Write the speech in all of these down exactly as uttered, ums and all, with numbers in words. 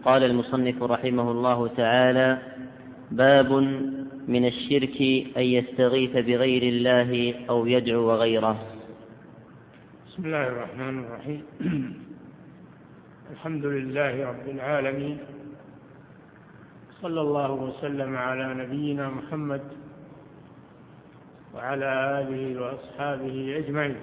قال المصنف رحمه الله تعالى: باب من الشرك أن يستغيث بغير الله أو يدعو غيره. بسم الله الرحمن الرحيم. الحمد لله رب العالمين، صلى الله وسلم على نبينا محمد وعلى آله وأصحابه أجمعين.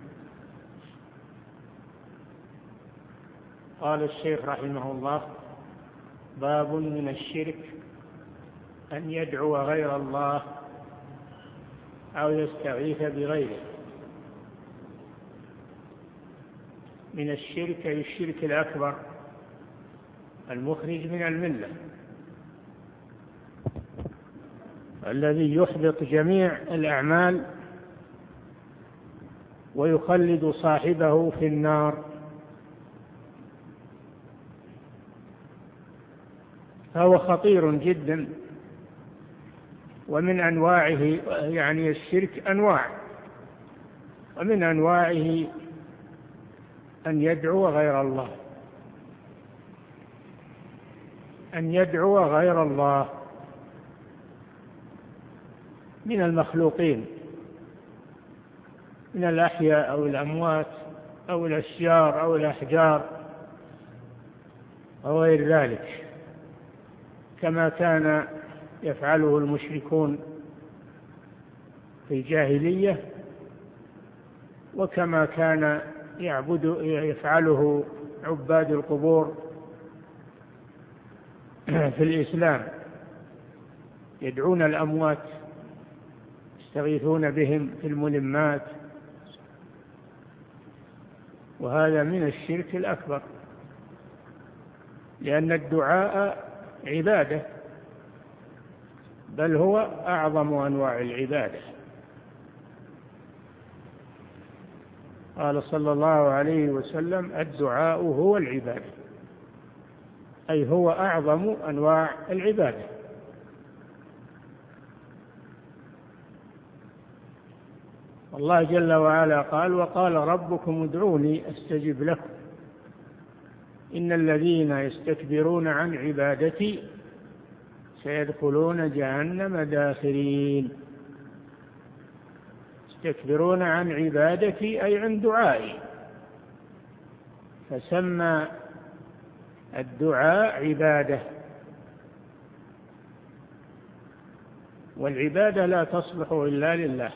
قال الشيخ رحمه الله: باب من الشرك أن يدعو غير الله أو يستغيث بغيره. من الشرك أي الشرك الأكبر المخرج من الملة، الذي يحبط جميع الأعمال ويخلد صاحبه في النار. فهو خطير جدا، ومن أنواعه يعني الشرك أنواع، ومن أنواعه أن يدعو غير الله، أن يدعو غير الله من المخلوقين، من الأحياء أو الأموات أو الأشجار أو الأحجار أو غير ذلك، كما كان يفعله المشركون في الجاهلية، وكما كان يعبد يفعله عباد القبور في الإسلام، يدعون الأموات يستغيثون بهم في الملمات، وهذا من الشرك الأكبر، لأن الدعاء عبادة، بل هو أعظم أنواع العبادة. قال صلى الله عليه وسلم: الدعاء هو العبادة، أي هو أعظم أنواع العبادة. الله جل وعلا قال: وقال ربكم ادعوني أستجب لكم إن الذين يستكبرون عن عبادتي سيدخلون جهنم داخرين. يستكبرون عن عبادتي أي عن دعائي، فسمى الدعاء عبادة، والعبادة لا تصلح إلا لله،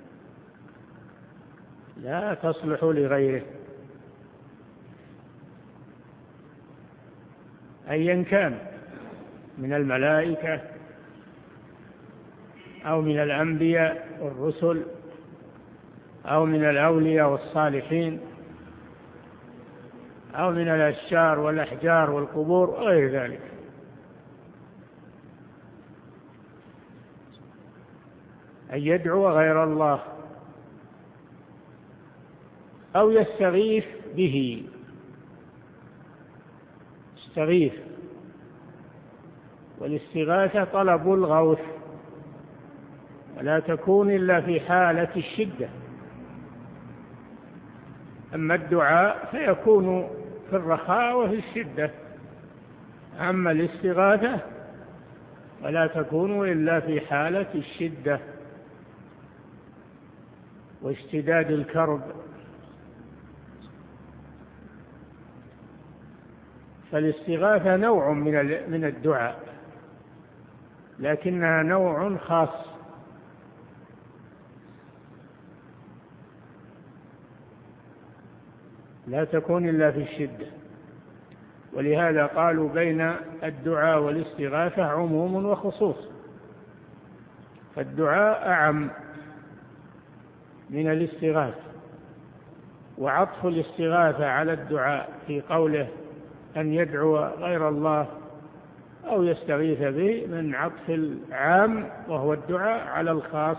لا تصلح لغيره أيا كان، من الملائكة أو من الأنبياء والرسل أو من الأولياء والصالحين أو من الأشجار والأحجار والقبور وغير ذلك. أن يدعو غير الله أو يستغيث به. يستغيث، والاستغاثة طلب الغوث، ولا تكون إلا في حالة الشدة. أما الدعاء فيكون في الرخاء وفي الشدة، أما الاستغاثة ولا تكون إلا في حالة الشدة واشتداد الكرب. فالاستغاثة نوع من الدعاء، لكنها نوع خاص، لا تكون إلا في الشدة. ولهذا قالوا بين الدعاء والاستغاثة عموم وخصوص، فالدعاء أعم من الاستغاثة، وعطف الاستغاثة على الدعاء في قوله أن يدعو غير الله أو يستغيث به من عطف العام وهو الدعاء على الخاص،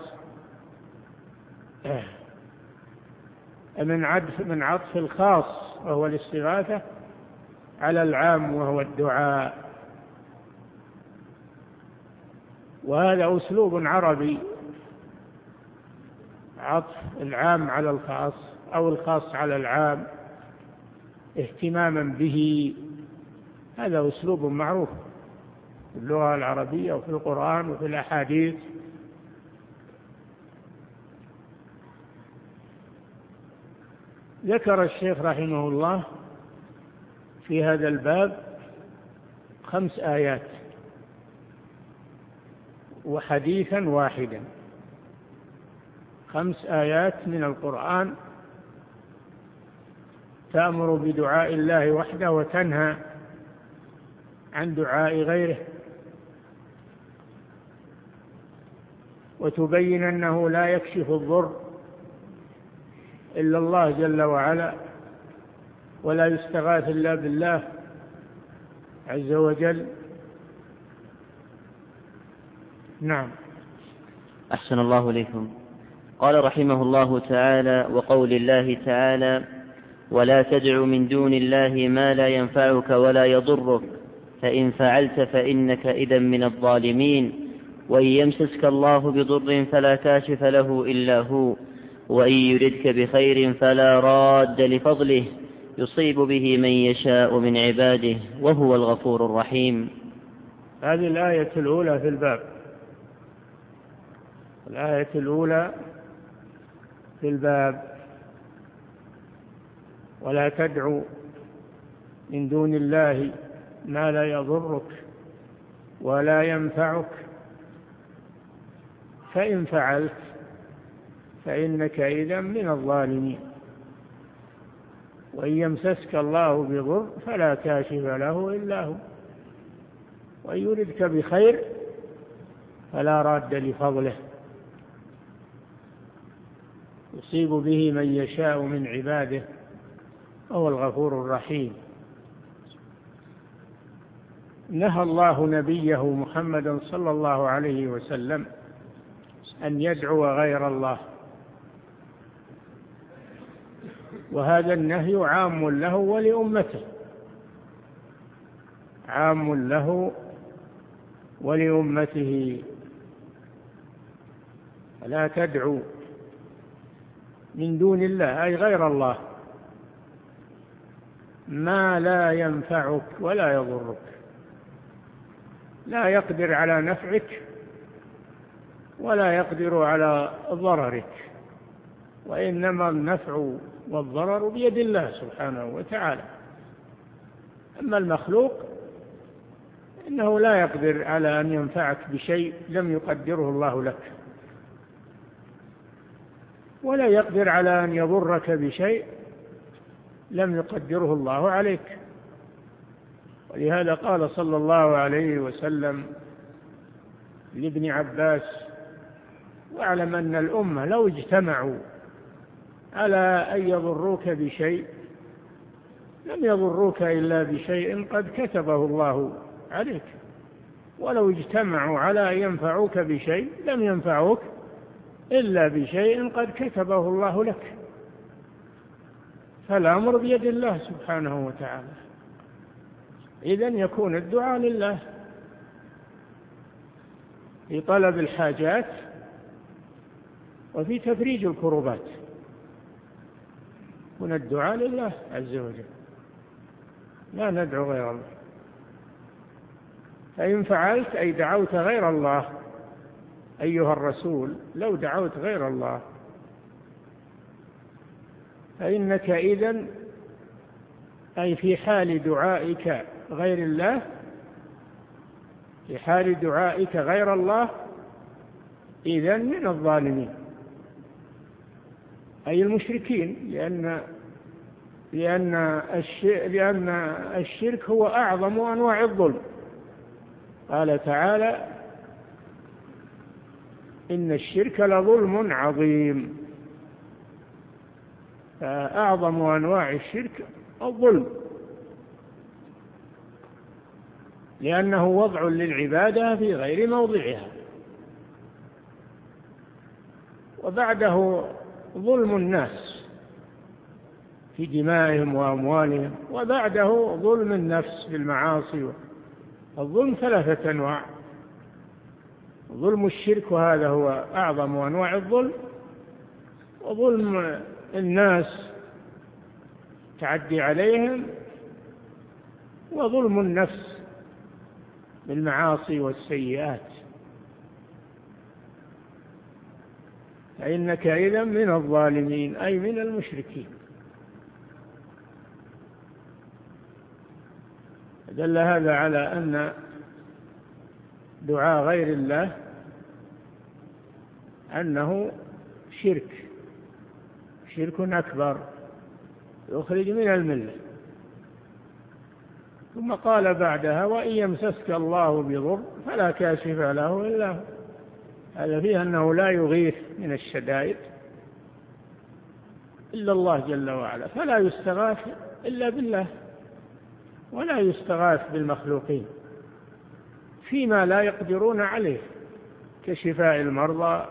من عطف من عطف الخاص وهو الاستغاثة على العام وهو الدعاء. وهذا أسلوب عربي، عطف العام على الخاص أو الخاص على العام اهتماما به هذا أسلوب معروف في اللغة العربية وفي القرآن وفي الأحاديث. ذكر الشيخ رحمه الله في هذا الباب خمس آيات وحديثا واحدا، خمس آيات من القرآن تأمر بدعاء الله وحده وتنهى عن دعاء غيره، وتبين أنه لا يكشف الضر إلا الله جل وعلا، ولا يستغاث إلا بالله عز وجل. نعم. أحسن الله إليكم. قال رحمه الله تعالى: وقول الله تعالى: ولا تدع من دون الله ما لا ينفعك ولا يضرك فإن فعلت فإنك إذا من الظالمين، وإن يمسسك الله بضر فلا كاشف له إلا هو، وإن يردك بخير فلا راد لفضله يصيب به من يشاء من عباده وهو الغفور الرحيم. هذه الآية الأولى في الباب، الآية الأولى في الباب: ولا تدع من دون الله ما لا يضرك ولا ينفعك فإن فعلت فإنك إذا من الظالمين، وإن يمسسك الله بضر فلا كاشف له إلا هو، وإن يردك بخير فلا راد لفضله يصيب به من يشاء من عباده وهو الغفور الرحيم. نهى الله نبيه محمدا صلى الله عليه وسلم أن يدعو غير الله، وهذا النهي عام له ولأمته، عام له ولأمته. لا تدعو من دون الله أي غير الله ما لا ينفعك ولا يضرك، لا يقدر على نفعك ولا يقدر على ضررك، وإنما النفع والضرر بيد الله سبحانه وتعالى. أما المخلوق إنه لا يقدر على أن ينفعك بشيء لم يقدره الله لك، ولا يقدر على أن يضرك بشيء لم يقدره الله عليك. ولهذا قال صلى الله عليه وسلم لابن عباس: واعلم أن الأمة لو اجتمعوا على أن يضروك بشيء لم يضروك إلا بشيء قد كتبه الله عليك، ولو اجتمعوا على أن ينفعوك بشيء لم ينفعوك إلا بشيء قد كتبه الله لك. فالأمر بيد الله سبحانه وتعالى. إذن يكون الدعاء لله في طلب الحاجات وفي تفريج الكروبات، هنا الدعاء لله عز وجل، لا ندعو غير الله. فإن فعلت أي دعوت غير الله أيها الرسول، لو دعوت غير الله فإنك إذن أي في حال دعائك غير الله، في حال دعائك غير الله إذن من الظالمين أي المشركين، لأن لأن الشرك, لأن الشرك هو أعظم أنواع الظلم. قال تعالى: إن الشرك لظلم عظيم. فأعظم أنواع الشرك الظلم، لأنه وضع للعبادة في غير موضعها، وبعده ظلم الناس في دمائهم وأموالهم، وبعده ظلم النفس بالمعاصي. الظلم ثلاثة أنواع: ظلم الشرك وهذا هو أعظم أنواع الظلم، وظلم الناس تعدي عليهم، وظلم النفس بالمعاصي والسيئات، فإنك إذا من الظالمين أي من المشركين. دل هذا على أن دعاء غير الله أنه شرك، شرك أكبر يخرج من الملة. ثم قال بعدها: وإن يمسسك الله بضر فلا كاشف له إلا هو. هذا فيه أنه لا يغيث من الشدائد إلا الله جل وعلا، فلا يستغاث إلا بالله، ولا يستغاث بالمخلوقين فيما لا يقدرون عليه، كشفاء المرضى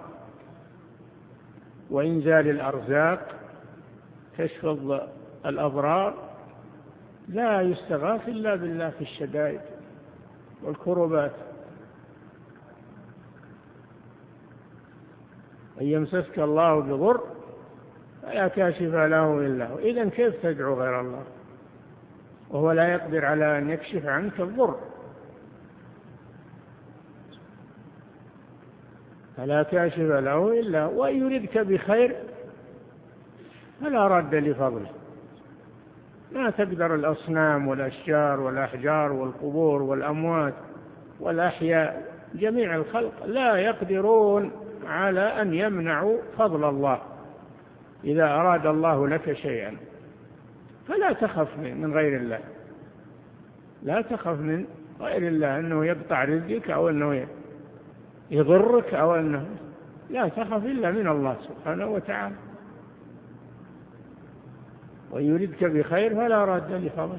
وإنزال الأرزاق، كشف الأضرار. لا يستغاث إلا بالله في الشدائد والكربات. إن يمسسك الله بضر فلا كاشف له إلا هو. إذن كيف تدعو غير الله وهو لا يقدر على أن يكشف عنك الضر؟ فلا كاشف له إلا هو. وإن يردك بخير فلا رد لفضله. ما تقدر الأصنام والأشجار والأحجار والقبور والأموات والأحياء، جميع الخلق لا يقدرون على أن يمنعوا فضل الله إذا أراد الله لك شيئا. فلا تخف من غير الله، لا تخف من غير الله أنه يقطع رزقك أو أنه يضرك أو أنه، لا تخف إلا من الله سبحانه وتعالى. ويريدك بخير فلا راد لفضله.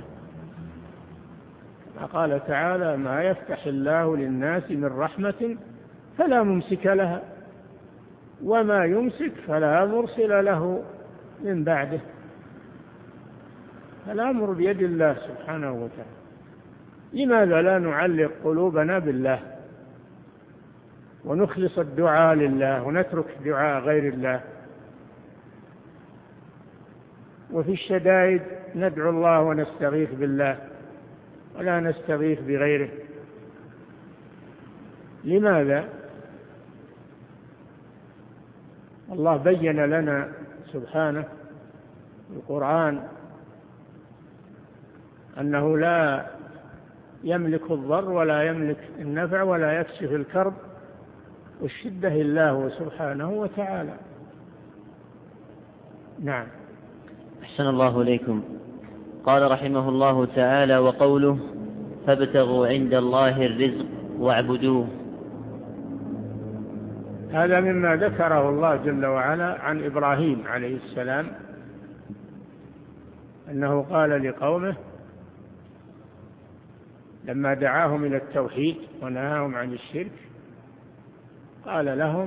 قال تعالى: ما يفتح الله للناس من رحمة فلا ممسك لها وما يمسك فلا مرسل له من بعده. الأمر بيد الله سبحانه وتعالى. لماذا لا نعلق قلوبنا بالله ونخلص الدعاء لله ونترك دعاء غير الله؟ وفي الشدائد ندعو الله ونستغيث بالله ولا نستغيث بغيره. لماذا؟ الله بين لنا سبحانه في القرآن أنه لا يملك الضر ولا يملك النفع ولا يكشف الكرب والشدة إلا هو سبحانه وتعالى. نعم. أحسن الله إليكم. قال رحمه الله تعالى: وقوله: فابتغوا عند الله الرزق واعبدوه. هذا مما ذكره الله جل وعلا عن إبراهيم عليه السلام، أنه قال لقومه لما دعاهم إلى التوحيد ونهاهم عن الشرك، قال لهم: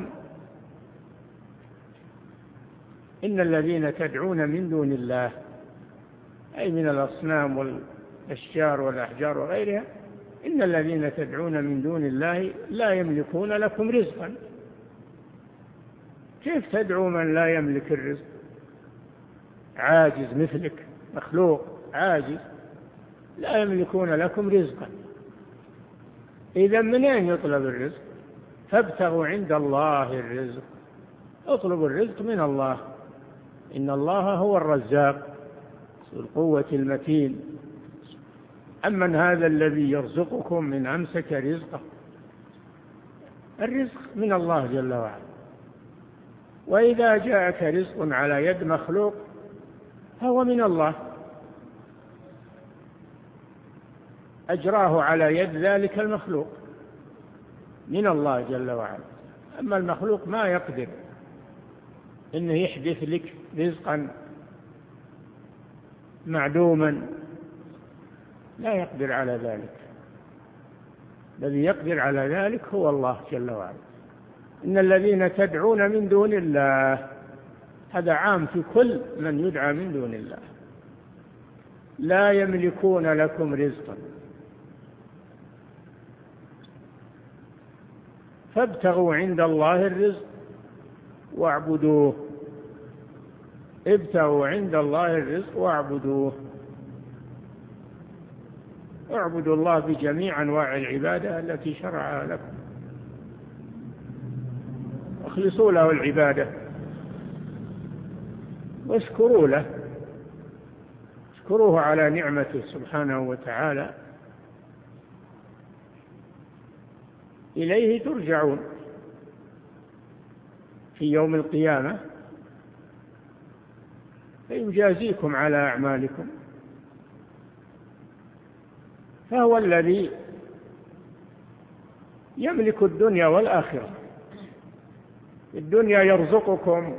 إن الذين تدعون من دون الله، أي من الأصنام والأشجار والأحجار وغيرها، إن الذين تدعون من دون الله لا يملكون لكم رزقا. كيف تدعو من لا يملك الرزق؟ عاجز مثلك، مخلوق عاجز، لا يملكون لكم رزقا. إذا من أين يطلب الرزق؟ فابتغوا عند الله الرزق، اطلبوا الرزق من الله، إن الله هو الرزاق ذو القوة المتين. أمن هذا الذي يرزقكم من أمسك رزقه؟ الرزق من الله جل وعلا. وإذا جاءك رزق على يد مخلوق فهو من الله، أجراه على يد ذلك المخلوق، من الله جل وعلا. أما المخلوق ما يقدر إنه يحدث لك رزقا معدوما، لا يقدر على ذلك. الذي يقدر على ذلك هو الله جل وعلا. إن الذين تدعون من دون الله، هذا عام في كل من يدعى من دون الله، لا يملكون لكم رزقا. فابتغوا عند الله الرزق واعبدوه. ابتغوا عند الله الرزق واعبدوه. اعبدوا الله بجميع أنواع العبادة التي شرعها لكم، اخلصوا له العبادة واشكروا له، اشكروه على نعمته سبحانه وتعالى. إليه ترجعون في يوم القيامة فيجازيكم على أعمالكم، فهو الذي يملك الدنيا والآخرة. الدنيا يرزقكم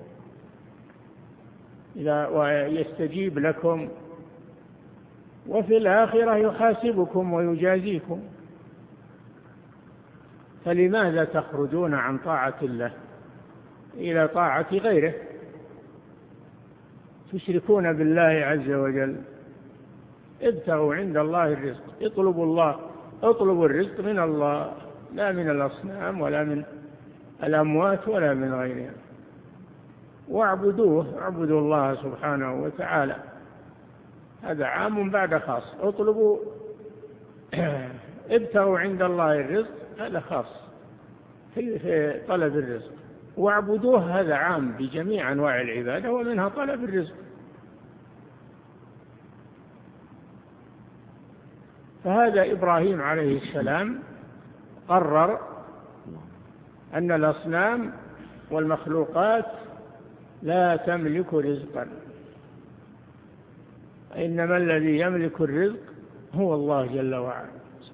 إذا ويستجيب لكم، وفي الآخرة يحاسبكم ويجازيكم، فلماذا تخرجون عن طاعة الله إلى طاعة غيره؟ تشركون بالله عز وجل. ابتغوا عند الله الرزق، اطلبوا الله، اطلبوا الرزق من الله، لا من الأصنام ولا من الأموات ولا من غيرها، واعبدوه، اعبدوا الله سبحانه وتعالى. هذا عام بعد خاص. اطلبوا ابتغوا عند الله الرزق، هذا خاص في طلب الرزق، واعبدوه هذا عام بجميع أنواع العبادة ومنها طلب الرزق. فهذا إبراهيم عليه السلام قرر أن الأصنام والمخلوقات لا تملك رزقا، إنما الذي يملك الرزق هو الله جل وعلا.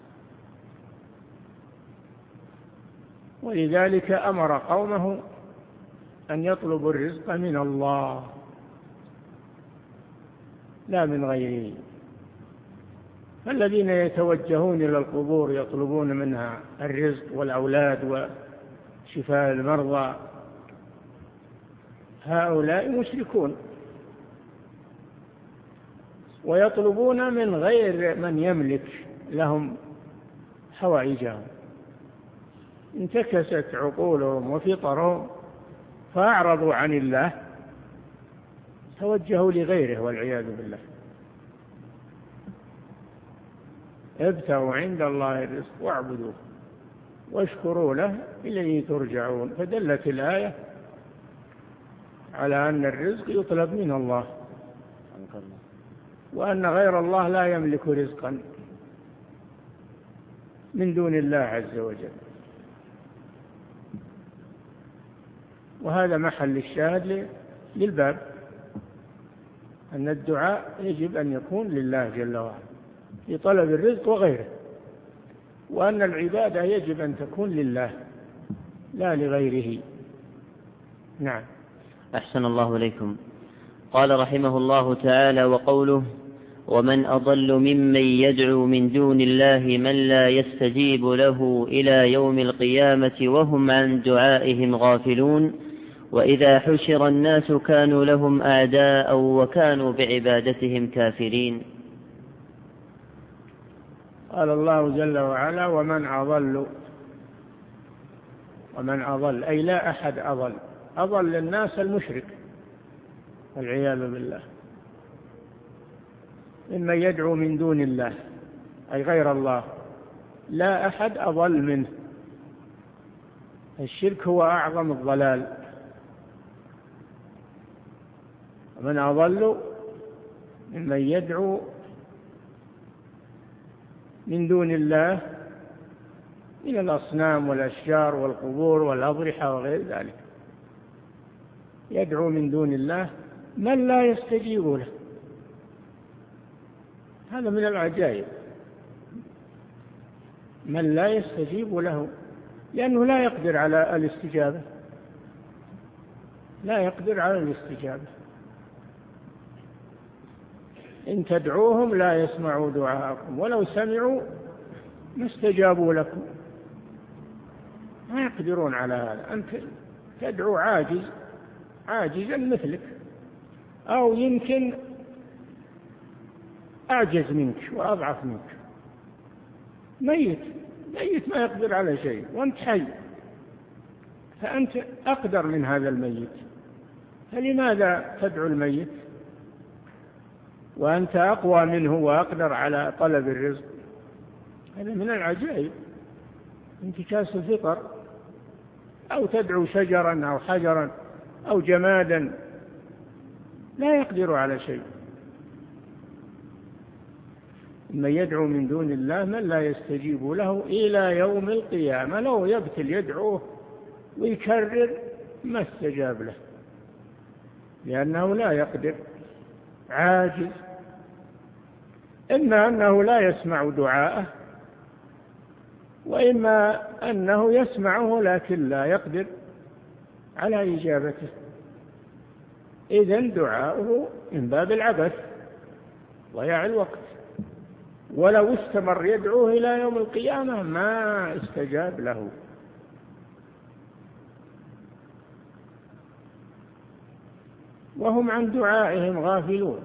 ولذلك أمر قومه أن يطلبوا الرزق من الله لا من غيره. الذين يتوجهون إلى القبور يطلبون منها الرزق والأولاد وشفاء المرضى، هؤلاء مشركون، ويطلبون من غير من يملك لهم حوائجهم. انتكست عقولهم وفطرهم فأعرضوا عن الله، توجهوا لغيره والعياذ بالله. ابتغوا عند الله الرزق واعبدوه واشكروا له إليه ترجعون. فدلت الآية على أن الرزق يطلب من الله، وأن غير الله لا يملك رزقا من دون الله عز وجل. وهذا محل الشاهد للباب، أن الدعاء يجب أن يكون لله جل وعلا في طلب الرزق وغيره، وأن العبادة يجب أن تكون لله لا لغيره. نعم. أحسن الله إليكم. قال رحمه الله تعالى: وقوله: ومن أضل ممن يدعو من دون الله من لا يستجيب له إلى يوم القيامة وهم عن دعائهم غافلون، وإذا حشر الناس كانوا لهم أعداء وكانوا بعبادتهم كافرين. قال الله جل وعلا: ومن أضل، ومن أضل أي لا أحد أضل، أضل الناس المشرك والعياذ بالله، ممن يدعو من دون الله أي غير الله، لا أحد أضل منه. الشرك هو أعظم الضلال. ومن أضل ممن يدعو من دون الله من الأصنام والأشجار والقبور والأضرحة وغير ذلك، يدعو من دون الله من لا يستجيب له. هذا من العجائب، من لا يستجيب له، لأنه لا يقدر على الاستجابة، لا يقدر على الاستجابة. إن تدعوهم لا يسمعوا دعاءكم ولو سمعوا ما استجابوا لكم. ما يقدرون على هذا. أنت تدعو عاجز، عاجزا مثلك، أو يمكن أعجز منك وأضعف منك، ميت ميت ما يقدر على شيء وأنت حي، فأنت أقدر من هذا الميت، فلماذا تدعو الميت وأنت أقوى منه وأقدر على طلب الرزق؟ هذا من العجائب انتكاس الفطر. أو تدعو شجرا أو حجرا أو جمادا لا يقدر على شيء. من يدعو من دون الله من لا يستجيب له إلى يوم القيامة. لو يبتل يدعوه ويكرر ما استجاب له، لأنه لا يقدر، عاجز. إما أنه لا يسمع دعاءه، وإما أنه يسمعه لكن لا يقدر على إجابته. إذن دعاؤه من باب العبث ضياع الوقت. ولو استمر يدعوه إلى يوم القيامة ما استجاب له. وهم عن دعائهم غافلون.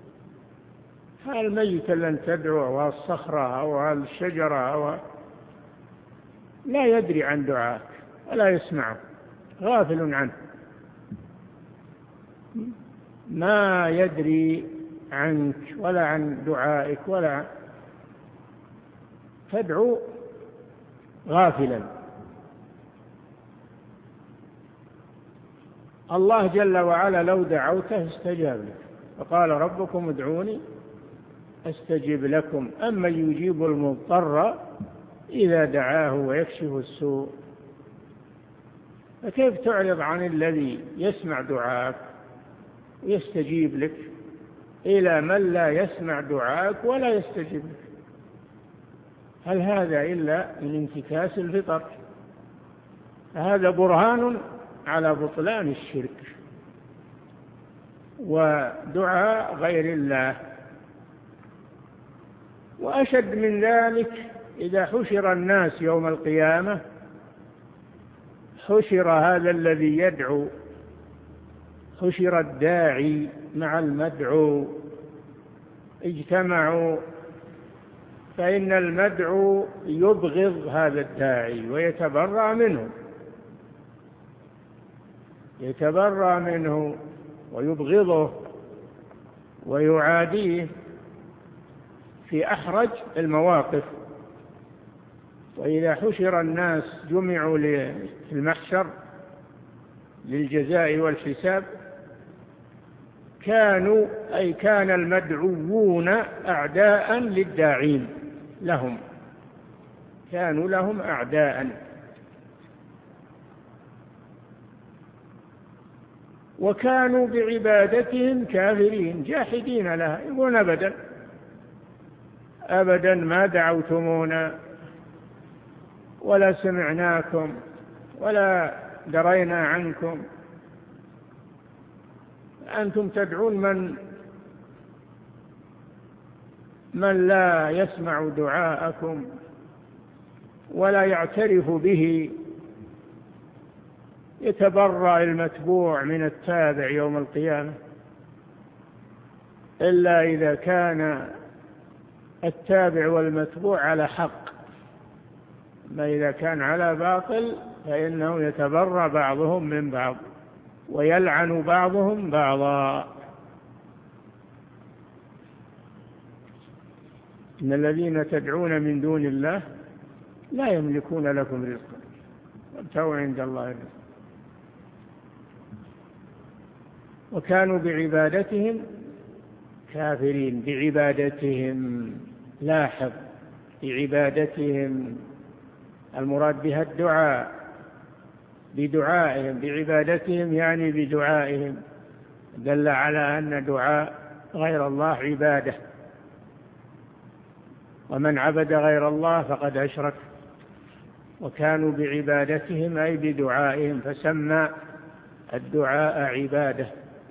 الميت لن تدعو أو الصخرة أو الشجرة أو لا يدري عن دعائك ولا يسمعه، غافل عنه، ما يدري عنك ولا عن دعائك ولا عن تدعو غافلا. الله جل وعلا لو دعوته استجاب لك، فقال ربكم ادعوني استجب لكم. أما يجيب المضطر إذا دعاه ويكشف السوء. فكيف تعرض عن الذي يسمع دعاك ويستجيب لك إلى من لا يسمع دعاك ولا يستجيب لك؟ هل هذا إلا من انتكاس الفطر؟ هذا برهان على بطلان الشرك ودعاء غير الله. وأشد من ذلك إذا حشر الناس يوم القيامة، حشر هذا الذي يدعو، حشر الداعي مع المدعو، اجتمعوا، فإن المدعو يبغض هذا الداعي ويتبرأ منه، يتبرأ منه ويبغضه ويعاديه في أحرج المواقف. وإذا حشر الناس جمعوا للمحشر للجزاء والحساب، كانوا أي كان المدعوون أعداء للداعين لهم، كانوا لهم أعداء. وكانوا بعبادتهم كافرين جاحدين لها، يقولون أبدا أبدا ما دعوتمونا ولا سمعناكم ولا درينا عنكم، أنتم تدعون من من لا يسمع دعاءكم ولا يعترف به. يتبرأ المتبوع من التابع يوم القيامة، إلا إذا كان التابع والمتبوع على حق. ما إذا كان على باطل فإنه يتبرأ بعضهم من بعض ويلعن بعضهم بعضا. إن الذين تدعون من دون الله لا يملكون لكم رزقا وابتغوا عند الله الرزق. وكانوا بعبادتهم كافرين. بعبادتهم، لاحظ، بعبادتهم المراد بها الدعاء، بدعائهم، بعبادتهم يعني بدعائهم، دل على أن دعاء غير الله عبادة. ومن عبد غير الله فقد أشرك. وكانوا بعبادتهم أي بدعائهم، فسمى الدعاء عبادة.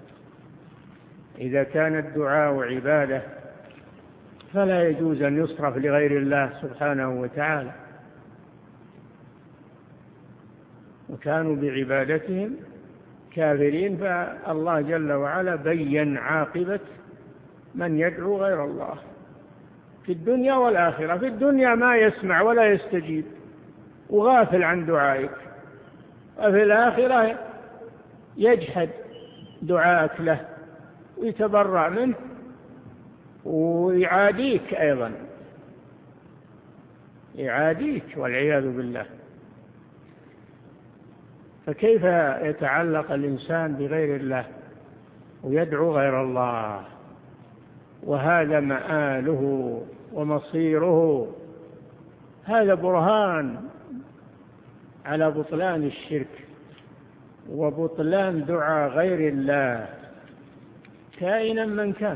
إذا كان الدعاء عبادة فلا يجوز أن يصرف لغير الله سبحانه وتعالى. وكانوا بعبادتهم كافرين، فالله جل وعلا بين عاقبة من يدعو غير الله في الدنيا والآخرة. في الدنيا ما يسمع ولا يستجيب وغافل عن دعائك، وفي الآخرة يجحد دعائك له ويتبرأ منه ويعاديك أيضا. يعاديك والعياذ بالله. فكيف يتعلق الإنسان بغير الله ويدعو غير الله؟ وهذا مآله ومصيره. هذا برهان على بطلان الشرك وبطلان دعاء غير الله كائنا من كان.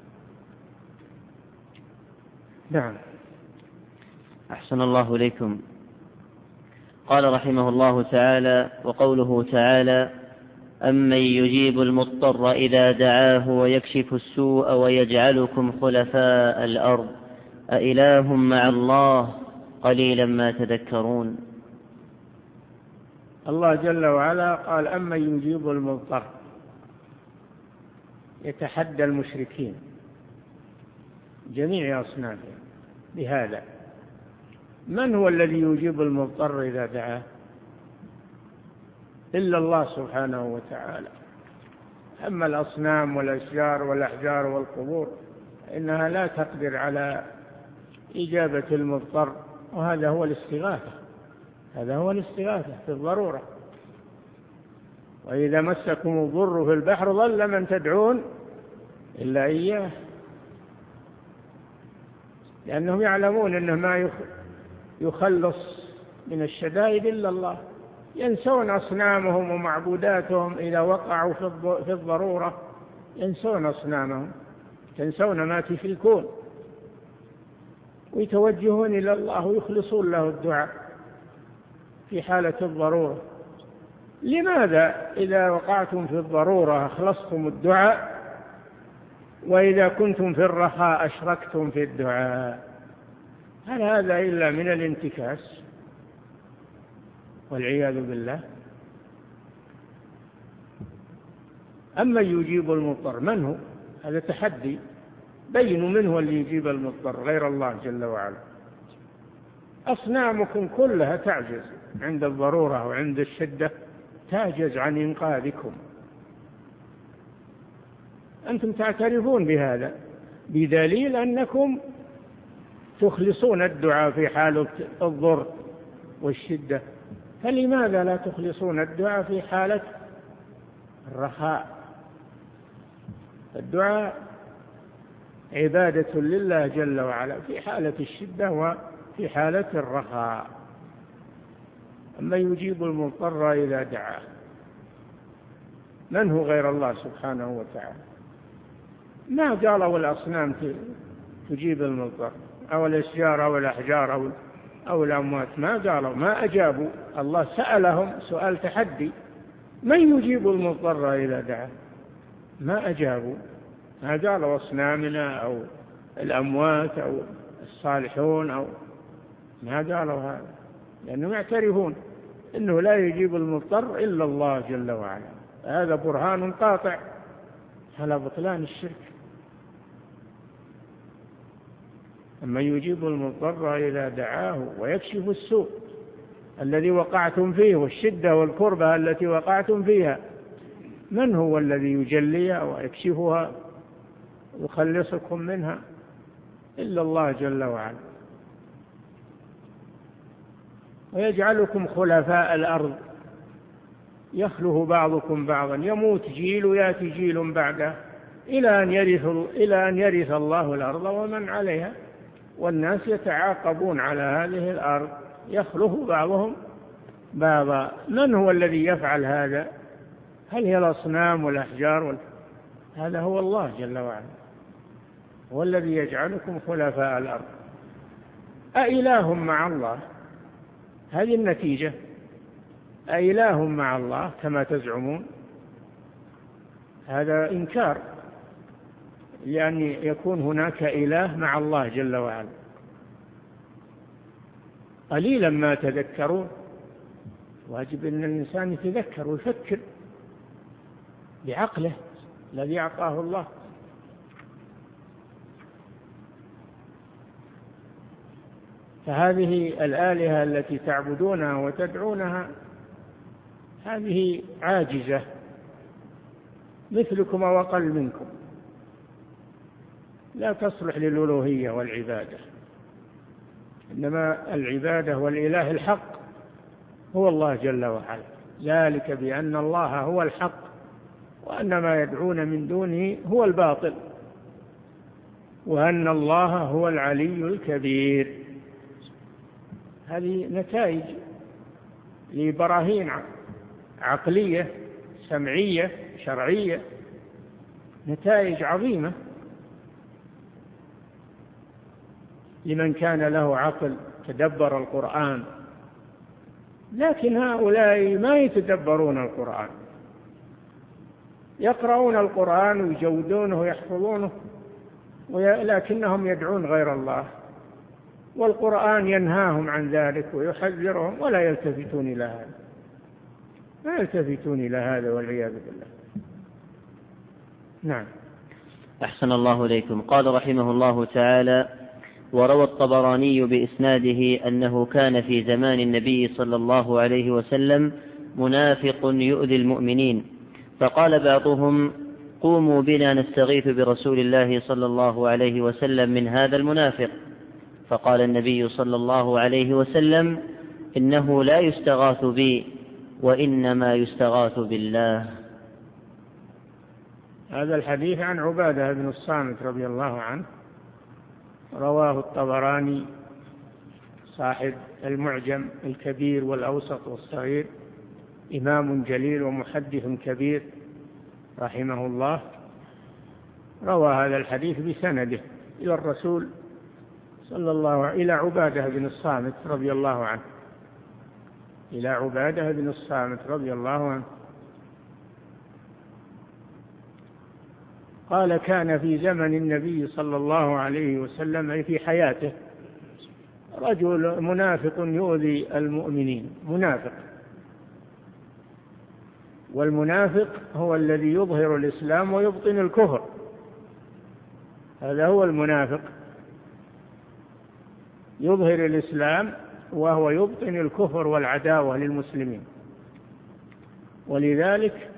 نعم. أحسن الله إليكم. قال رحمه الله تعالى: وقوله تعالى: أمن يجيب المضطر إذا دعاه ويكشف السوء ويجعلكم خلفاء الأرض أإله مع الله قليلا ما تذكرون. الله جل وعلا قال: أمن يجيب المضطر، يتحدى المشركين جميع أصنافهم بهذا: من هو الذي يجيب المضطر إذا دعاه؟ إلا الله سبحانه وتعالى. أما الأصنام والأشجار والأحجار والقبور إنها لا تقدر على إجابة المضطر، وهذا هو الاستغاثة، هذا هو الاستغاثة في الضرورة. وإذا مسكم الضر في البحر ضل من تدعون إلا إياه، لأنهم يعلمون أنه ما يخلص من الشدائد إلا الله. ينسون أصنامهم ومعبوداتهم إذا وقعوا في الضرورة، ينسون أصنامهم، ينسون ما في الكون، ويتوجهون إلى الله ويخلصون له الدعاء في حالة الضرورة. لماذا إذا وقعتم في الضرورة أخلصتم الدعاء، وإذا كنتم في الرخاء أشركتم في الدعاء؟ هل هذا إلا من الانتكاس والعياذ بالله؟ أما يجيب المضطر، من هو؟ هذا تحدي، بينوا من هو اللي يجيب المضطر غير الله جل وعلا. أصنامكم كلها تعجز عند الضرورة وعند الشدة، تعجز عن إنقاذكم. أنتم تعترفون بهذا بدليل أنكم تخلصون الدعاء في حالة الضر والشدة، فلماذا لا تخلصون الدعاء في حالة الرخاء؟ الدعاء عبادة لله جل وعلا في حالة الشدة وفي حالة الرخاء. أما يجيب المضطر إذا دعاه، من هو غير الله سبحانه وتعالى؟ ما قالوا الأصنام تجيب المضطر أو الأشجار أو الأحجار أو الأموات، ما قالوا، ما أجابوا. الله سألهم سؤال تحدي: من يجيب المضطر إذا دعاه؟ ما أجابوا، ما قالوا أصنامنا أو الأموات أو الصالحون، أو ما قالوا هذا، لأنهم يعترفون أنه لا يجيب المضطر إلا الله جل وعلا. هذا برهان قاطع على بطلان الشرك. أما يجيب المضطر إذا دعاه ويكشف السوء الذي وقعتم فيه والشدة والكربة التي وقعتم فيها، من هو الذي يجليها ويكشفها ويخلصكم منها؟ إلا الله جل وعلا. ويجعلكم خلفاء الأرض، يخلف بعضكم بعضا، يموت جيل ويأتي جيل بعده إلى أن يرث إلى أن يرث الله الأرض ومن عليها، والناس يتعاقبون على هذه الأرض، يخلف بعضهم بعضا. من هو الذي يفعل هذا؟ هل هي الأصنام والأحجار وال... هذا هو الله جل وعلا، هو الذي يجعلكم خلفاء الأرض. أإله مع الله؟ هذه النتيجة، أإله مع الله كما تزعمون؟ هذا إنكار، لأن يكون هناك إله مع الله جل وعلا. قليلا ما تذكرون. واجب أن الإنسان يتذكر ويفكر بعقله الذي أعطاه الله. فهذه الآلهة التي تعبدونها وتدعونها هذه عاجزة مثلكم وأقل منكم، لا تصلح للألوهية والعبادة. إنما العبادة والإله الحق هو الله جل وعلا، ذلك بأن الله هو الحق وأن ما يدعون من دونه هو الباطل وأن الله هو العلي الكبير. هذه نتائج لبراهين عقلية سمعية شرعية، نتائج عظيمة لمن كان له عقل تدبر القرآن. لكن هؤلاء ما يتدبرون القرآن، يقرؤون القرآن ويجودونه ويحفظونه لكنهم يدعون غير الله، والقرآن ينهاهم عن ذلك ويحذرهم ولا يلتفتون إلى هذا، لا يلتفتون إلى هذا والعياذ بالله. نعم. أحسن الله إليكم. قال رحمه الله تعالى: وروى الطبراني بإسناده أنه كان في زمان النبي صلى الله عليه وسلم منافق يؤذي المؤمنين، فقال بعضهم: قوموا بنا نستغيث برسول الله صلى الله عليه وسلم من هذا المنافق، فقال النبي صلى الله عليه وسلم: إنه لا يستغاث بي وإنما يستغاث بالله. هذا الحديث عن عبادة بن الصامت رضي الله عنه، رواه الطبراني صاحب المعجم الكبير والأوسط والصغير، إمام جليل ومحدث كبير رحمه الله، روى هذا الحديث بسنده إلى الرسول صلى الله عليه إلى عبادة بن الصامت رضي الله عنه إلى عبادة بن الصامت رضي الله عنه قال: كان في زمن النبي صلى الله عليه وسلم أي في حياته رجل منافق يؤذي المؤمنين. منافق، والمنافق هو الذي يظهر الإسلام ويبطن الكفر، هذا هو المنافق، يظهر الإسلام وهو يبطن الكفر والعداوة للمسلمين، ولذلك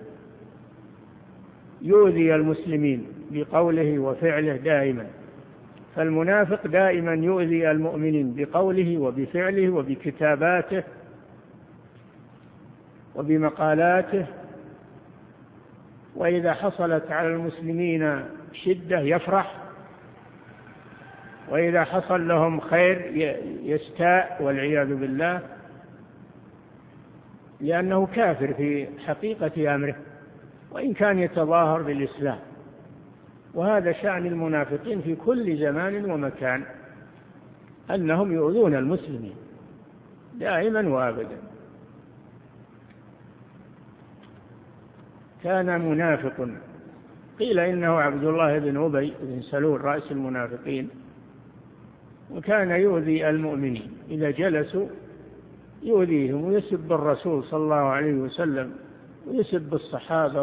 يؤذي المسلمين بقوله وفعله دائما. فالمنافق دائما يؤذي المؤمنين بقوله وبفعله وبكتاباته وبمقالاته، وإذا حصلت على المسلمين شدة يفرح، وإذا حصل لهم خير يستاء والعياذ بالله، لأنه كافر في حقيقة أمره وإن كان يتظاهر بالإسلام. وهذا شأن المنافقين في كل زمان ومكان، أنهم يؤذون المسلمين دائما وأبدا. كان منافق، قيل إنه عبد الله بن أبي بن سلول رأس المنافقين، وكان يؤذي المؤمنين إذا جلسوا يؤذيهم ويسب الرسول صلى الله عليه وسلم ويسب الصحابة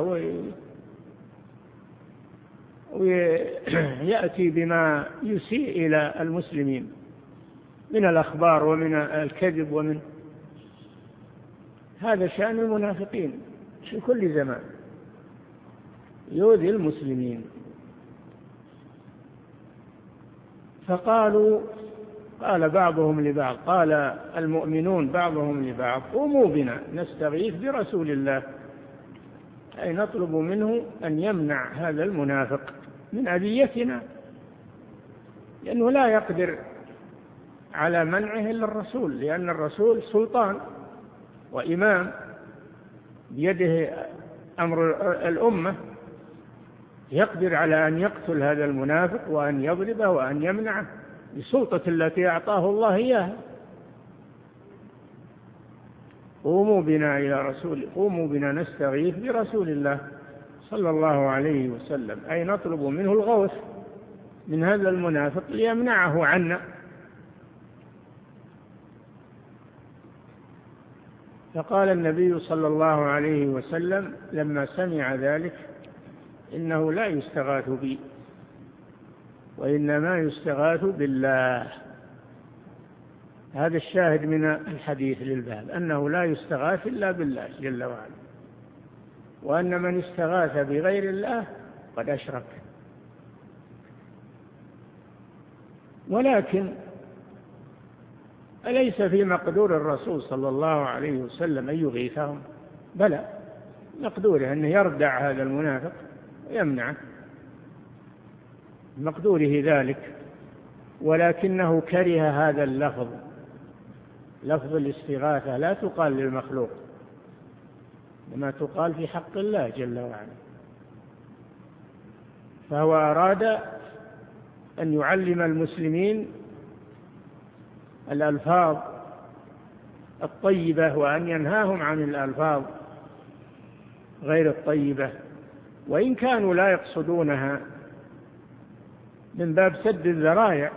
ويأتي بما يسيء إلى المسلمين من الأخبار ومن الكذب، ومن هذا شأن المنافقين في كل زمان، يؤذي المسلمين. فقالوا قال بعضهم لبعض قال المؤمنون بعضهم لبعض: قوموا بنا نستغيث برسول الله، أي نطلب منه أن يمنع هذا المنافق من أذيتنا، لأنه لا يقدر على منعه إلا الرسول، لأن الرسول سلطان وإمام بيده أمر الأمة، يقدر على أن يقتل هذا المنافق وأن يضربه وأن يمنعه بسلطة التي أعطاه الله إياها. قوموا بنا إلى رسول قوموا بنا نستغيث برسول الله صلى الله عليه وسلم، أي نطلب منه الغوث من هذا المنافق ليمنعه عنا. فقال النبي صلى الله عليه وسلم لما سمع ذلك: إنه لا يستغاث بي وإنما يستغاث بالله. هذا الشاهد من الحديث للباب، أنه لا يستغاث إلا بالله جل وعلا، وأن من استغاث بغير الله قد أشرك. ولكن أليس في مقدور الرسول صلى الله عليه وسلم أن يغيثهم؟ بلى، مقدوره أن يردع هذا المنافق ويمنعه، مقدوره ذلك، ولكنه كره هذا اللفظ، لفظ الاستغاثة لا تقال للمخلوق، لما تقال في حق الله جل وعلا. فهو أراد أن يعلم المسلمين الألفاظ الطيبة وأن ينهاهم عن الألفاظ غير الطيبة، وإن كانوا لا يقصدونها، من باب سد الذرائع،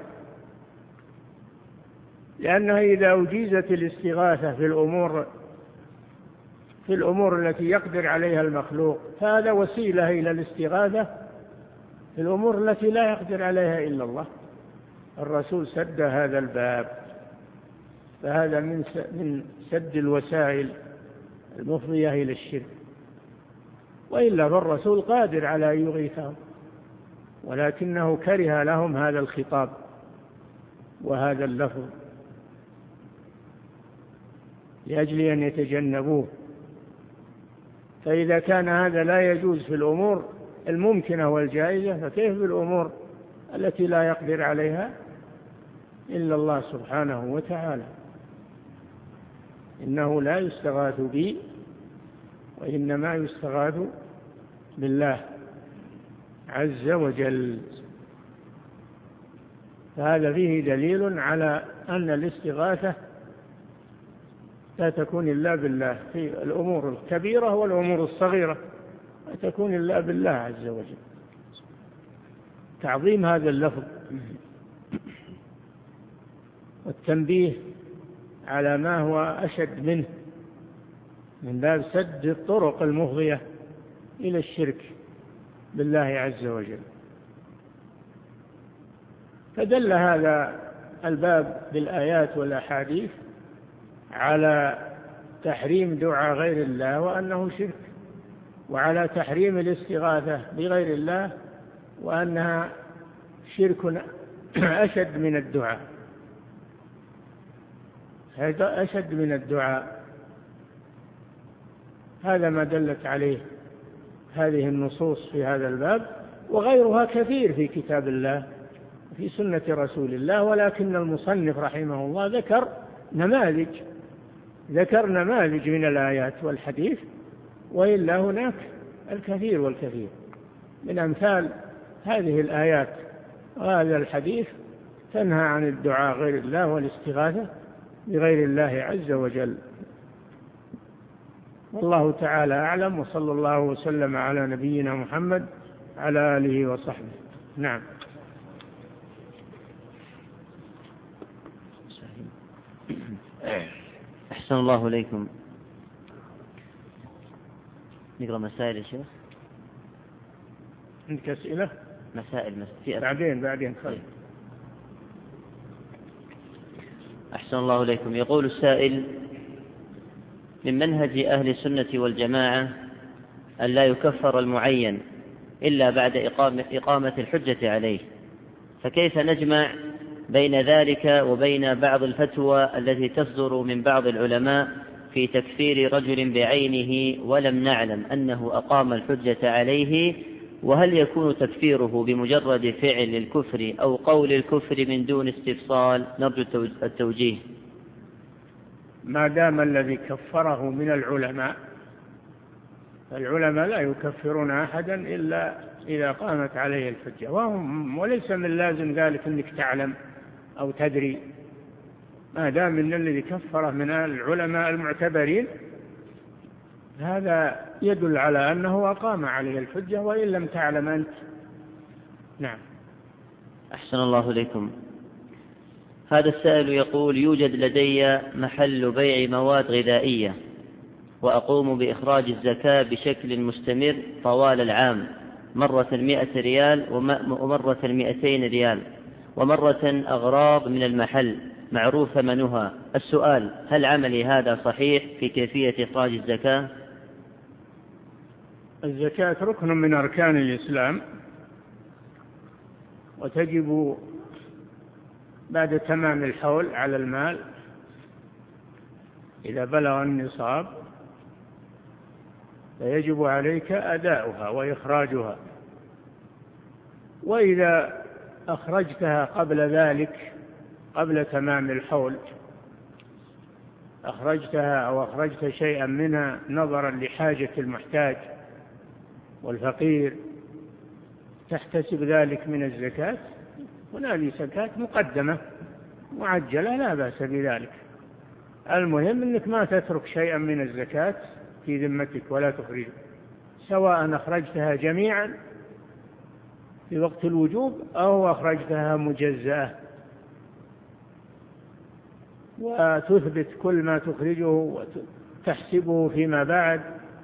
لأنها إذا أجيزت الاستغاثة في الأمور في الأمور التي يقدر عليها المخلوق فهذا وسيلة إلى الاستغاثة في الأمور التي لا يقدر عليها إلا الله. الرسول سد هذا الباب، فهذا من من سد الوسائل المفضية إلى الشرك، وإلا فالرسول قادر على أن يغيثهم، ولكنه كره لهم هذا الخطاب وهذا اللفظ لأجل أن يتجنبوه. فإذا كان هذا لا يجوز في الأمور الممكنة والجائزة، فكيف بالأمور التي لا يقدر عليها إلا الله سبحانه وتعالى؟ إنه لا يستغاث بي وإنما يستغاث بالله عز وجل. فهذا فيه دليل على أن الاستغاثة لا تكون إلا بالله في الأمور الكبيرة والأمور الصغيرة، لا تكون إلا بالله عز وجل. تعظيم هذا اللفظ والتنبيه على ما هو أشد منه من باب سد الطرق المفضية إلى الشرك بالله عز وجل. فدل هذا الباب بالآيات والأحاديث على تحريم دعاء غير الله وأنه شرك، وعلى تحريم الاستغاثة بغير الله وأنها شرك أشد من الدعاء، هذا أشد من الدعاء. هذا ما دلت عليه هذه النصوص في هذا الباب، وغيرها كثير في كتاب الله في سنة رسول الله، ولكن المصنف رحمه الله ذكر نماذج ذكر نماذج من الآيات والحديث، وإلا هناك الكثير والكثير من أمثال هذه الآيات وهذا الحديث تنهى عن الدعاء غير الله والاستغاثة بغير الله عز وجل. والله تعالى أعلم، وصلى الله وسلم على نبينا محمد على آله وصحبه. نعم. أحسن الله إليكم. نقرأ مسائل يا شيخ. عندك أسئلة؟ مسائل مسائل بعدين بعدين خير. أحسن الله إليكم. يقول السائل: من منهج أهل السنة والجماعة أن لا يكفر المعين إلا بعد إقامة, إقامة الحجة عليه، فكيف نجمع بين ذلك وبين بعض الفتوى التي تصدر من بعض العلماء في تكفير رجل بعينه ولم نعلم أنه أقام الحجة عليه؟ وهل يكون تكفيره بمجرد فعل الكفر أو قول الكفر من دون استفصال؟ نرجو التوجيه. ما دام الذي كفره من العلماء، العلماء لا يكفرون أحدا إلا إذا قامت عليه الحجة، وهم وليس من لازم ذلك أنك تعلم أو تدري. ما دام من الذي كفره من العلماء المعتبرين، هذا يدل على أنه أقام عليه الحجة وإن لم تعلم أنت. نعم. أحسن الله إليكم. هذا السائل يقول: يوجد لدي محل بيع مواد غذائية، وأقوم بإخراج الزكاة بشكل مستمر طوال العام، مرة مئة ريال ومرة مئتين ريال، ومرة أغراض من المحل معروف ثمنها. السؤال: هل عملي هذا صحيح في كيفية إخراج الزكاة؟ الزكاة ركن من أركان الإسلام، وتجب بعد تمام الحول على المال إذا بلغ النصاب فيجب عليك أداؤها وإخراجها، وإذا أخرجتها قبل ذلك قبل تمام الحول أخرجتها أو أخرجت شيئا منها نظرا لحاجة المحتاج والفقير تحتسب ذلك من الزكاة، هذه زكاة مقدمة معجلة لا بأس بذلك. المهم أنك ما تترك شيئا من الزكاة في ذمتك ولا تخرجه، سواء أخرجتها جميعا في وقت الوجوب أو أخرجتها مجزأة، وتثبت كل ما تخرجه وتحسبه فيما بعد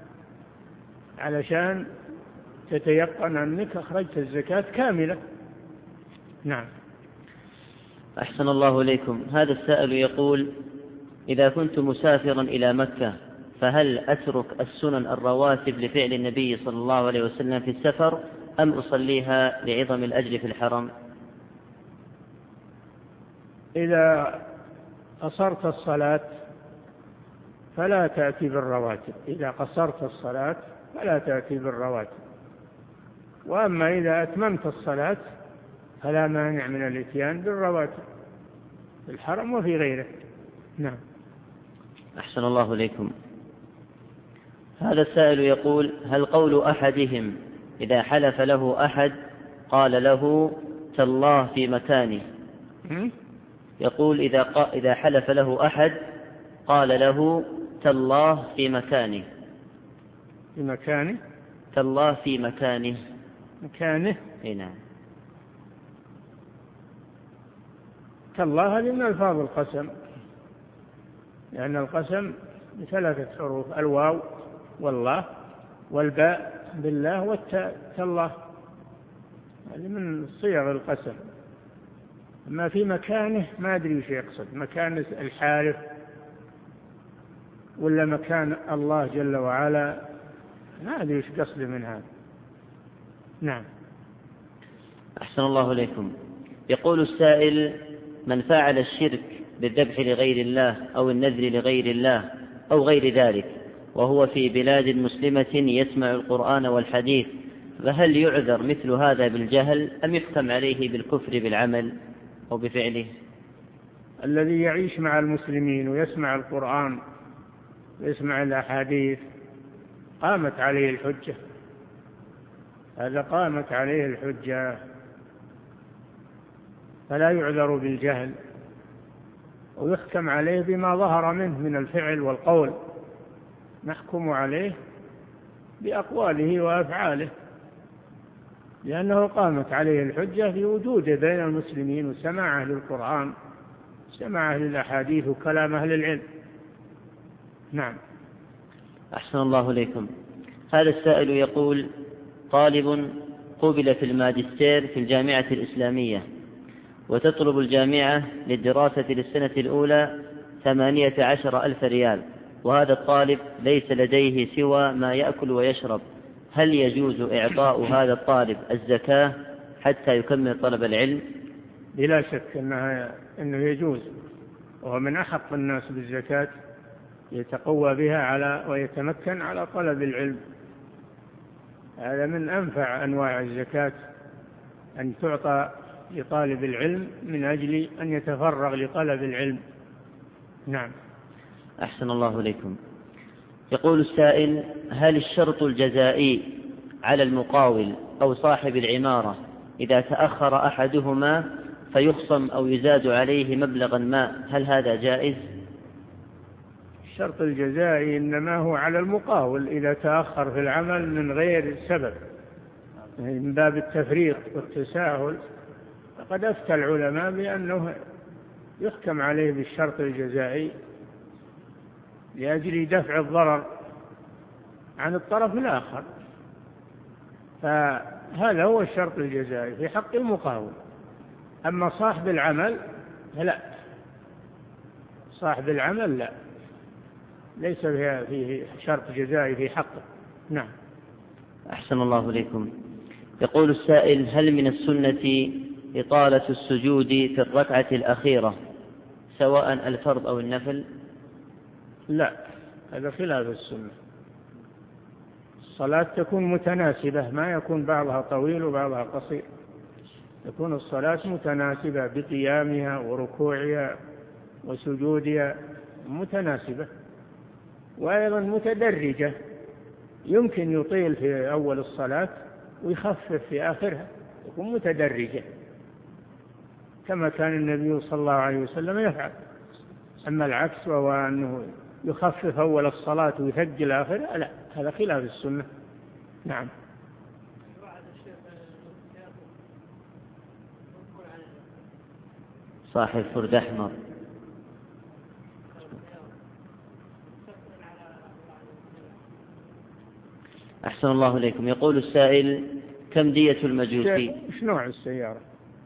علشان تتيقن أنك أخرجت الزكاة كاملة. نعم. أحسن الله إليكم. هذا السائل يقول: إذا كنت مسافرا إلى مكة فهل أترك السنن الرواتب لفعل النبي صلى الله عليه وسلم في السفر أم أصليها لعظم الأجر في الحرم؟ إذا قصرت الصلاة فلا تأتي بالرواتب، إذا قصرت الصلاة فلا تأتي بالرواتب، وأما إذا أتممت الصلاة فلا مانع من الإتيان بالرواتب في الحرم وفي غيره. نعم. أحسن الله إليكم. هذا السائل يقول: هل قول أحدهم إذا حلف له أحد قال له تالله في مكانه، يقول إذا, إذا حلف له أحد قال له تالله في مكانه في مكانه تالله في مكانه مكانه إيه نعم. تالله هذه من ألفاظ القسم، لأن القسم بثلاثة حروف: الواو والله والباء بالله والتاء تالله، هذه من صيغ القسم. أما في مكانه ما أدري وش يقصد، مكان الحارف ولا مكان الله جل وعلا، ما أدري وش قصد من هذا. نعم. أحسن الله إليكم. يقول السائل: من فعل الشرك بالذبح لغير الله أو النذر لغير الله أو غير ذلك وهو في بلاد مسلمة يسمع القرآن والحديث، فهل يعذر مثل هذا بالجهل أم يحكم عليه بالكفر بالعمل أو بفعله؟ الذي يعيش مع المسلمين ويسمع القرآن ويسمع الأحاديث قامت عليه الحجة، هذا قامت عليه الحجة، فلا يعذر بالجهل، ويحكم عليه بما ظهر منه من الفعل والقول، نحكم عليه بأقواله وأفعاله، لأنه قامت عليه الحجة في وجوده بين المسلمين وسماع أهل القرآن سماع أهل الأحاديث وكلام أهل العلم. نعم. أحسن الله إليكم. هذا السائل يقول: طالب قبل في الماجستير في الجامعة الإسلامية وتطلب الجامعة للدراسة للسنة الأولى ثمانية عشر ألف ريال، وهذا الطالب ليس لديه سوى ما يأكل ويشرب، هل يجوز إعطاء هذا الطالب الزكاة حتى يكمل طلب العلم؟ بلا شك أنها أنه يجوز، وهو من أحق الناس بالزكاة، يتقوى بها على ويتمكن على طلب العلم. هذا من أنفع أنواع الزكاة، أن تعطى لطالب العلم من أجل أن يتفرغ لطلب العلم. نعم. أحسن الله إليكم. يقول السائل: هل الشرط الجزائي على المقاول أو صاحب العمارة إذا تأخر أحدهما فيخصم أو يزاد عليه مبلغا ما، هل هذا جائز؟ الشرط الجزائي إنما هو على المقاول إذا تأخر في العمل من غير سبب، من باب التفريط والتساهل، فقد أفتى العلماء بأنه يحكم عليه بالشرط الجزائي لأجل دفع الضرر عن الطرف الآخر، فهذا هو الشرط الجزائي في حق المقاول. أما صاحب العمل لا، صاحب العمل لا، ليس فيه شرط جزائي في حقه. نعم. أحسن الله إليكم. يقول السائل: هل من السنة إطالة السجود في الركعة الأخيرة سواء الفرض أو النفل؟ لا، هذا خلاف السنة. الصلاة تكون متناسبة، ما يكون بعضها طويل وبعضها قصير، تكون الصلاة متناسبة بقيامها وركوعها وسجودها متناسبة، وأيضا متدرجة، يمكن يطيل في أول الصلاة ويخفف في آخرها، يكون متدرجة كما كان النبي صلى الله عليه وسلم يفعل. أما العكس وهو أنه يخفف أول الصلاة ويثقل آخرها، لا، هذا خلاف السنة. نعم. صاحب فرد أحمر. أحسن الله إليكم. يقول السائل: كم دية المجوسي؟ إيش نوع السيارة؟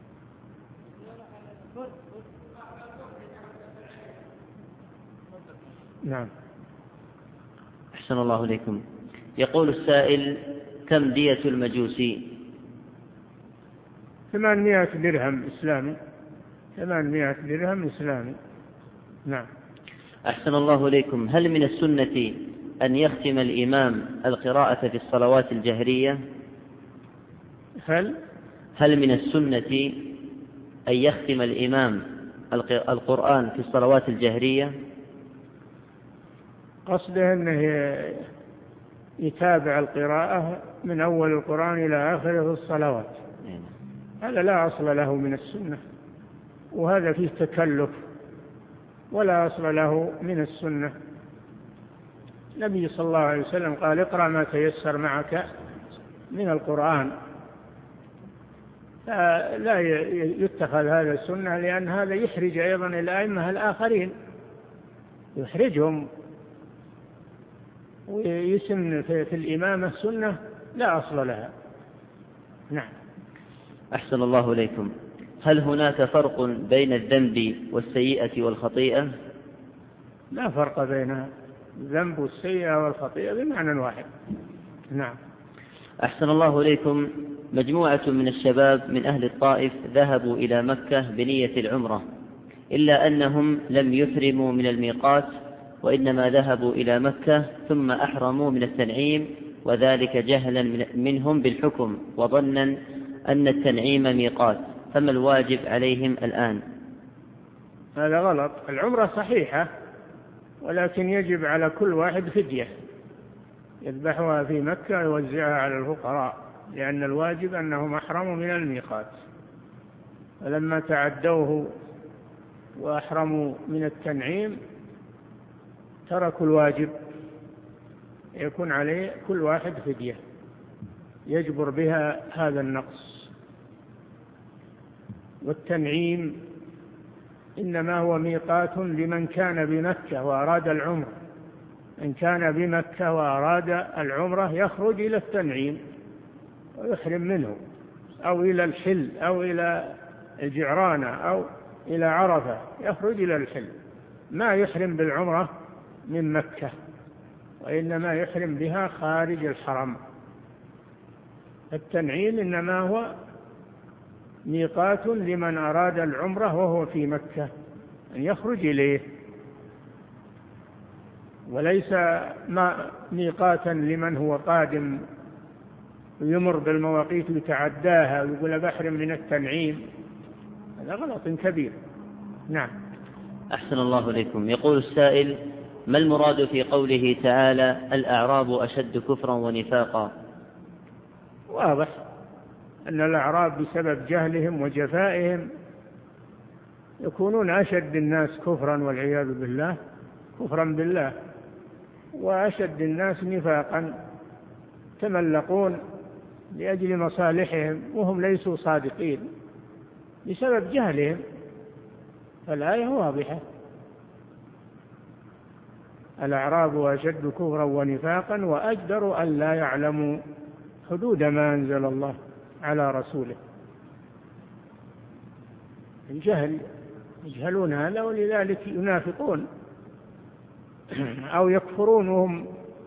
نعم. أحسن الله إليكم. يقول السائل: كم دية المجوسي؟ ثمانمائة درهم إسلامي. ثمانمائة درهم إسلامي. نعم. أحسن الله إليكم. هل من السنة أن يختم الإمام القراءة في الصلوات الجهرية؟ هل هل من السنة أن يختم الإمام القرآن في الصلوات الجهرية؟ قصده أنه يتابع القراءة من أول القرآن إلى آخره في الصلوات، هذا لا أصل له من السنة، وهذا فيه تكلف ولا أصل له من السنة. النبي صلى الله عليه وسلم قال: اقرأ ما تيسر معك من القرآن. لا يتخذ هذا السنة، لأن هذا يحرج أيضا الأئمة الآخرين، يحرجهم ويسن في الإمامة سنة لا أصل لها. نعم. أحسن الله إليكم. هل هناك فرق بين الذنب والسيئة والخطيئة؟ لا فرق بينها، الذنب والسيئة والخطيئة بمعنى واحد. نعم. أحسن الله إليكم. مجموعة من الشباب من أهل الطائف ذهبوا إلى مكة بنية العمرة، إلا أنهم لم يحرموا من الميقات، وإنما ذهبوا إلى مكة ثم أحرموا من التنعيم، وذلك جهلا منهم بالحكم وظنا أن التنعيم ميقات، فما الواجب عليهم الآن؟ هذا غلط. العمرة صحيحة، ولكن يجب على كل واحد فدية يذبحها في مكة ويوزعها على الفقراء، لأن الواجب أنهم أحرموا من الميقات، فلما تعدوه وأحرموا من التنعيم تركوا الواجب، يكون عليه كل واحد فدية يجبر بها هذا النقص. والتنعيم إنما هو ميقات لمن كان بمكة وأراد العمرة، إن كان بمكة وأراد العمرة يخرج إلى التنعيم ويحرم منه، أو إلى الحل، أو إلى الجعرانة، أو إلى عرفة، يخرج إلى الحل، ما يحرم بالعمرة من مكة، وإنما يحرم بها خارج الحرم. التنعيم إنما هو ميقات لمن أراد العمرة وهو في مكة أن يخرج إليه، وليس ميقاتا لمن هو قادم ويمر بالمواقيت ويتعداها ويقول بحرم من التنعيم، هذا غلط كبير. نعم. أحسن الله إليكم. يقول السائل: ما المراد في قوله تعالى: الأعراب أشد كفرا ونفاقا؟ واضح أن الأعراب بسبب جهلهم وجفائهم يكونون أشد الناس كفرا والعياذ بالله، كفرا بالله، وأشد الناس نفاقا، تملقون لأجل مصالحهم وهم ليسوا صادقين بسبب جهلهم، فالآية واضحة: الأعراب أشد كفرا ونفاقا وأجدر أن لا يعلموا حدود ما أنزل الله على رسوله. الجهل، يجهلون هذا ولذلك ينافقون أو يكفرون وهم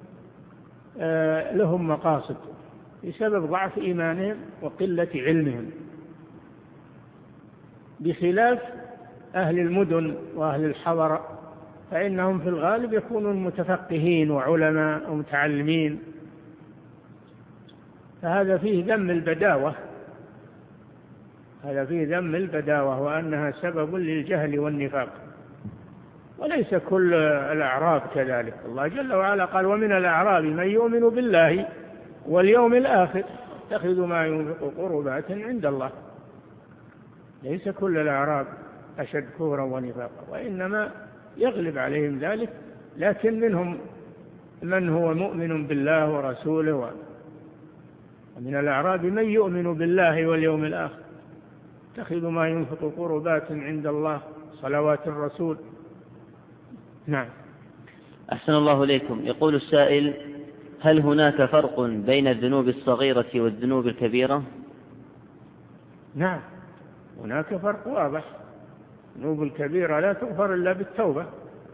لهم مقاصد بسبب ضعف إيمانهم وقلة علمهم، بخلاف أهل المدن وأهل الحضر فإنهم في الغالب يكونون متفقهين وعلماء ومتعلمين، فهذا فيه ذم البداوة، هذا فيه ذم البداوة وأنها سبب للجهل والنفاق. وليس كل الأعراب كذلك، الله جل وعلا قال: ومن الأعراب من يؤمن بالله واليوم الآخر يتخذ ما ينفق قربات عند الله. ليس كل الأعراب أشد كفرا ونفاقا، وإنما يغلب عليهم ذلك، لكن منهم من هو مؤمن بالله ورسوله. ومن الأعراب من يؤمن بالله واليوم الآخر يتخذ ما ينفق قربات عند الله صلوات الرسول. نعم. أحسن الله إليكم. يقول السائل: هل هناك فرق بين الذنوب الصغيرة والذنوب الكبيرة؟ نعم، هناك فرق واضح. الذنوب الكبيرة لا تغفر إلا بالتوبة،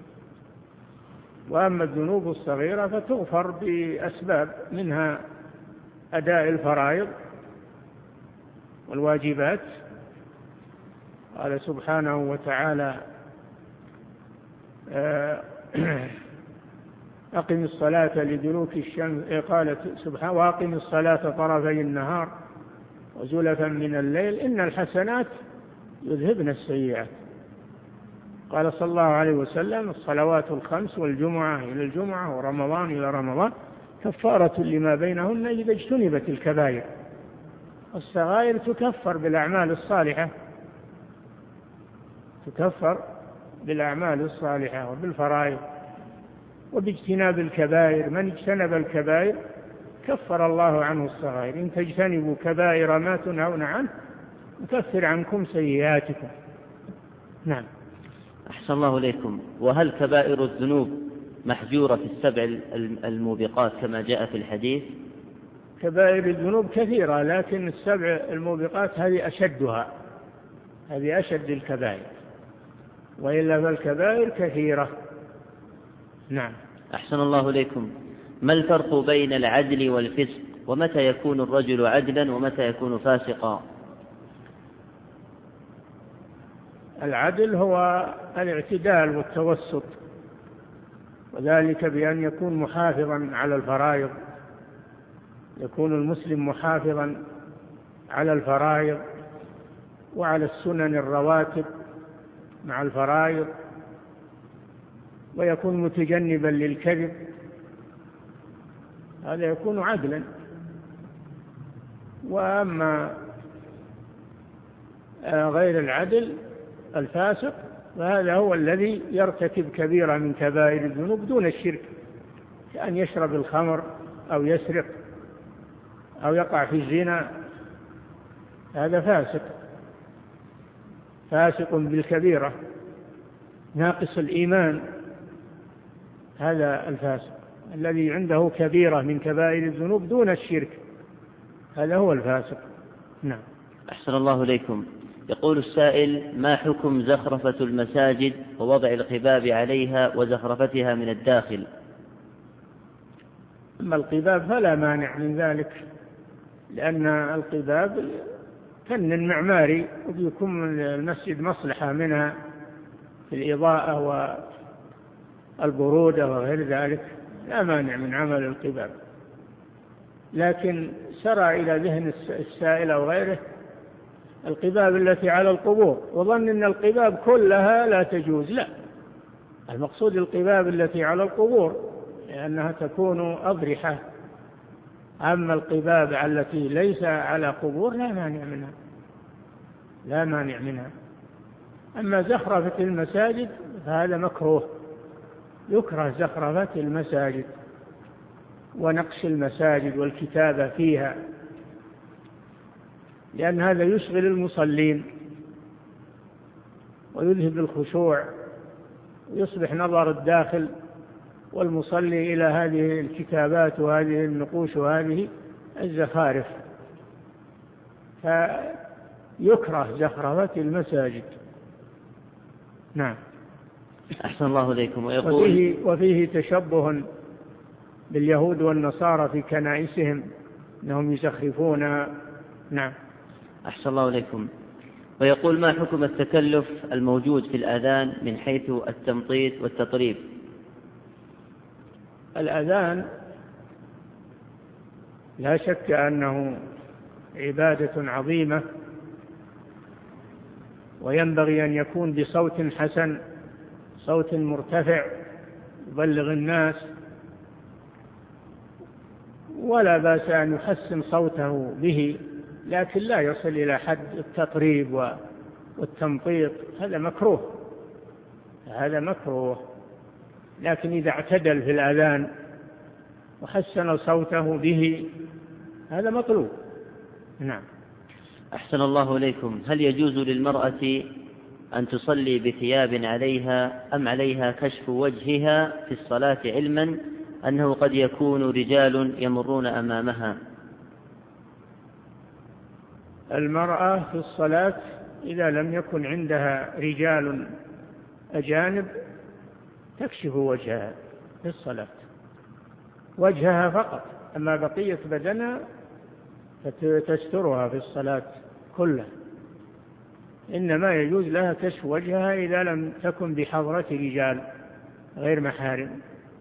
وأما الذنوب الصغيرة فتغفر بأسباب، منها أداء الفرائض والواجبات. قال سبحانه وتعالى: أقم الصلاة لدلوك الشمس، قالت سبحانه: وأقم الصلاة طرفي النهار وزلفا من الليل إن الحسنات يذهبن السيئات. قال صلى الله عليه وسلم: الصلوات الخمس والجمعة إلى الجمعة ورمضان إلى رمضان كفارة لما بينهن إذا اجتنبت الكبائر. الصغائر تكفر بالأعمال الصالحة، تكفر بالأعمال الصالحة وبالفرائض وباجتناب الكبائر. من اجتنب الكبائر كفر الله عنه الصغائر. إن تجتنبوا كبائر ما تنهون عنه نكفر عنكم سيئاتكم. نعم. أحسن الله إليكم. وهل كبائر الذنوب محجورة في السبع الموبقات كما جاء في الحديث؟ كبائر الذنوب كثيرة، لكن السبع الموبقات هذه أشدها، هذه أشد الكبائر، وإلا فالكبائر كثيرة. نعم. أحسن الله إليكم. ما الفرق بين العدل والفسق؟ ومتى يكون الرجل عدلا ومتى يكون فاسقا؟ العدل هو الاعتدال والتوسط، وذلك بأن يكون محافظا على الفرائض، يكون المسلم محافظا على الفرائض وعلى السنن الرواتب مع الفرائض، ويكون متجنبا للكذب، هذا يكون عدلا. وأما غير العدل الفاسق فهذا هو الذي يرتكب كبيرة من كبائر الذنوب دون الشرك، كأن يشرب الخمر أو يسرق أو يقع في الزنا، هذا فاسق، فاسق بالكبيرة ناقص الإيمان، هذا الفاسق. الذي عنده كبيرة من كبائر الذنوب دون الشرك هذا هو الفاسق. نعم. أحسن الله إليكم. يقول السائل: ما حكم زخرفة المساجد ووضع القباب عليها وزخرفتها من الداخل؟ أما القباب فلا مانع من ذلك، لأن القباب فن معماري ويكون المسجد مصلحة منها في الإضاءة والبرودة وغير ذلك، لا مانع من عمل القباب. لكن سرى إلى ذهن السائل أو غيره القباب التي على القبور وظن أن القباب كلها لا تجوز. لا، المقصود القباب التي على القبور لأنها تكون أضرحة. أما القباب التي ليس على قبور لا مانع منها، لا مانع منها. أما زخرفة المساجد فهذا مكروه، يكره زخرفة المساجد ونقش المساجد والكتابة فيها، لأن هذا يشغل المصلين ويذهب الخشوع ويصبح نظر الداخل والمصلي إلى هذه الكتابات وهذه النقوش وهذه الزخارف، فيكره زخرفة المساجد. نعم. أحسن الله إليكم. ويقول وفيه, وفيه تشبه باليهود والنصارى في كنائسهم أنهم يزخرفون. نعم. أحسن الله إليكم. ويقول: ما حكم التكلف الموجود في الأذان من حيث التمطيط والتطريب؟ الأذان لا شك أنه عبادة عظيمة، وينبغي أن يكون بصوت حسن، صوت مرتفع يبلغ الناس، ولا بأس أن يحسن صوته به، لكن لا يصل إلى حد التطريب والتمطيط، هذا مكروه، هذا مكروه. لكن إذا اعتدل في الأذان وحسن صوته به هذا مطلوب. نعم. أحسن الله إليكم. هل يجوز للمرأة أن تصلي بثياب عليها أم عليها كشف وجهها في الصلاة، علما أنه قد يكون رجال يمرون أمامها؟ المرأة في الصلاة إذا لم يكن عندها رجال أجانب تكشف وجهها في الصلاة، وجهها فقط، أما بقية بدنها فتسترها في الصلاة كلها. إنما يجوز لها كشف وجهها إذا لم تكن بحضرة رجال غير محارم.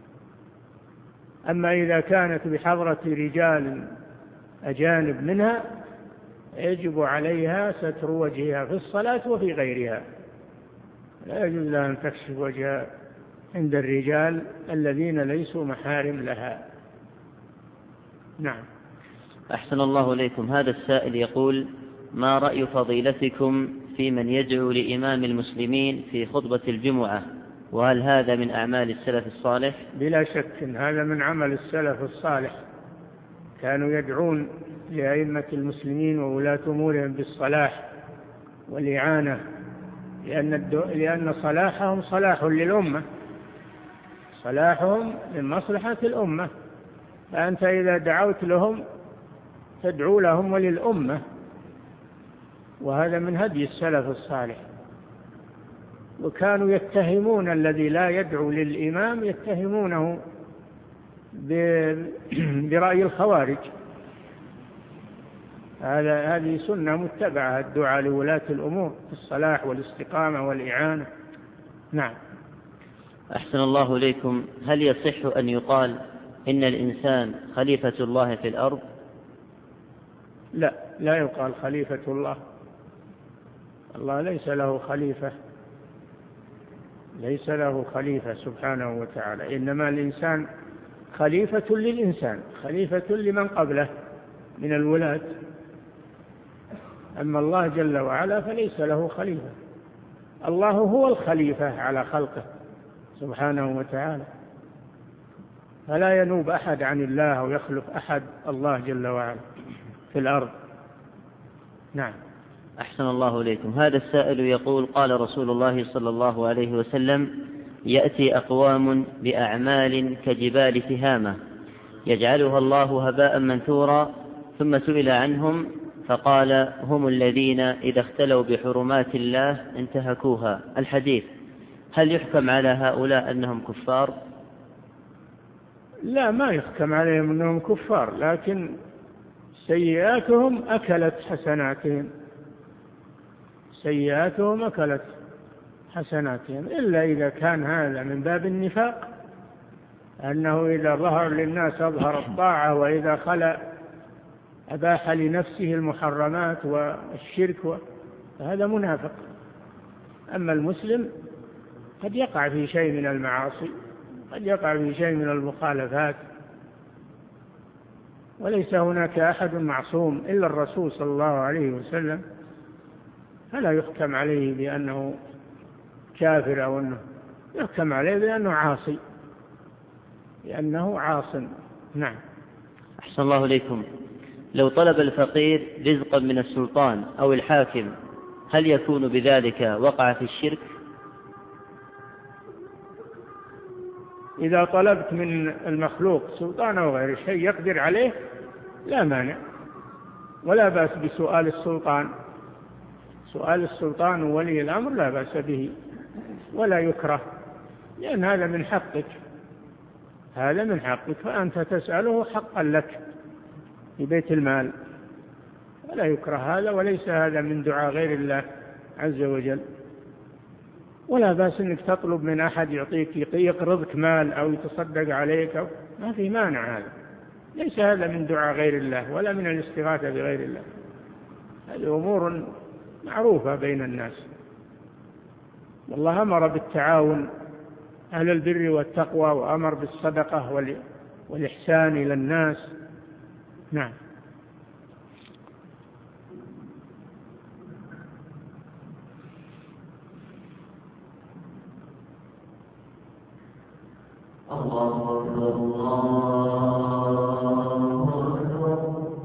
أما إذا كانت بحضرة رجال أجانب منها يجب عليها ستر وجهها في الصلاة وفي غيرها، لا يجوز لها أن تكشف وجهها عند الرجال الذين ليسوا محارم لها. نعم. أحسن الله إليكم. هذا السائل يقول: ما رأي فضيلتكم في من يدعو لإمام المسلمين في خطبة الجمعة، وهل هذا من أعمال السلف الصالح؟ بلا شك هذا من عمل السلف الصالح، كانوا يدعون لأئمة المسلمين وولاة أمورهم بالصلاح والإعانة، لأن, لأن صلاحهم صلاح للأمة، صلاحهم من مصلحة الأمة، فأنت إذا دعوت لهم تدعو لهم وللأمة، وهذا من هدي السلف الصالح. وكانوا يتهمون الذي لا يدعو للإمام، يتهمونه برأي الخوارج. هذا هذه سنة متبعة، الدعاء لولاة الأمور في الصلاح والاستقامة والإعانة. نعم. أحسن الله إليكم. هل يصح أن يقال إن الإنسان خليفة الله في الأرض؟ لا، لا يقال خليفة الله، الله ليس له خليفة، ليس له خليفة سبحانه وتعالى، إنما الإنسان خليفة للإنسان، خليفة لمن قبله من الولاة. أما الله جل وعلا فليس له خليفة، الله هو الخليفة على خلقه سبحانه وتعالى، فلا ينوب أحد عن الله ويخلف أحد الله جل وعلا في الأرض. نعم. أحسن الله إليكم. هذا السائل يقول: قال رسول الله صلى الله عليه وسلم: يأتي أقوام بأعمال كجبال تهامة يجعلها الله هباء منثورا، ثم سئل عنهم فقال: هم الذين إذا اختلوا بحرمات الله انتهكوها. الحديث، هل يحكم على هؤلاء أنهم كفار؟ لا، ما يحكم عليهم أنهم كفار، لكن سيئاتهم أكلت حسناتهم، سيئاتهم أكلت حسناتهم، إلا إذا كان هذا من باب النفاق، أنه إذا ظهر للناس أظهر الطاعة، وإذا خلى أباح لنفسه المحرمات والشرك، فهذا منافق. أما المسلم قد يقع في شيء من المعاصي، قد يقع في شيء من المخالفات، وليس هناك أحد معصوم إلا الرسول صلى الله عليه وسلم، فلا يحكم عليه بأنه كافر أو أنه، يحكم عليه بأنه عاصي، لأنه عاص. نعم. أحسن الله إليكم. لو طلب الفقير رزقا من السلطان أو الحاكم، هل يكون بذلك وقع في الشرك؟ إذا طلبت من المخلوق سلطان أو غير شيء يقدر عليه لا مانع، ولا بأس بسؤال السلطان، سؤال السلطان وولي الأمر لا بأس به ولا يكره، لأن هذا من حقك، هذا من حقك، فأنت تسأله حقا لك في بيت المال، ولا يكره هذا، وليس هذا من دعاء غير الله عز وجل. ولا بأس أنك تطلب من أحد يعطيك يقرضك مال أو يتصدق عليك أو ما في مانع، هذا ليس هذا من دعاء غير الله ولا من الاستغاثة بغير الله، هذه أمور معروفة بين الناس. والله أمر بالتعاون على البر والتقوى وأمر بالصدقة والإحسان إلى الناس. نعم. الله أكبر الله أكبر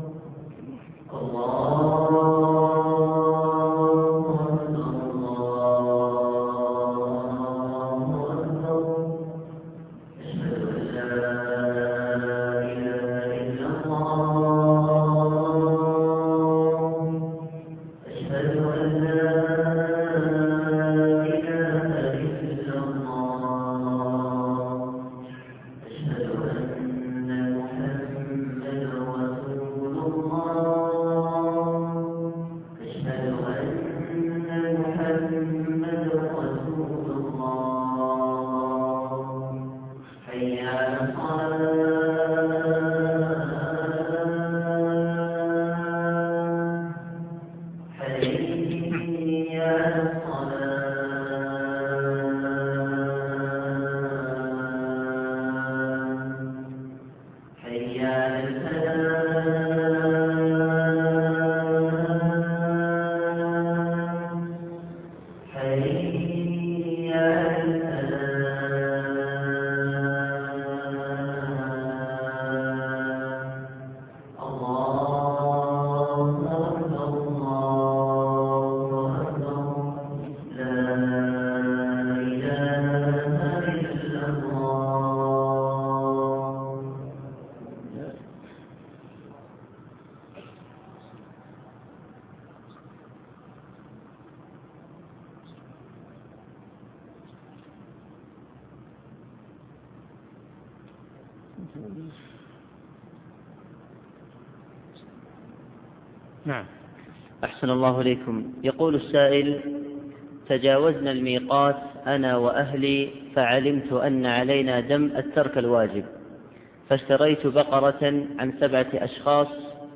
نعم. أحسن الله إليكم. يقول السائل: تجاوزنا الميقات أنا وأهلي فعلمت أن علينا دم الترك الواجب، فاشتريت بقرة عن سبعة أشخاص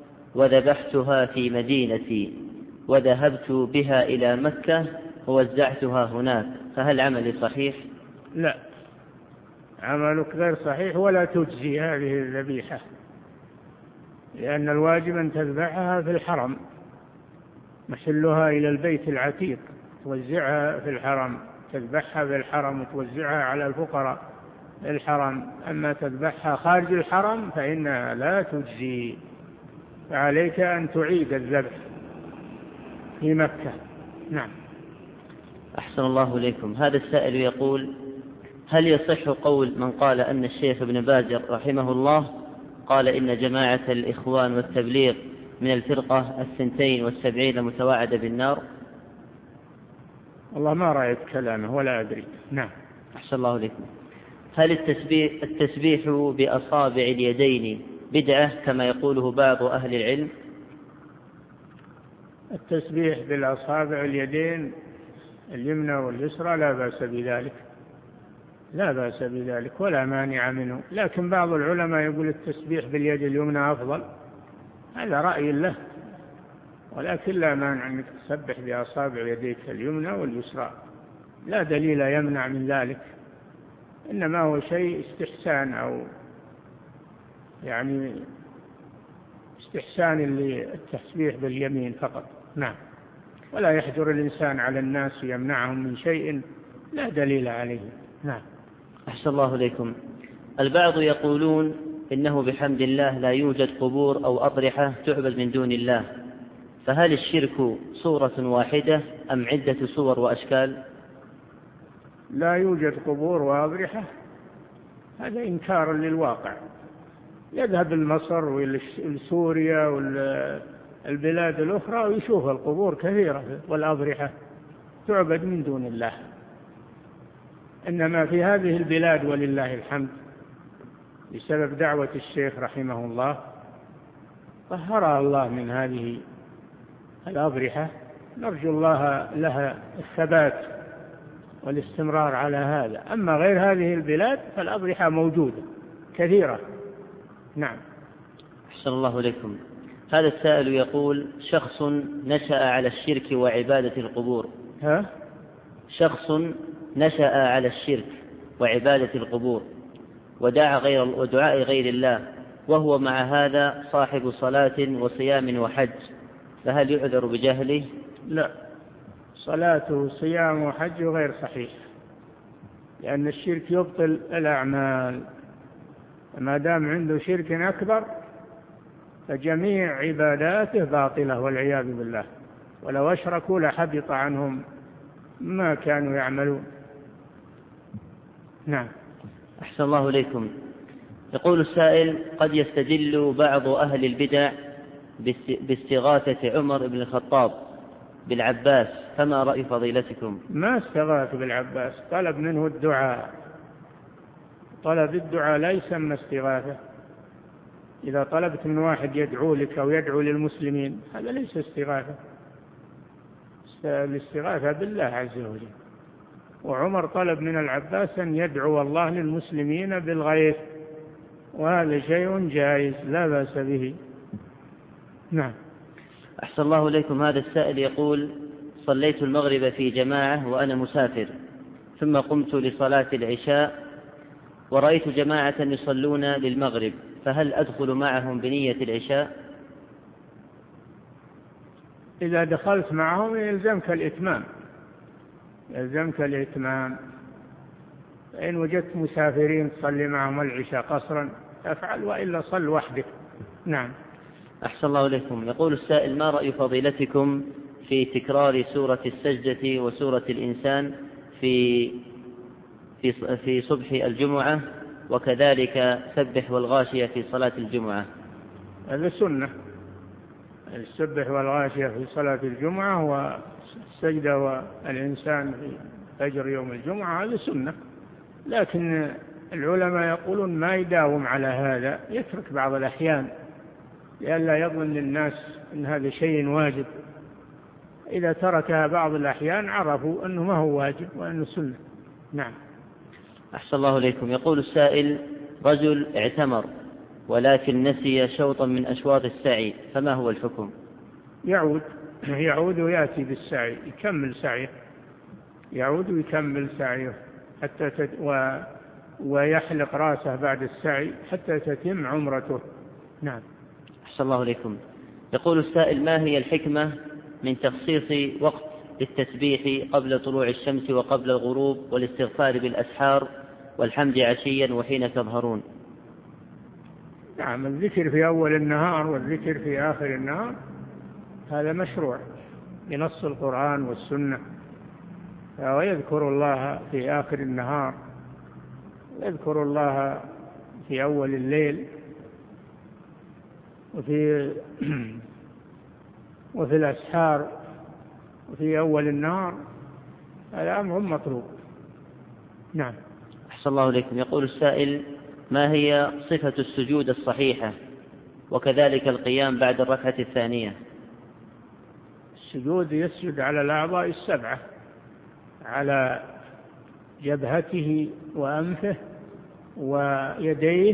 وذبحتها في مدينتي وذهبت بها إلى مكة ووزعتها هناك، فهل عملي صحيح؟ لا، عملك غير صحيح ولا تجزي هذه الذبيحة، لأن الواجب أن تذبحها في الحرم، محلها إلى البيت العتيق، توزعها في الحرم، تذبحها في الحرم وتوزعها على الفقراء في الحرم. أما تذبحها خارج الحرم فإنها لا تجزي، فعليك أن تعيد الذبح في مكة. نعم. أحسن الله إليكم. هذا السائل يقول: هل يصح قول من قال أن الشيخ ابن باز رحمه الله قال إن جماعة الإخوان والتبليغ من الفرقة الثنتين والسبعين متواعدة بالنار؟ والله ما رأيت كلامه ولا أدري. نعم. أحسن الله إليكم. هل التسبيح, التسبيح بأصابع اليدين بدعة كما يقوله بعض أهل العلم؟ التسبيح بالأصابع اليدين اليمنى واليسرى لا بأس بذلك، لا بأس بذلك ولا مانع منه، لكن بعض العلماء يقول التسبيح باليد اليمنى أفضل، هذا رأي له، ولكن لا مانع أنك تسبح بأصابع يديك اليمنى واليسرى، لا دليل يمنع من ذلك، إنما هو شيء استحسان أو يعني استحسان للتسبيح باليمين فقط. نعم. ولا يحجر الإنسان على الناس يمنعهم من شيء لا دليل عليه. نعم. أحسن الله إليكم. البعض يقولون إنه بحمد الله لا يوجد قبور أو أضرحة تعبد من دون الله، فهل الشرك صورة واحدة أم عدة صور وأشكال؟ لا يوجد قبور وأضرحة، هذا إنكار للواقع. يذهب لمصر ولسوريا والبلاد الأخرى ويشوف القبور كثيرة والأضرحة تعبد من دون الله، إنما في هذه البلاد ولله الحمد بسبب دعوة الشيخ رحمه الله طهرها الله من هذه الأضرحة نرجو الله لها الثبات والاستمرار على هذا. أما غير هذه البلاد فالأضرحة موجودة كثيرة. نعم. أحسن الله إليكم. هذا السائل يقول: شخص نشأ على الشرك وعبادة القبور. ها؟ شخص نشأ على الشرك وعبادة القبور ودعا غير ودعاء غير الله، وهو مع هذا صاحب صلاة وصيام وحج، فهل يعذر بجهله؟ لا، صلاته وصيام وحج غير صحيح، لأن الشرك يبطل الأعمال. ما دام عنده شرك أكبر فجميع عباداته باطلة والعياذ بالله، ولو أشركوا لحبط عنهم ما كانوا يعملون. نعم. أحسن الله إليكم. يقول السائل: قد يستدل بعض أهل البدع باستغاثة عمر بن الخطاب بالعباس، فما رأي فضيلتكم؟ ما استغاث بالعباس، طلب منه الدعاء. طلب الدعاء لا يسمى استغاثة. إذا طلبت من واحد يدعو لك أو يدعو للمسلمين هذا ليس استغاثة. الاستغاثة بالله عز وجل. وعمر طلب من العباس أن يدعو الله للمسلمين بالغيث، وهذا شيء جائز لا بأس به. نعم. أحسن الله إليكم. هذا السائل يقول: صليت المغرب في جماعة وأنا مسافر، ثم قمت لصلاة العشاء ورأيت جماعة يصلون للمغرب، فهل أدخل معهم بنية العشاء؟ إذا دخلت معهم يلزمك الإتمام، يلزمك الإتمام. فإن وجدت مسافرين تصلي معهم العشاء قصرا تفعل، وإلا صل وحدك. نعم. أحسن الله إليكم. يقول السائل: ما رأي فضيلتكم في تكرار سورة السجدة وسورة الإنسان في في في صبح الجمعة، وكذلك سبح والغاشية في صلاة الجمعة؟ هذا سنة. السبح والغاشية في صلاة الجمعة والسجدة والإنسان في فجر يوم الجمعة هذا سنة، لكن العلماء يقولون ما يداوم على هذا، يترك بعض الأحيان لئلا يظن الناس أن هذا شيء واجب. إذا تركها بعض الأحيان عرفوا أنه ما هو واجب وأنه سنة. نعم. أحسن الله إليكم. يقول السائل: رجل اعتمر ولكن نسي شوطا من أشواط السعي، فما هو الحكم؟ يعود يعود ويأتي بالسعي، يكمل سعيه، يعود ويكمل سعيه حتى تت... و... ويحلق رأسه بعد السعي حتى تتم عمرته. نعم. أحسن الله إليكم. يقول السائل: ما هي الحكمة من تخصيص وقت للتسبيح قبل طلوع الشمس وقبل الغروب، والاستغفار بالأسحار، والحمد عشيا وحين تظهرون؟ نعم. الذكر في أول النهار والذكر في آخر النهار هذا مشروع بنص القرآن والسنة. ويذكر الله في آخر النهار، يذكر الله في أول الليل، وفي وفي الأسحار، وفي أول النهار. هذا أمر مطلوب. نعم. أحسن الله إليكم. يقول السائل: ما هي صفة السجود الصحيحة، وكذلك القيام بعد الركعة الثانية؟ السجود يسجد على الأعضاء السبعة، على جبهته وأنفه ويديه،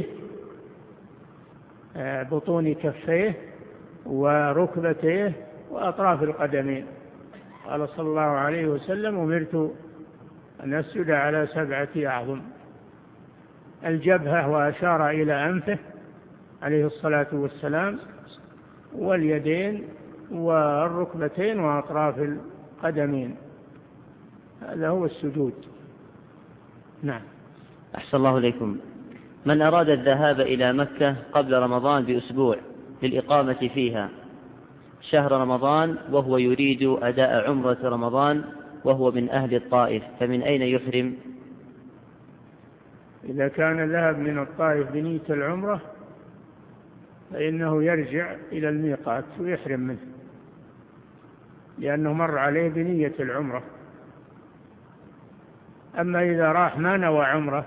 بطون كفيه وركبتيه وأطراف القدمين. قال صلى الله عليه وسلم: أمرت أن أسجد على سبعة أعظم. الجبهة وأشار إلى أنفه عليه الصلاة والسلام، واليدين والركبتين وأطراف القدمين. هذا هو السجود. نعم. أحسن الله إليكم. من أراد الذهاب إلى مكة قبل رمضان بأسبوع للإقامة فيها شهر رمضان، وهو يريد أداء عمرة رمضان وهو من أهل الطائف، فمن أين يحرم؟ إذا كان ذهب من الطائف بنية العمرة فإنه يرجع إلى الميقات ويحرم منه، لأنه مر عليه بنية العمرة. أما إذا راح ما نوى عمرة،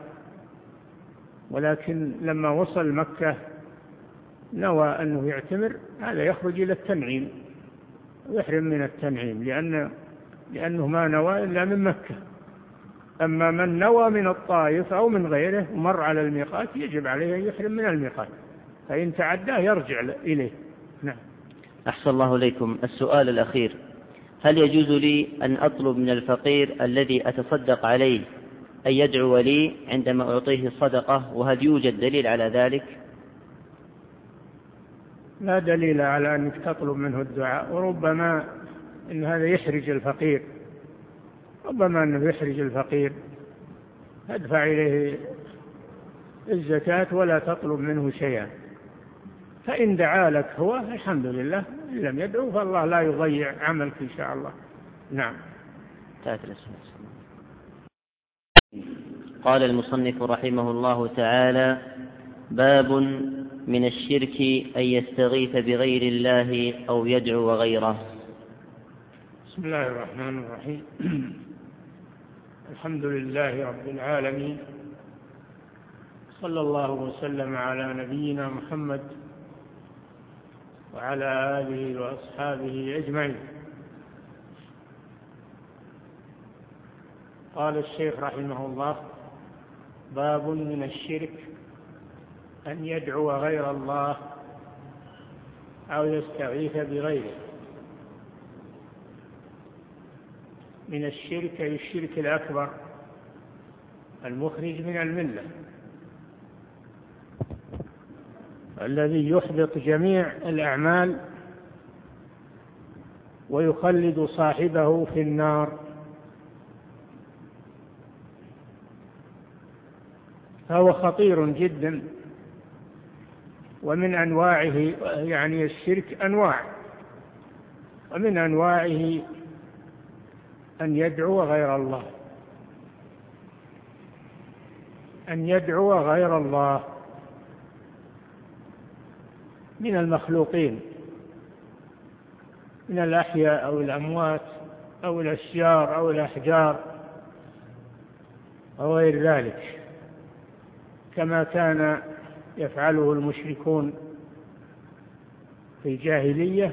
ولكن لما وصل مكة نوى أنه يعتمر، هذا يخرج إلى التنعيم، يحرم من التنعيم، لأن لأنه ما نوى إلا من مكة. أما من نوى من الطائف أو من غيره ومر على الميقات يجب عليه أن يحرم من الميقات، فإن تعداه يرجع إليه. نعم. أحسن الله إليكم. السؤال الأخير: هل يجوز لي أن أطلب من الفقير الذي أتصدق عليه أن يدعو لي عندما أعطيه الصدقة، وهل يوجد دليل على ذلك؟ لا دليل على أنك تطلب منه الدعاء، وربما إن هذا يحرج الفقير، ربما أنه يحرج الفقير، ادفع إليه الزكاة ولا تطلب منه شيئا، فإن دعا لك هو الحمد لله، إن لم يدعو فالله لا يضيع عملك إن شاء الله. نعم. قال المصنف رحمه الله تعالى: باب من الشرك أن يستغيث بغير الله أو يدعو غيره. بسم الله الرحمن الرحيم. الحمد لله رب العالمين، صلى الله وسلم على نبينا محمد وعلى آله وأصحابه أجمعين. قال الشيخ رحمه الله: باب من الشرك أن يدعو غير الله أو يستغيث بغيره. من الشرك أي الشرك الأكبر المخرج من الملة، الذي يحبط جميع الأعمال ويخلد صاحبه في النار، فهو خطير جدا. ومن أنواعه يعني الشرك أنواع، ومن أنواعه أن يدعو غير الله، أن يدعو غير الله من المخلوقين، من الأحياء أو الأموات أو الأشجار أو الأحجار أو غير ذلك، كما كان يفعله المشركون في الجاهلية،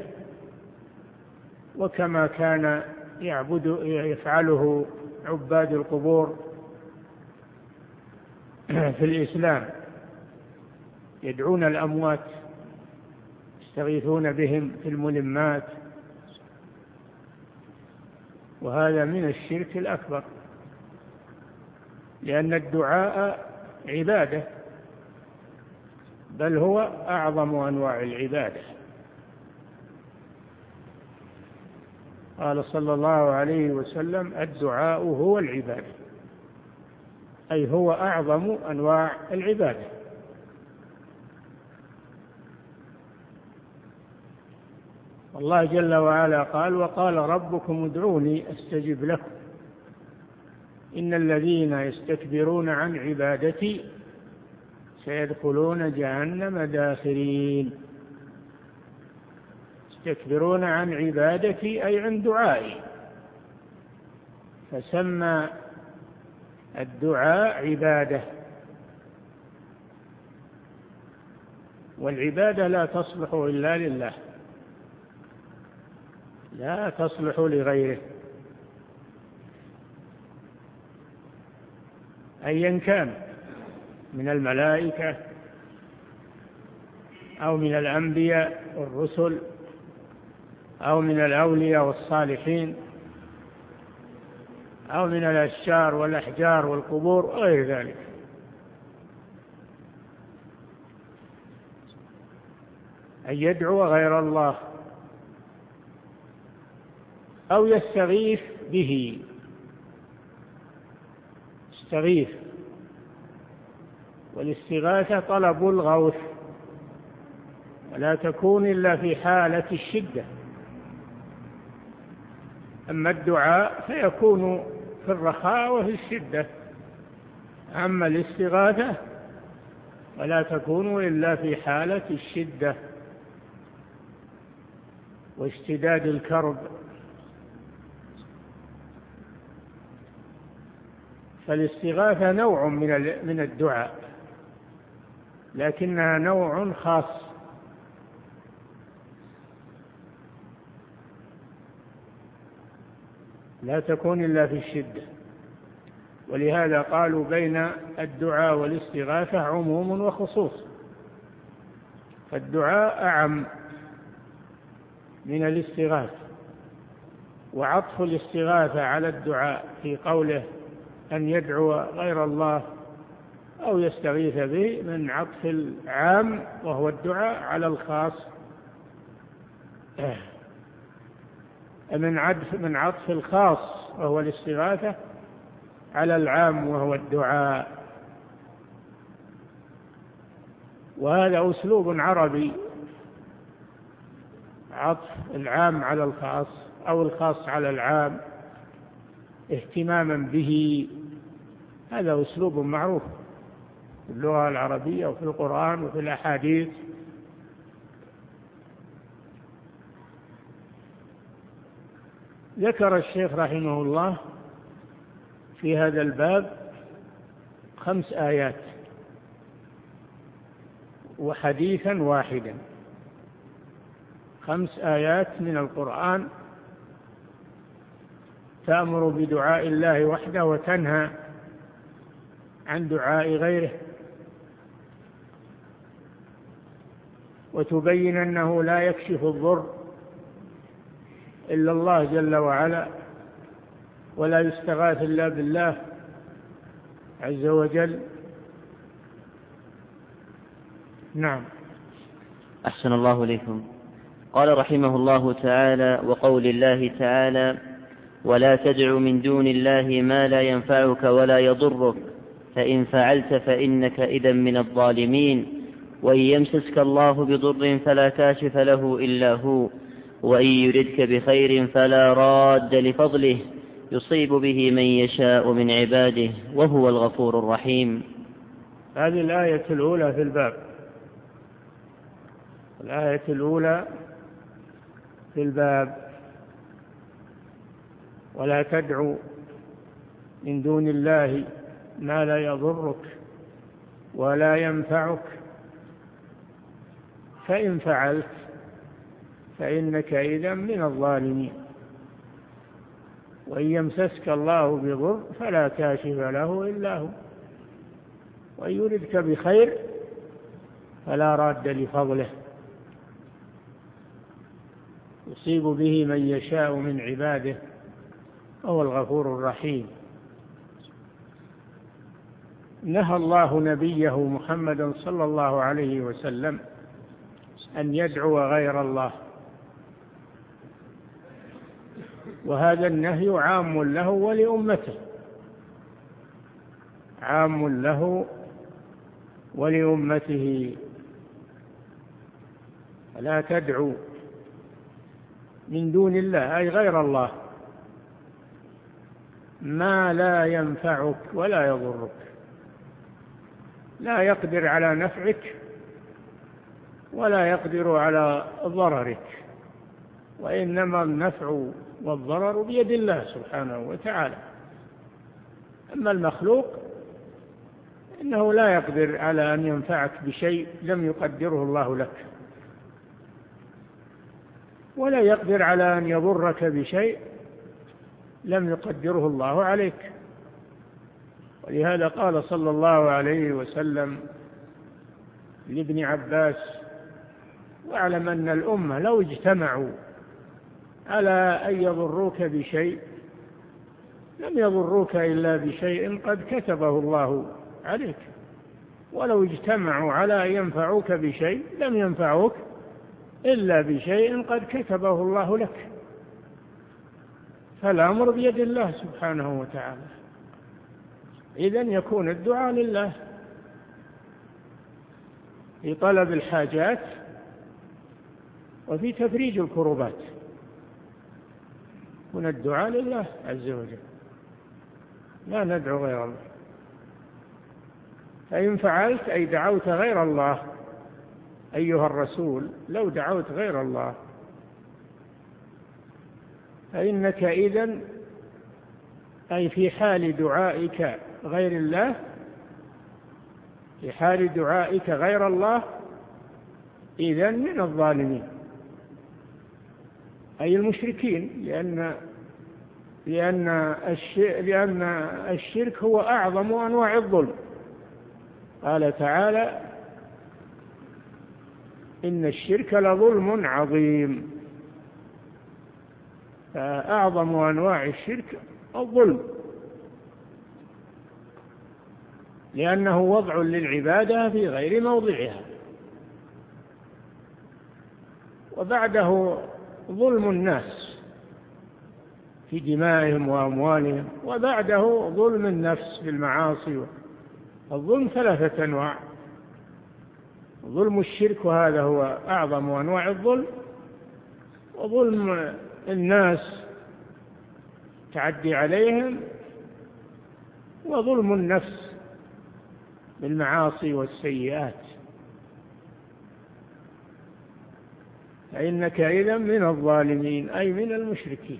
وكما كان يعبد يفعله عباد القبور في الإسلام، يدعون الأموات يستغيثون بهم في الملمات، وهذا من الشرك الأكبر، لأن الدعاء عبادة، بل هو أعظم أنواع العبادة. قال صلى الله عليه وسلم: الدعاء هو العبادة، أي هو أعظم أنواع العبادة. والله جل وعلا قال: وقال ربكم ادعوني أستجب لكم إن الذين يستكبرون عن عبادتي سيدخلون جهنم داخرين. يستكبرون عن عبادتي أي عن دعائي، فسمى الدعاء عبادة، والعبادة لا تصلح إلا لله، لا تصلح لغيره، أيا كان من الملائكة أو من الأنبياء والرسل أو من الأولياء والصالحين أو من الأشجار والأحجار والقبور وغير ذلك. أن يدعو غير الله أو يستغيث به. يستغيث، والاستغاثة طلب الغوث، ولا تكون إلا في حالة الشدة. أما الدعاء فيكون في الرخاء وفي الشدة، أما الاستغاثة ولا تكون إلا في حالة الشدة واشتداد الكرب. فالاستغاثة نوع من الدعاء، لكنها نوع خاص، لا تكون إلا في الشدة. ولهذا قالوا بين الدعاء والاستغاثة عموم وخصوص، فالدعاء أعم من الاستغاثة، وعطف الاستغاثة على الدعاء في قوله أن يدعو غير الله أو يستغيث به من عطف العام وهو الدعاء على الخاص، من عطف من عطف الخاص وهو الاستغاثة على العام وهو الدعاء. وهذا أسلوب عربي، عطف العام على الخاص أو الخاص على العام اهتماما به، هذا أسلوب معروف في اللغة العربية وفي القرآن وفي الأحاديث. ذكر الشيخ رحمه الله في هذا الباب خمس آيات وحديثا واحدا، خمس آيات من القرآن تأمر بدعاء الله وحده وتنهى عن دعاء غيره، وتبين أنه لا يكشف الضر إلا الله جل وعلا، ولا يستغاث إلا بالله عز وجل. نعم. أحسن الله إليكم. قال رحمه الله تعالى: وقول الله تعالى: ولا تدع من دون الله ما لا ينفعك ولا يضرك فإن فعلت فإنك إذا من الظالمين، وإن يمسسك الله بضر فلا كاشف له إلا هو، وإن يردك بخير فلا راد لفضله يصيب به من يشاء من عباده وهو الغفور الرحيم. هذه الآية الأولى في الباب، الآية الأولى في الباب: ولا تدع من دون الله ما لا يضرك ولا ينفعك فإن فعلت فإنك إذا من الظالمين، وإن يمسسك الله بضر فلا كاشف له إلا هو، وإن يردك بخير فلا راد لفضله يصيب به من يشاء من عباده وهو الغفور الرحيم. نهى الله نبيه محمدا صلى الله عليه وسلم أن يدعو غير الله، وهذا النهي عام له ولأمته، عام له ولأمته. لا تدعو من دون الله أي غير الله ما لا ينفعك ولا يضرك، لا يقدر على نفعك ولا يقدر على ضررك، وإنما النفع والضرر بيد الله سبحانه وتعالى. أما المخلوق إنه لا يقدر على أن ينفعك بشيء لم يقدره الله لك، ولا يقدر على أن يضرك بشيء لم يقدره الله عليك. ولهذا قال صلى الله عليه وسلم لابن عباس: واعلم أن الأمة لو اجتمعوا على أن يضروك بشيء لم يضروك إلا بشيء قد كتبه الله عليك، ولو اجتمعوا على أن ينفعوك بشيء لم ينفعوك إلا بشيء قد كتبه الله لك. فالأمر بيد الله سبحانه وتعالى. إذن يكون الدعاء لله في طلب الحاجات وفي تفريج الكروبات، يكون الدعاء لله عز وجل، لا ندعو غير الله. فإن فعلت أي دعوت غير الله أيها الرسول، لو دعوت غير الله فإنك إذن أي في حال دعائك غير الله، في حال دعائك غير الله إذن من الظالمين أي المشركين، لأن لأن لأن الشرك هو أعظم أنواع الظلم. قال تعالى: إن الشرك لظلم عظيم. فأعظم أنواع الشرك الظلم، لأنه وضع للعبادة في غير موضعها، وبعده ظلم الناس في دمائهم وأموالهم، وبعده ظلم النفس بالمعاصي. الظلم ثلاثة أنواع: ظلم الشرك، وهذا هو أعظم أنواع الظلم، وظلم الناس تعدي عليهم، وظلم النفس بالمعاصي والسيئات. فإنك إذن من الظالمين، أي من المشركين.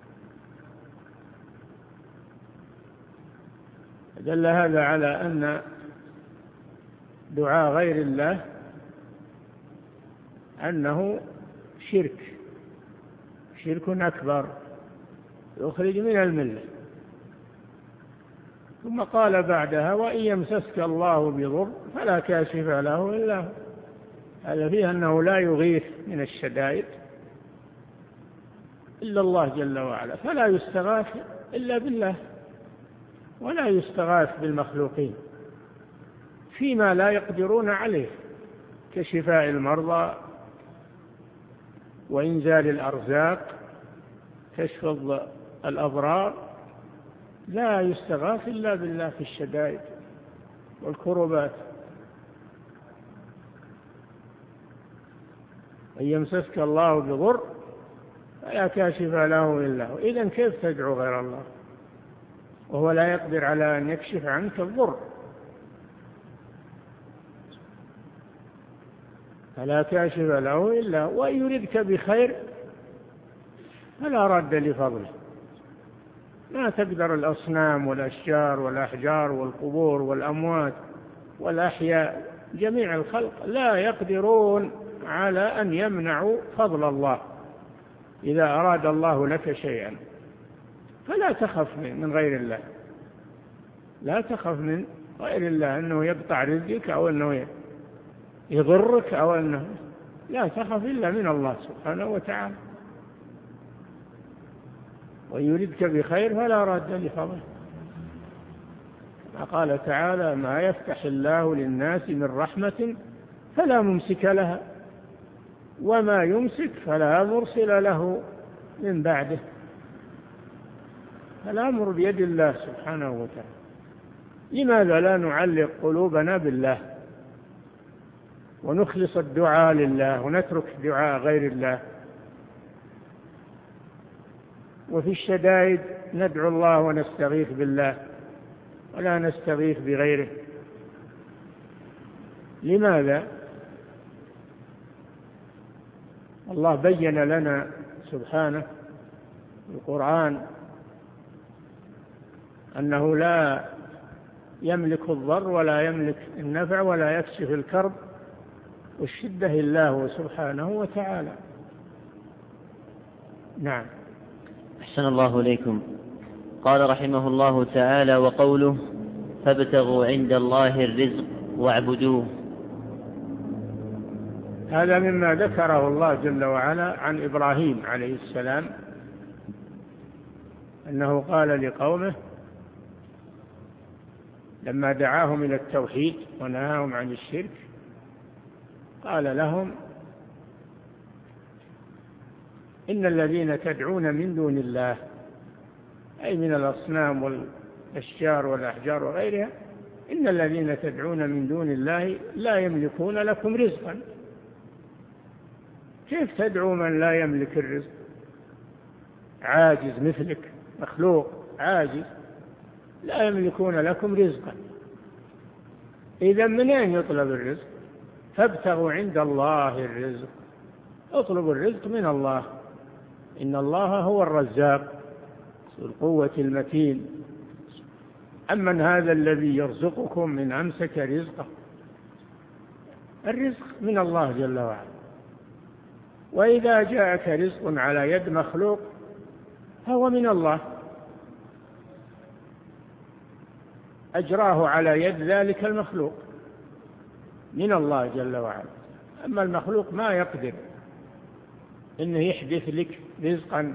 دل هذا على أن دعاء غير الله أنه شرك، شرك أكبر يخرج من الملة. ثم قال بعدها: وإن يمسسك الله بضر فلا كاشف له إلا هو. هذا فيه أنه لا يغيث من الشدائد إلا الله جل وعلا، فلا يستغاث إلا بالله، ولا يستغاث بالمخلوقين فيما لا يقدرون عليه، كشفاء المرضى وإنزال الأرزاق، كشف الأضرار. لا يستغاث إلا بالله في الشدائد والكربات. إن يمسسك الله بضر فلا كاشف له إلا هو. إذن كيف تدعو غير الله وهو لا يقدر على أن يكشف عنك الضر؟ فلا كاشف له إلا هو. وإن يردك بخير فلا رد لفضله. ما تقدر الأصنام والأشجار والأحجار والقبور والأموات والأحياء، جميع الخلق لا يقدرون على أن يمنعوا فضل الله إذا أراد الله لك شيئا. فلا تخف من غير الله، لا تخف من غير الله أنه يقطع رزقك أو أنه يضرك أو أنه، لا تخف إلا من الله سبحانه وتعالى. ويريدك بخير فلا راد لفضله. قال تعالى: ما يفتح الله للناس من رحمة فلا ممسك لها وما يمسك فلا مرسل له من بعده. الأمر بيد الله سبحانه وتعالى. لماذا لا نعلق قلوبنا بالله ونخلص الدعاء لله ونترك دعاء غير الله؟ وفي الشدائد ندعو الله ونستغيث بالله ولا نستغيث بغيره. لماذا؟ الله بين لنا سبحانه في القرآن أنه لا يملك الضر ولا يملك النفع ولا يكشف الكرب والشدة إلا هو سبحانه وتعالى. نعم. أحسن الله إليكم. قال رحمه الله تعالى: وقوله: فابتغوا عند الله الرزق واعبدوه. هذا مما ذكره الله جل وعلا عن إبراهيم عليه السلام، أنه قال لقومه لما دعاهم إلى التوحيد ونهاهم عن الشرك، قال لهم: إن الذين تدعون من دون الله، أي من الأصنام والأشجار والأحجار وغيرها، إن الذين تدعون من دون الله لا يملكون لكم رزقا. كيف تدعو من لا يملك الرزق؟ عاجز مثلك، مخلوق عاجز، لا يملكون لكم رزقا. إذن من أين يطلب الرزق؟ فابتغوا عند الله الرزق، اطلبوا الرزق من الله، إن الله هو الرزاق ذو القوة المتين. أمن هذا الذي يرزقكم من أمسك رزقه؟ الرزق من الله جل وعلا. وإذا جاءك رزق على يد مخلوق فهو من الله، أجراه على يد ذلك المخلوق من الله جل وعلا. أما المخلوق ما يقدر إنه يحدث لك رزقا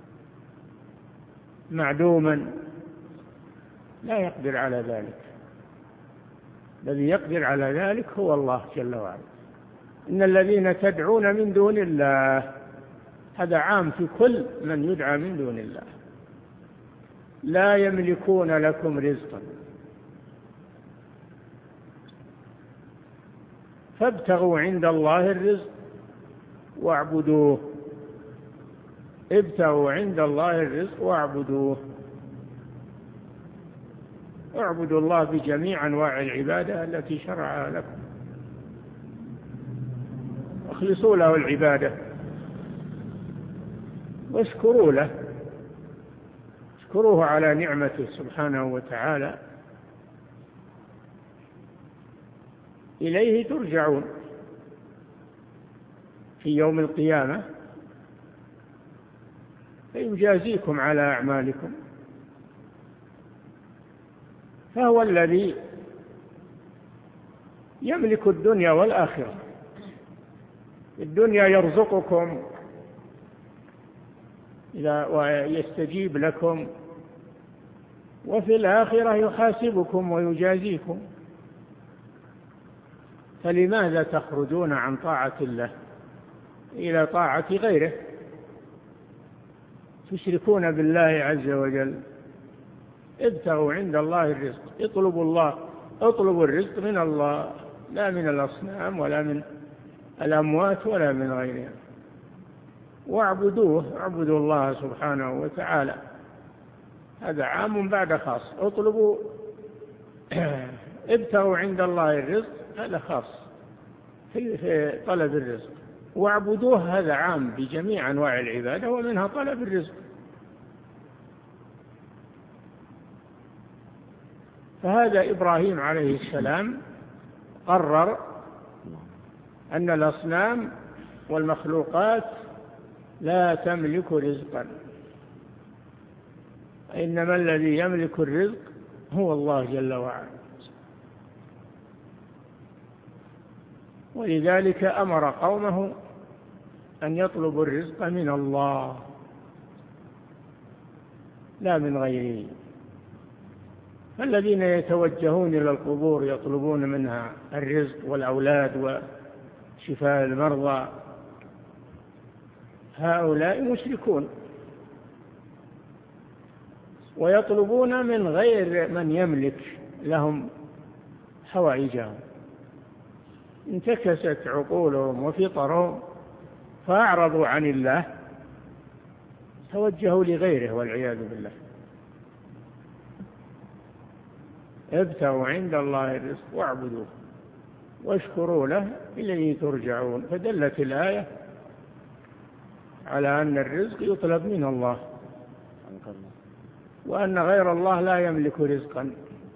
معدوما، لا يقدر على ذلك. الذي يقدر على ذلك هو الله جل وعلا. إن الذين تدعون من دون الله، هذا عام في كل من يدعى من دون الله، لا يملكون لكم رزقا فابتغوا عند الله الرزق واعبدوه. ابتغوا عند الله الرزق واعبدوه. اعبدوا الله بجميع أنواع العبادة التي شرعها لكم، اخلصوا له العبادة واشكروا له، اشكروه على نعمته سبحانه وتعالى. إليه ترجعون في يوم القيامة فيجازيكم على أعمالكم. فهو الذي يملك الدنيا والآخرة. الدنيا يرزقكم إذا ويستجيب لكم، وفي الآخرة يحاسبكم ويجازيكم. فلماذا تخرجون عن طاعة الله إلى طاعة غيره؟ تشركون بالله عز وجل. ابتغوا عند الله الرزق، اطلبوا الله، اطلبوا الرزق من الله، لا من الأصنام ولا من الأموات ولا من غيرها. واعبدوه، اعبدوا الله سبحانه وتعالى. هذا عام بعد خاص. اطلبوا ابتغوا عند الله الرزق، هذا خاص في طلب الرزق. واعبدوه هذا عام بجميع أنواع العبادة ومنها طلب الرزق. فهذا إبراهيم عليه السلام قرر أن الأصنام والمخلوقات لا تملك رزقا، إنما الذي يملك الرزق هو الله جل وعلا. ولذلك أمر قومه أن يطلبوا الرزق من الله لا من غيره. فالذين يتوجهون إلى القبور يطلبون منها الرزق والأولاد وشفاء المرضى، هؤلاء مشركون، ويطلبون من غير من يملك لهم حوائجهم. انتكست عقولهم وفطرهم فأعرضوا عن الله، توجهوا لغيره والعياذ بالله. ابتغوا عند الله الرزق واعبدوه واشكروا له إليه ترجعون. فدلت الآية على أن الرزق يطلب من الله، وأن غير الله لا يملك رزقا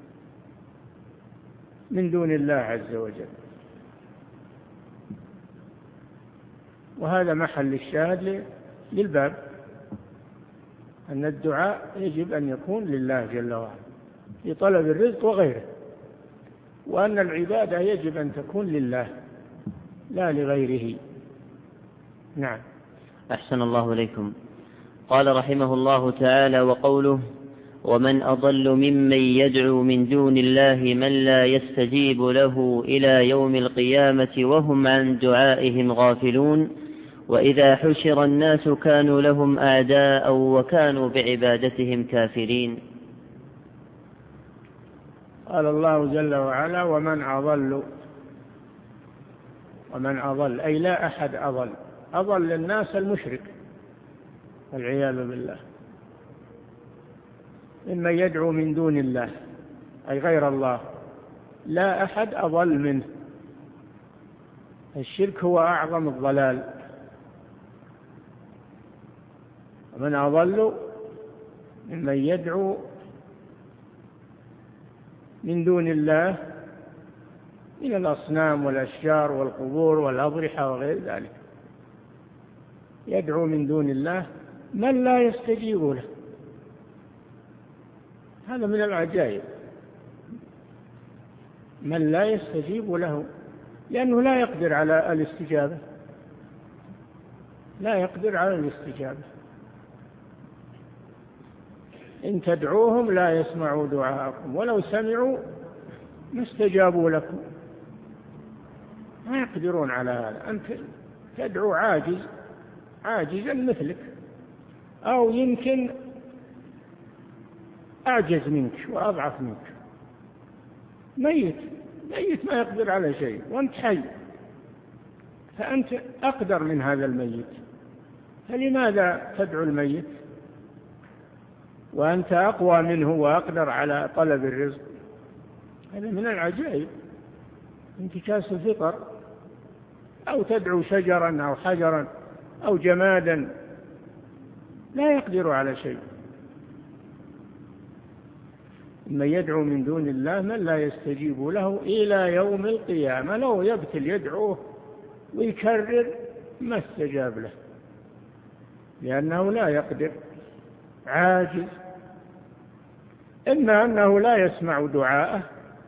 من دون الله عز وجل. وهذا محل الشاهد للباب، أن الدعاء يجب أن يكون لله جل وعلا في طلب الرزق وغيره، وأن العبادة يجب أن تكون لله لا لغيره. نعم. أحسن الله إليكم. قال رحمه الله تعالى: وقوله: ومن أضل ممن يدعو من دون الله من لا يستجيب له إلى يوم القيامة وهم عن دعائهم غافلون، وإذا حشر الناس كانوا لهم أعداء وكانوا بعبادتهم كافرين. قال الله جل وعلا: ومن أضل. ومن أضل أي لا أحد أضل. أضل الناس المشرك والعياذ بالله، ممن يدعو من دون الله أي غير الله، لا أحد أضل منه. الشرك هو أعظم الضلال. ومن أضل ممن يدعو من دون الله من الأصنام والأشجار والقبور والأضرحة وغير ذلك، يدعو من دون الله من لا يستجيب له. هذا من العجائب. من لا يستجيب له، لأنه لا يقدر على الاستجابة، لا يقدر على الاستجابة. إن تدعوهم لا يسمعوا دعاءكم ولو سمعوا ما استجابوا لكم. ما يقدرون على هذا. أنت تدعو عاجز عاجزا مثلك، أو يمكن أعجز منك وأضعف منك، ميت ميت ما يقدر على شيء وأنت حي، فأنت أقدر من هذا الميت، فلماذا تدعو الميت وأنت أقوى منه وأقدر على طلب الرزق؟ هذا من العجائب، انتكاس الفطر. أو تدعو شجرا أو حجرا أو جمادا لا يقدر على شيء. من يدعو من دون الله من لا يستجيب له إلى يوم القيامة، لو يبتل يدعوه ويكرر ما استجاب له، لأنه لا يقدر، عاجز. إما أنه لا يسمع دعاءه،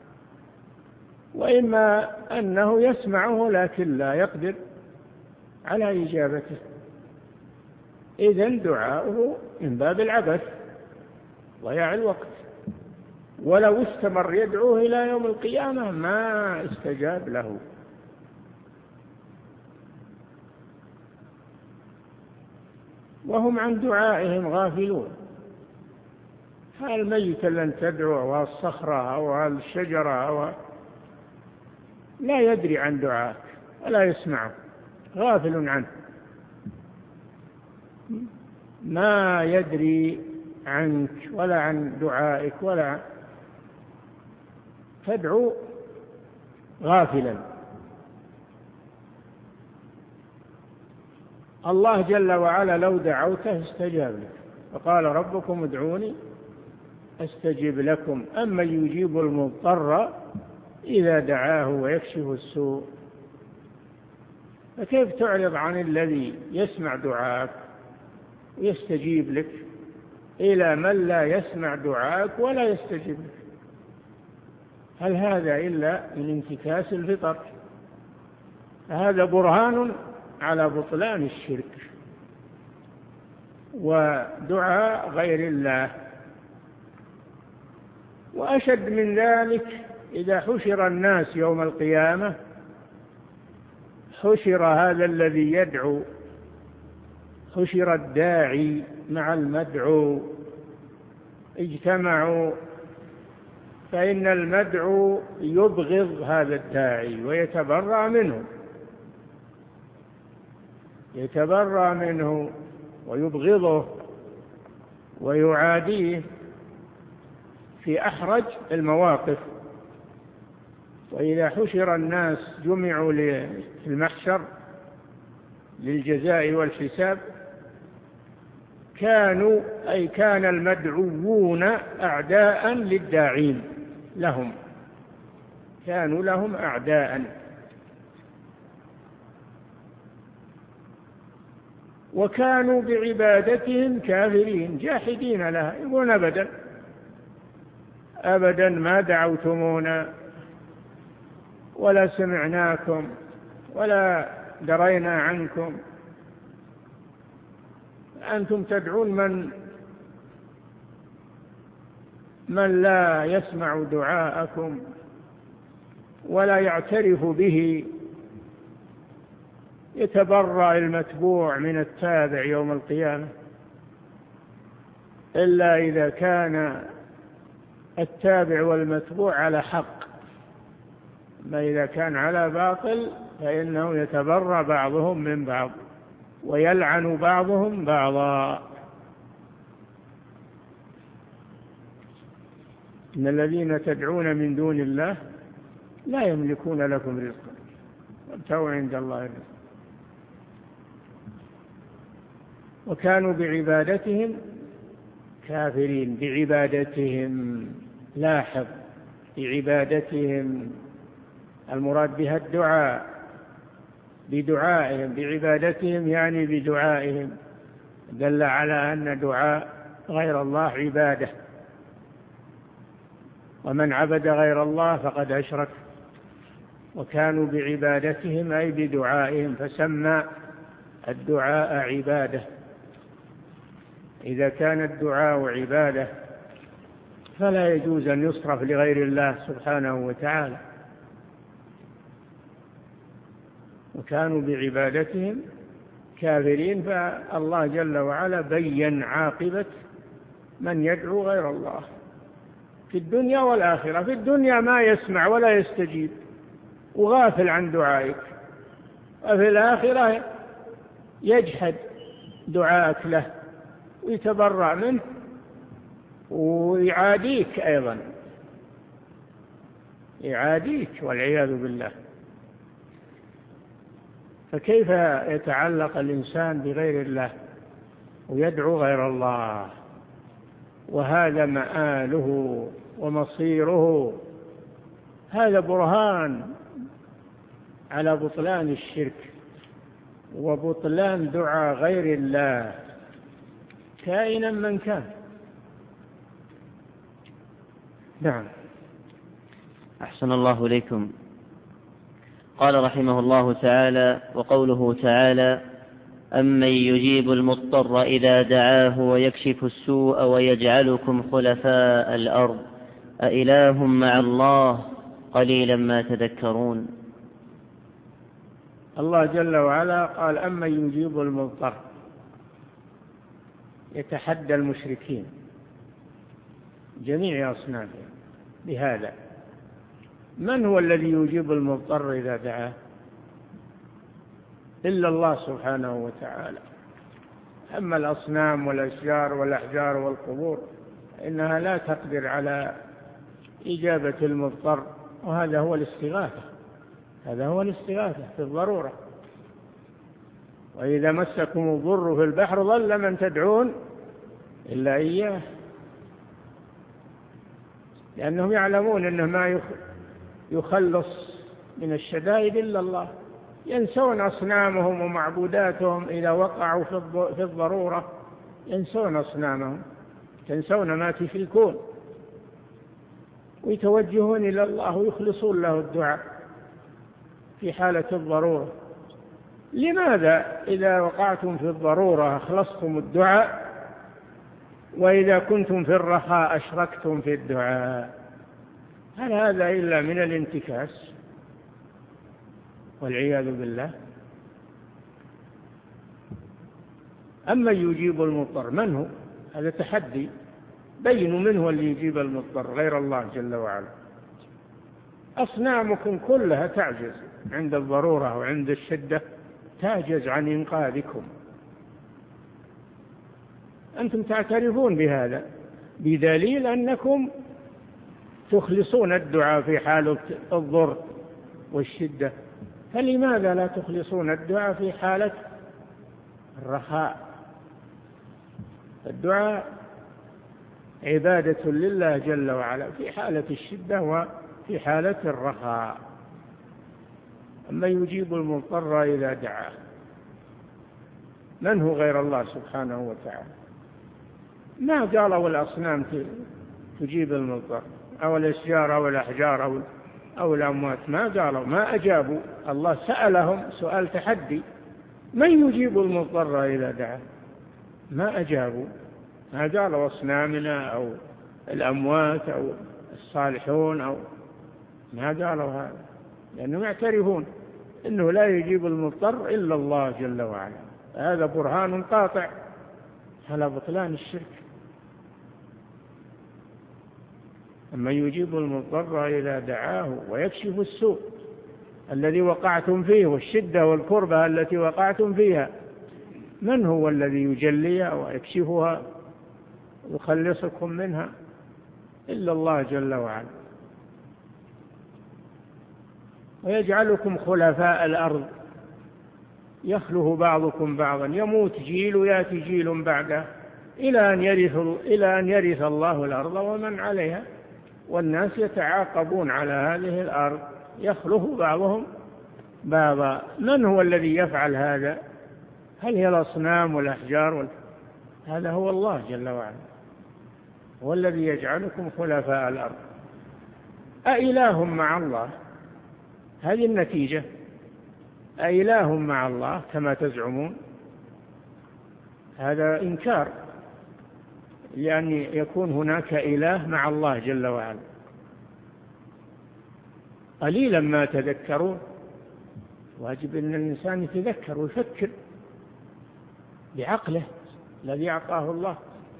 وإما أنه يسمعه لكن لا يقدر على إجابته. إذن دعاؤه من باب العبث ضياع الوقت. ولو استمر يدعوه إلى يوم القيامة ما استجاب له. وهم عن دعائهم غافلون. الميت لن تدعو أو الصخرة أو الشجرة أو لا يدري عن دعائك ولا يسمعه، غافل عنه، ما يدري عنك ولا عن دعائك ولا عن... تدعو غافلا. الله جل وعلا لو دعوته استجاب لك، فقال ربكم ادعوني أستجب لكم، أما يجيب المضطر إذا دعاه ويكشف السوء. فكيف تعرض عن الذي يسمع دعاءك ويستجيب لك إلى من لا يسمع دعاءك ولا يستجيب لك؟ هل هذا إلا من انتكاس الفطر؟ هذا برهان على بطلان الشرك ودعاء غير الله. وأشد من ذلك إذا حشر الناس يوم القيامة، حشر هذا الذي يدعو، حشر الداعي مع المدعو، اجتمعوا، فإن المدعو يبغض هذا الداعي ويتبرأ منه، يتبرأ منه ويبغضه ويعاديه في أحرج المواقف. وإذا حشر الناس جمعوا للمحشر للجزاء والحساب، كانوا أي كان المدعوون أعداء للداعين لهم، كانوا لهم أعداء. وكانوا بعبادتهم كافرين جاحدين لها، يقولون أبدا أبدا ما دعوتمونا ولا سمعناكم ولا درينا عنكم، أنتم تدعون من من لا يسمع دعاءكم ولا يعترف به. يتبرأ المتبوع من التابع يوم القيامة، إلا إذا كان التابع والمتبوع على حق، ما إذا كان على باطل فإنه يتبرأ بعضهم من بعض ويلعن بعضهم بعضا. إن الذين تدعون من دون الله لا يملكون لكم رزقا وابتغوا عند الله الرزق. وكانوا بعبادتهم كافرين. بعبادتهم، لاحظ، بعبادتهم المراد بها الدعاء، بدعائهم، بعبادتهم يعني بدعائهم، دل على أن دعاء غير الله عبادة، ومن عبد غير الله فقد أشرك وكانوا بعبادتهم أي بدعائهم، فسمى الدعاء عبادة. إذا كان الدعاء عبادة فلا يجوز أن يصرف لغير الله سبحانه وتعالى. وكانوا بعبادتهم كافرين، فالله جل وعلا بين عاقبة من يدعو غير الله في الدنيا والآخرة. في الدنيا ما يسمع ولا يستجيب وغافل عن دعائك، وفي الآخرة يجحد دعائك له ويتبرأ منه ويعاديك أيضا، يعاديك والعياذ بالله. فكيف يتعلق الإنسان بغير الله ويدعو غير الله؟ وهذا مآله ومصيره. هذا برهان على بطلان الشرك وبطلان دعاء غير الله كائنا من كان. نعم. أحسن الله إليكم. قال رحمه الله تعالى: وقوله تعالى: أمن يجيب المضطر إذا دعاه ويكشف السوء ويجعلكم خلفاء الأرض أإله مع الله قليلا ما تذكرون. الله جل وعلا قال: أمن يجيب المضطر، يتحدى المشركين جميع أصنافهم بهذا. من هو الذي يجيب المضطر إذا دعاه؟ إلا الله سبحانه وتعالى. أما الأصنام والأشجار والأحجار والقبور إنها لا تقدر على إجابة المضطر، وهذا هو الاستغاثة، هذا هو الاستغاثة في الضرورة. وإذا مسكم الضر في البحر ضل من تدعون إلا إياه، لأنهم يعلمون أنه ما يخلص من الشدائد إلا الله. ينسون أصنامهم ومعبوداتهم إذا وقعوا في الضرورة، ينسون أصنامهم، ينسون ما تشركون، ويتوجهون إلى الله ويخلصون له الدعاء في حالة الضرورة. لماذا إذا وقعتم في الضرورة أخلصتم الدعاء، وإذا كنتم في الرخاء أشركتم في الدعاء؟ هل هذا إلا من الانتكاس والعياذ بالله؟ أما يجيب المضطر، من هو؟ هذا تحدي، بينوا من هو اللي يجيب المضطر غير الله جل وعلا. أصنامكم كلها تعجز عند الضرورة وعند الشدة، تعجز عن إنقاذكم. أنتم تعترفون بهذا بدليل أنكم تخلصون الدعاء في حالة الضر والشدة، فلماذا لا تخلصون الدعاء في حالة الرخاء؟ الدعاء عبادة لله جل وعلا في حالة الشدة وفي حالة الرخاء. أما يجيب المضطر إذا دعاه، من هو غير الله سبحانه وتعالى؟ ما قالوا الأصنام تجيب المضطر أو الأشجار أو الأحجار أو, أو الأموات، ما قالوا، ما أجابوا. الله سألهم سؤال تحدي: من يجيب المضطر إذا دعاه؟ ما أجابوا، ما قالوا أصنامنا أو الأموات أو الصالحون، أو ما قالوا هذا، لأنهم يعترفون أنه لا يجيب المضطر إلا الله جل وعلا. هذا برهان قاطع على بطلان الشرك. أما يجيب المضطر إذا دعاه ويكشف السوء الذي وقعتم فيه والشدة والكربة التي وقعتم فيها، من هو الذي يجليها ويكشفها ويخلصكم منها؟ إلا الله جل وعلا. ويجعلكم خلفاء الأرض، يخلف بعضكم بعضا، يموت جيل ويأتي جيل بعده إلى أن يرث إلى أن يرث الله الأرض ومن عليها، والناس يتعاقبون على هذه الأرض، يخلف بعضهم بعضا. من هو الذي يفعل هذا؟ هل هي الأصنام والأحجار وال... هذا هو الله جل وعلا، هو الذي يجعلكم خلفاء الأرض. أإله مع الله؟ هذه النتيجة. أإله مع الله كما تزعمون؟ هذا إنكار، لأن يكون هناك إله مع الله جل وعلا. قليلا ما تذكرون. واجب أن الإنسان يتذكر ويفكر بعقله الذي أعطاه الله.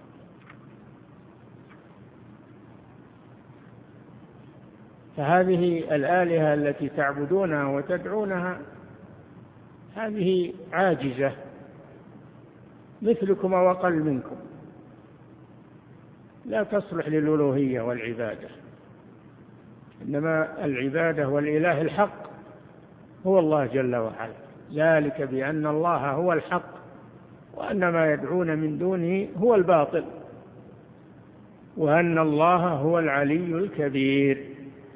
فهذه الآلهة التي تعبدونها وتدعونها هذه عاجزة مثلكم وأقل منكم، لا تصلح للألوهية والعبادة. إنما العبادة والإله الحق هو الله جل وعلا، ذلك بأن الله هو الحق وأن ما يدعون من دونه هو الباطل وأن الله هو العلي الكبير.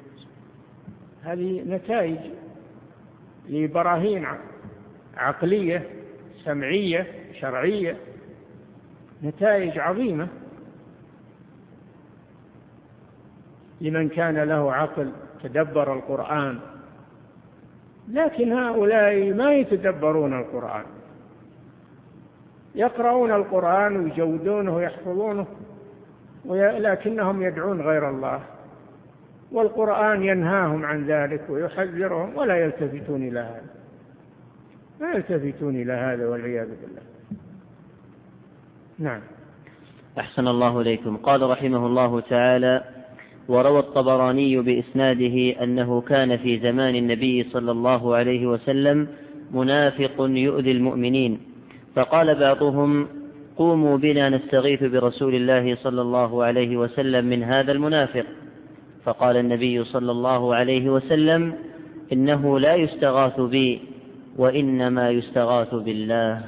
هذه نتائج لبراهين عقلية سمعية شرعية، نتائج عظيمة لمن كان له عقل تدبر القرآن. لكن هؤلاء ما يتدبرون القرآن، يقرؤون القرآن ويجودونه ويحفظونه، ولكنهم يدعون غير الله، والقرآن ينهاهم عن ذلك ويحذرهم ولا يلتفتون إلى هذا، لا يلتفتون إلى هذا والعياذ بالله. نعم. أحسن الله إليكم. قال رحمه الله تعالى: وروى الطبراني بإسناده أنه كان في زمان النبي صلى الله عليه وسلم منافق يؤذي المؤمنين، فقال بعضهم: قوموا بنا نستغيث برسول الله صلى الله عليه وسلم من هذا المنافق. فقال النبي صلى الله عليه وسلم: إنه لا يستغاث بي وإنما يستغاث بالله.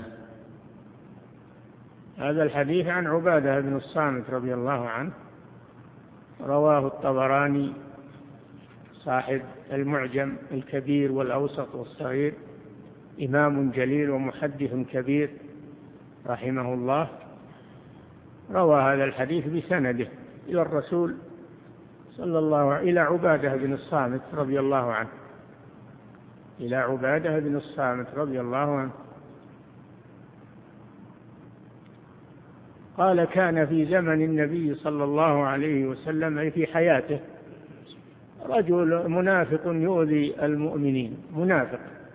هذا الحديث عن عبادة بن الصامت رضي الله عنه، رواه الطبراني صاحب المعجم الكبير والأوسط والصغير، إمام جليل ومحدث كبير رحمه الله، روى هذا الحديث بسنده إلى الرسول صلى الله عليه إلى عبادة بن الصامت رضي الله عنه إلى عبادة بن الصامت رضي الله عنه قال: كان في زمن النبي صلى الله عليه وسلم أي في حياته رجل منافق يؤذي المؤمنين. منافق،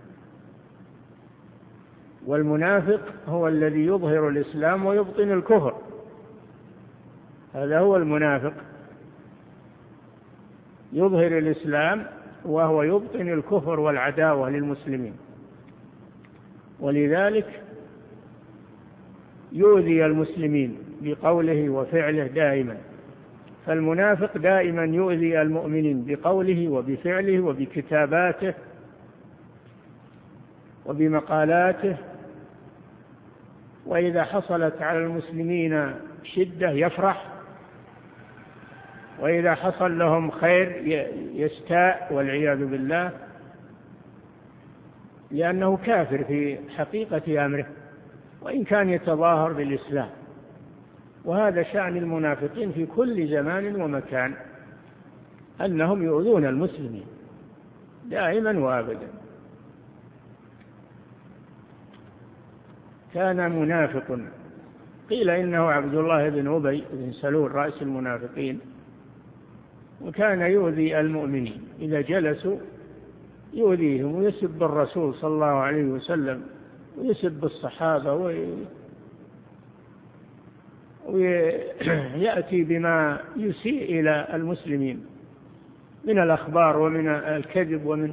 والمنافق هو الذي يظهر الإسلام ويبطن الكفر، هذا هو المنافق، يظهر الإسلام وهو يبطن الكفر والعداوة للمسلمين، ولذلك يؤذي المسلمين بقوله وفعله دائما. فالمنافق دائما يؤذي المؤمنين بقوله وبفعله وبكتاباته وبمقالاته، وإذا حصلت على المسلمين شدة يفرح، وإذا حصل لهم خير يستاء والعياذ بالله، لأنه كافر في حقيقة أمره وإن كان يتظاهر بالإسلام. وهذا شأن المنافقين في كل زمان ومكان، أنهم يؤذون المسلمين دائما وأبدا. كان منافق، قيل إنه عبد الله بن أبي بن سلول رأس المنافقين، وكان يؤذي المؤمنين إذا جلسوا يؤذيهم ويسب الرسول صلى الله عليه وسلم ويسب الصحابة ويأتي بما يسيء إلى المسلمين من الأخبار ومن الكذب، ومن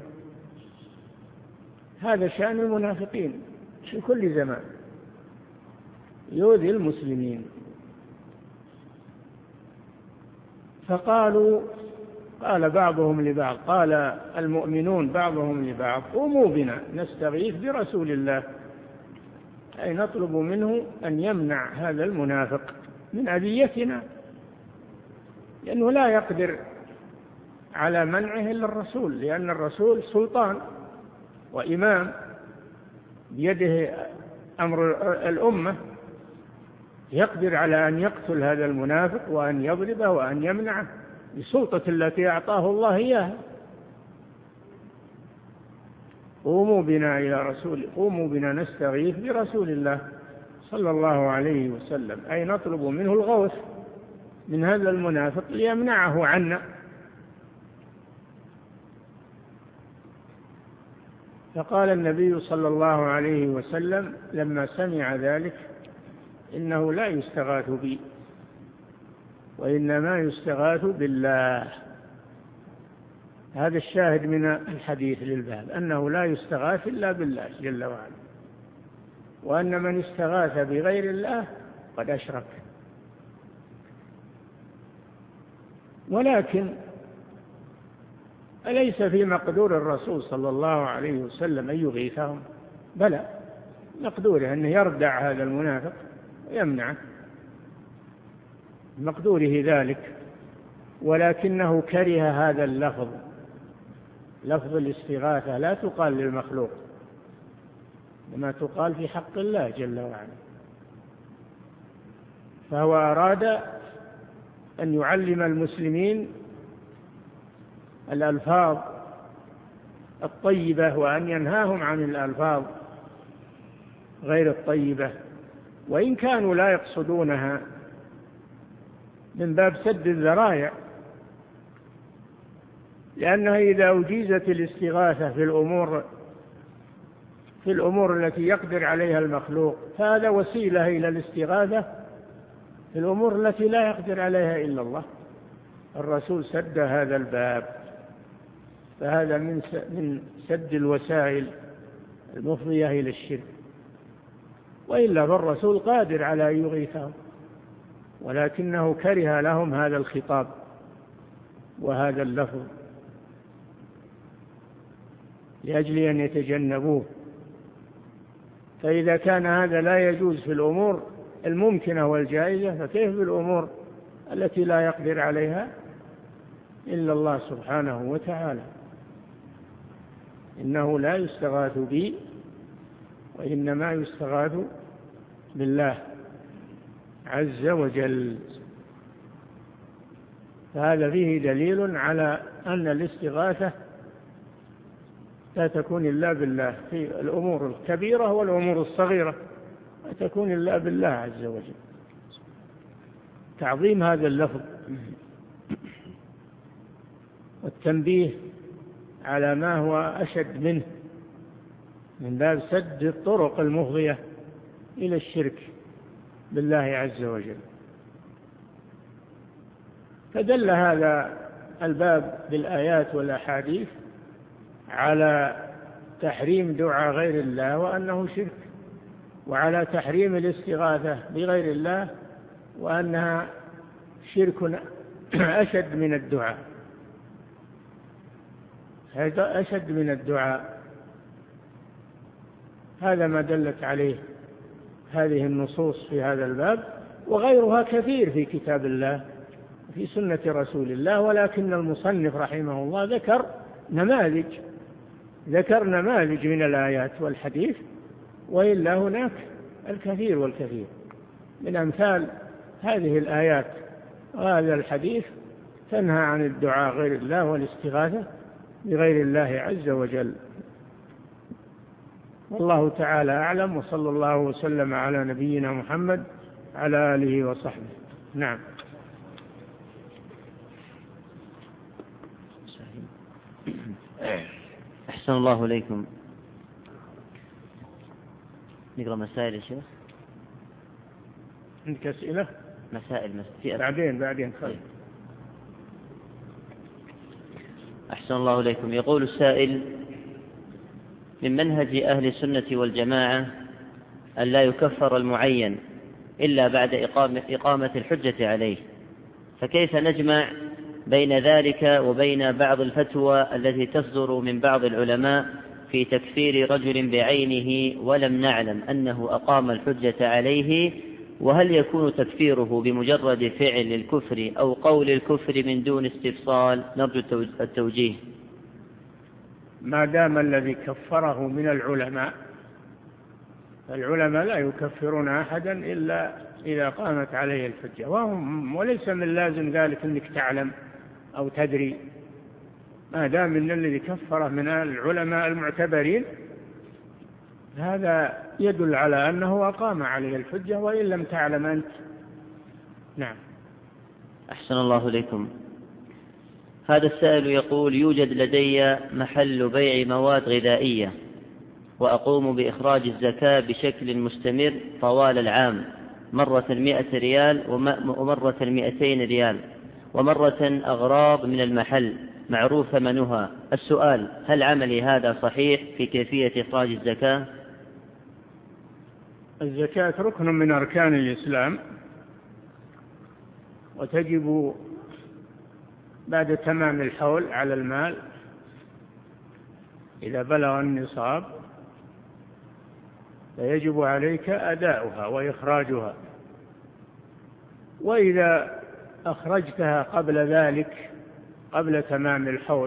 هذا شأن المنافقين في كل زمان، يؤذي المسلمين. فقالوا قال بعضهم لبعض قال المؤمنون بعضهم لبعض: قوموا بنا نستغيث برسول الله، أي نطلب منه أن يمنع هذا المنافق من أذيتنا، لأنه لا يقدر على منعه إلا الرسول، لأن الرسول سلطان وإمام بيده أمر الأمة، يقدر على أن يقتل هذا المنافق وأن يضربه وأن يمنعه بسلطة التي أعطاه الله إياها. قوموا بنا إلى رسول قوموا بنا نستغيث برسول الله صلى الله عليه وسلم، أي نطلب منه الغوث من هذا المنافق ليمنعه عنا. فقال النبي صلى الله عليه وسلم لما سمع ذلك: إنه لا يستغاث بي وإنما يستغاث بالله. هذا الشاهد من الحديث للباب، أنه لا يستغاث إلا بالله جل وعلا، وأن من استغاث بغير الله قد أشرك. ولكن أليس في مقدور الرسول صلى الله عليه وسلم أن يغيثهم؟ بلى، مقدوره أنه يردع هذا المنافق ويمنعه، مقدوره ذلك، ولكنه كره هذا اللفظ، لفظ الاستغاثة لا تقال للمخلوق، لما تقال في حق الله جل وعلا. فهو أراد أن يعلم المسلمين الألفاظ الطيبة وأن ينهاهم عن الألفاظ غير الطيبة، وإن كانوا لا يقصدونها، من باب سد الذرائع، لأنها إذا أجيزت الاستغاثة في الأمور في الأمور التي يقدر عليها المخلوق، فهذا وسيلة إلى الاستغاثة في الأمور التي لا يقدر عليها إلا الله. الرسول سد هذا الباب، فهذا من من سد الوسائل المفضية إلى الشرك، وإلا فالرسول قادر على أن يغيثهم، ولكنه كره لهم هذا الخطاب وهذا اللفظ لأجل أن يتجنبوه. فإذا كان هذا لا يجوز في الأمور الممكنة والجائزة، فكيف بالأمور التي لا يقدر عليها إلا الله سبحانه وتعالى؟ إنه لا يستغاث بي وإنما يستغاث بالله عز وجل. فهذا فيه دليل على أن الاستغاثة لا تكون إلا بالله في الأمور الكبيرة والأمور الصغيرة، لا تكون إلا بالله عز وجل. تعظيم هذا اللفظ والتنبيه على ما هو أشد منه من باب سد الطرق المفضية إلى الشرك بالله عز وجل. فدل هذا الباب بالآيات والأحاديث على تحريم دعاء غير الله وأنه شرك، وعلى تحريم الاستغاثة بغير الله وأنها شرك أشد من الدعاء، هذا أشد من الدعاء. هذا ما دلت عليه هذه النصوص في هذا الباب، وغيرها كثير في كتاب الله في سنة رسول الله، ولكن المصنف رحمه الله ذكر نماذج ذكر نماذج من الآيات والحديث، وإلا هناك الكثير والكثير من أمثال هذه الآيات وهذا الحديث تنهى عن الدعاء غير الله والاستغاثة بغير الله عز وجل. والله تعالى أعلم، وصلى الله وسلم على نبينا محمد على آله وصحبه. نعم. أحسن الله إليكم. نقرأ مسائل يا شيخ. عندك أسئلة؟ مسائل مسائل بعدين بعدين خير. أحسن الله إليكم. يقول السائل: من منهج أهل السنة والجماعة أن لا يكفر المعين إلا بعد إقامة, إقامة الحجة عليه، فكيف نجمع بين ذلك وبين بعض الفتوى التي تصدر من بعض العلماء في تكفير رجل بعينه ولم نعلم أنه أقام الحجة عليه؟ وهل يكون تكفيره بمجرد فعل الكفر أو قول الكفر من دون استفصال؟ نرجو التوجيه. ما دام الذي كفره من العلماء، العلماء لا يكفرون أحدا إلا إذا قامت عليه الحجة، وهم وليس من لازم ذلك أنك تعلم أو تدري، ما دام من الذي كفره من العلماء المعتبرين، هذا يدل على أنه أقام عليه الحجة وإن لم تعلم أنت. نعم. أحسن الله إليكم. هذا السائل يقول: يوجد لدي محل بيع مواد غذائية، وأقوم بإخراج الزكاة بشكل مستمر طوال العام، مرة مئة ريال ومرة مئتين ريال، ومرة أغراض من المحل معروف ثمنها. السؤال: هل عملي هذا صحيح في كيفية إخراج الزكاة؟ الزكاة ركن من أركان الإسلام، وتجب بعد تمام الحول على المال إذا بلغ النصاب، فيجب عليك أداؤها وإخراجها. وإذا أخرجتها قبل ذلك، قبل تمام الحول،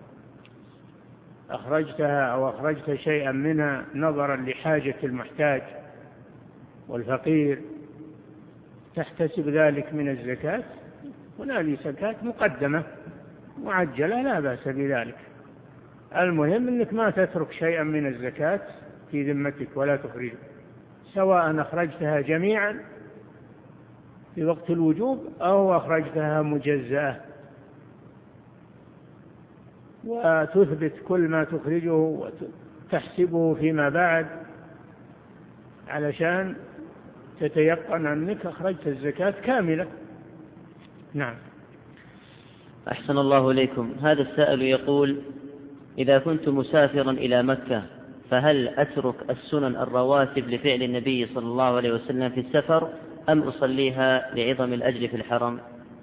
أخرجتها أو أخرجت شيئا منها نظرا لحاجة المحتاج والفقير، تحتسب ذلك من الزكاة، هذه زكاة مقدمة معجلة لا بأس بذلك. المهم أنك ما تترك شيئا من الزكاة في ذمتك ولا تخرجه، سواء أخرجتها جميعا في وقت الوجوب أو أخرجتها مجزأة، وتثبت كل ما تخرجه وتحسبه فيما بعد علشان تتيقن أنك أخرجت الزكاة كاملة. نعم. أحسن الله إليكم. هذا السائل يقول: إذا كنت مسافرا إلى مكة، فهل أترك السنن الرواتب لفعل النبي صلى الله عليه وسلم في السفر، أم أصليها لعظم الأجر في الحرم؟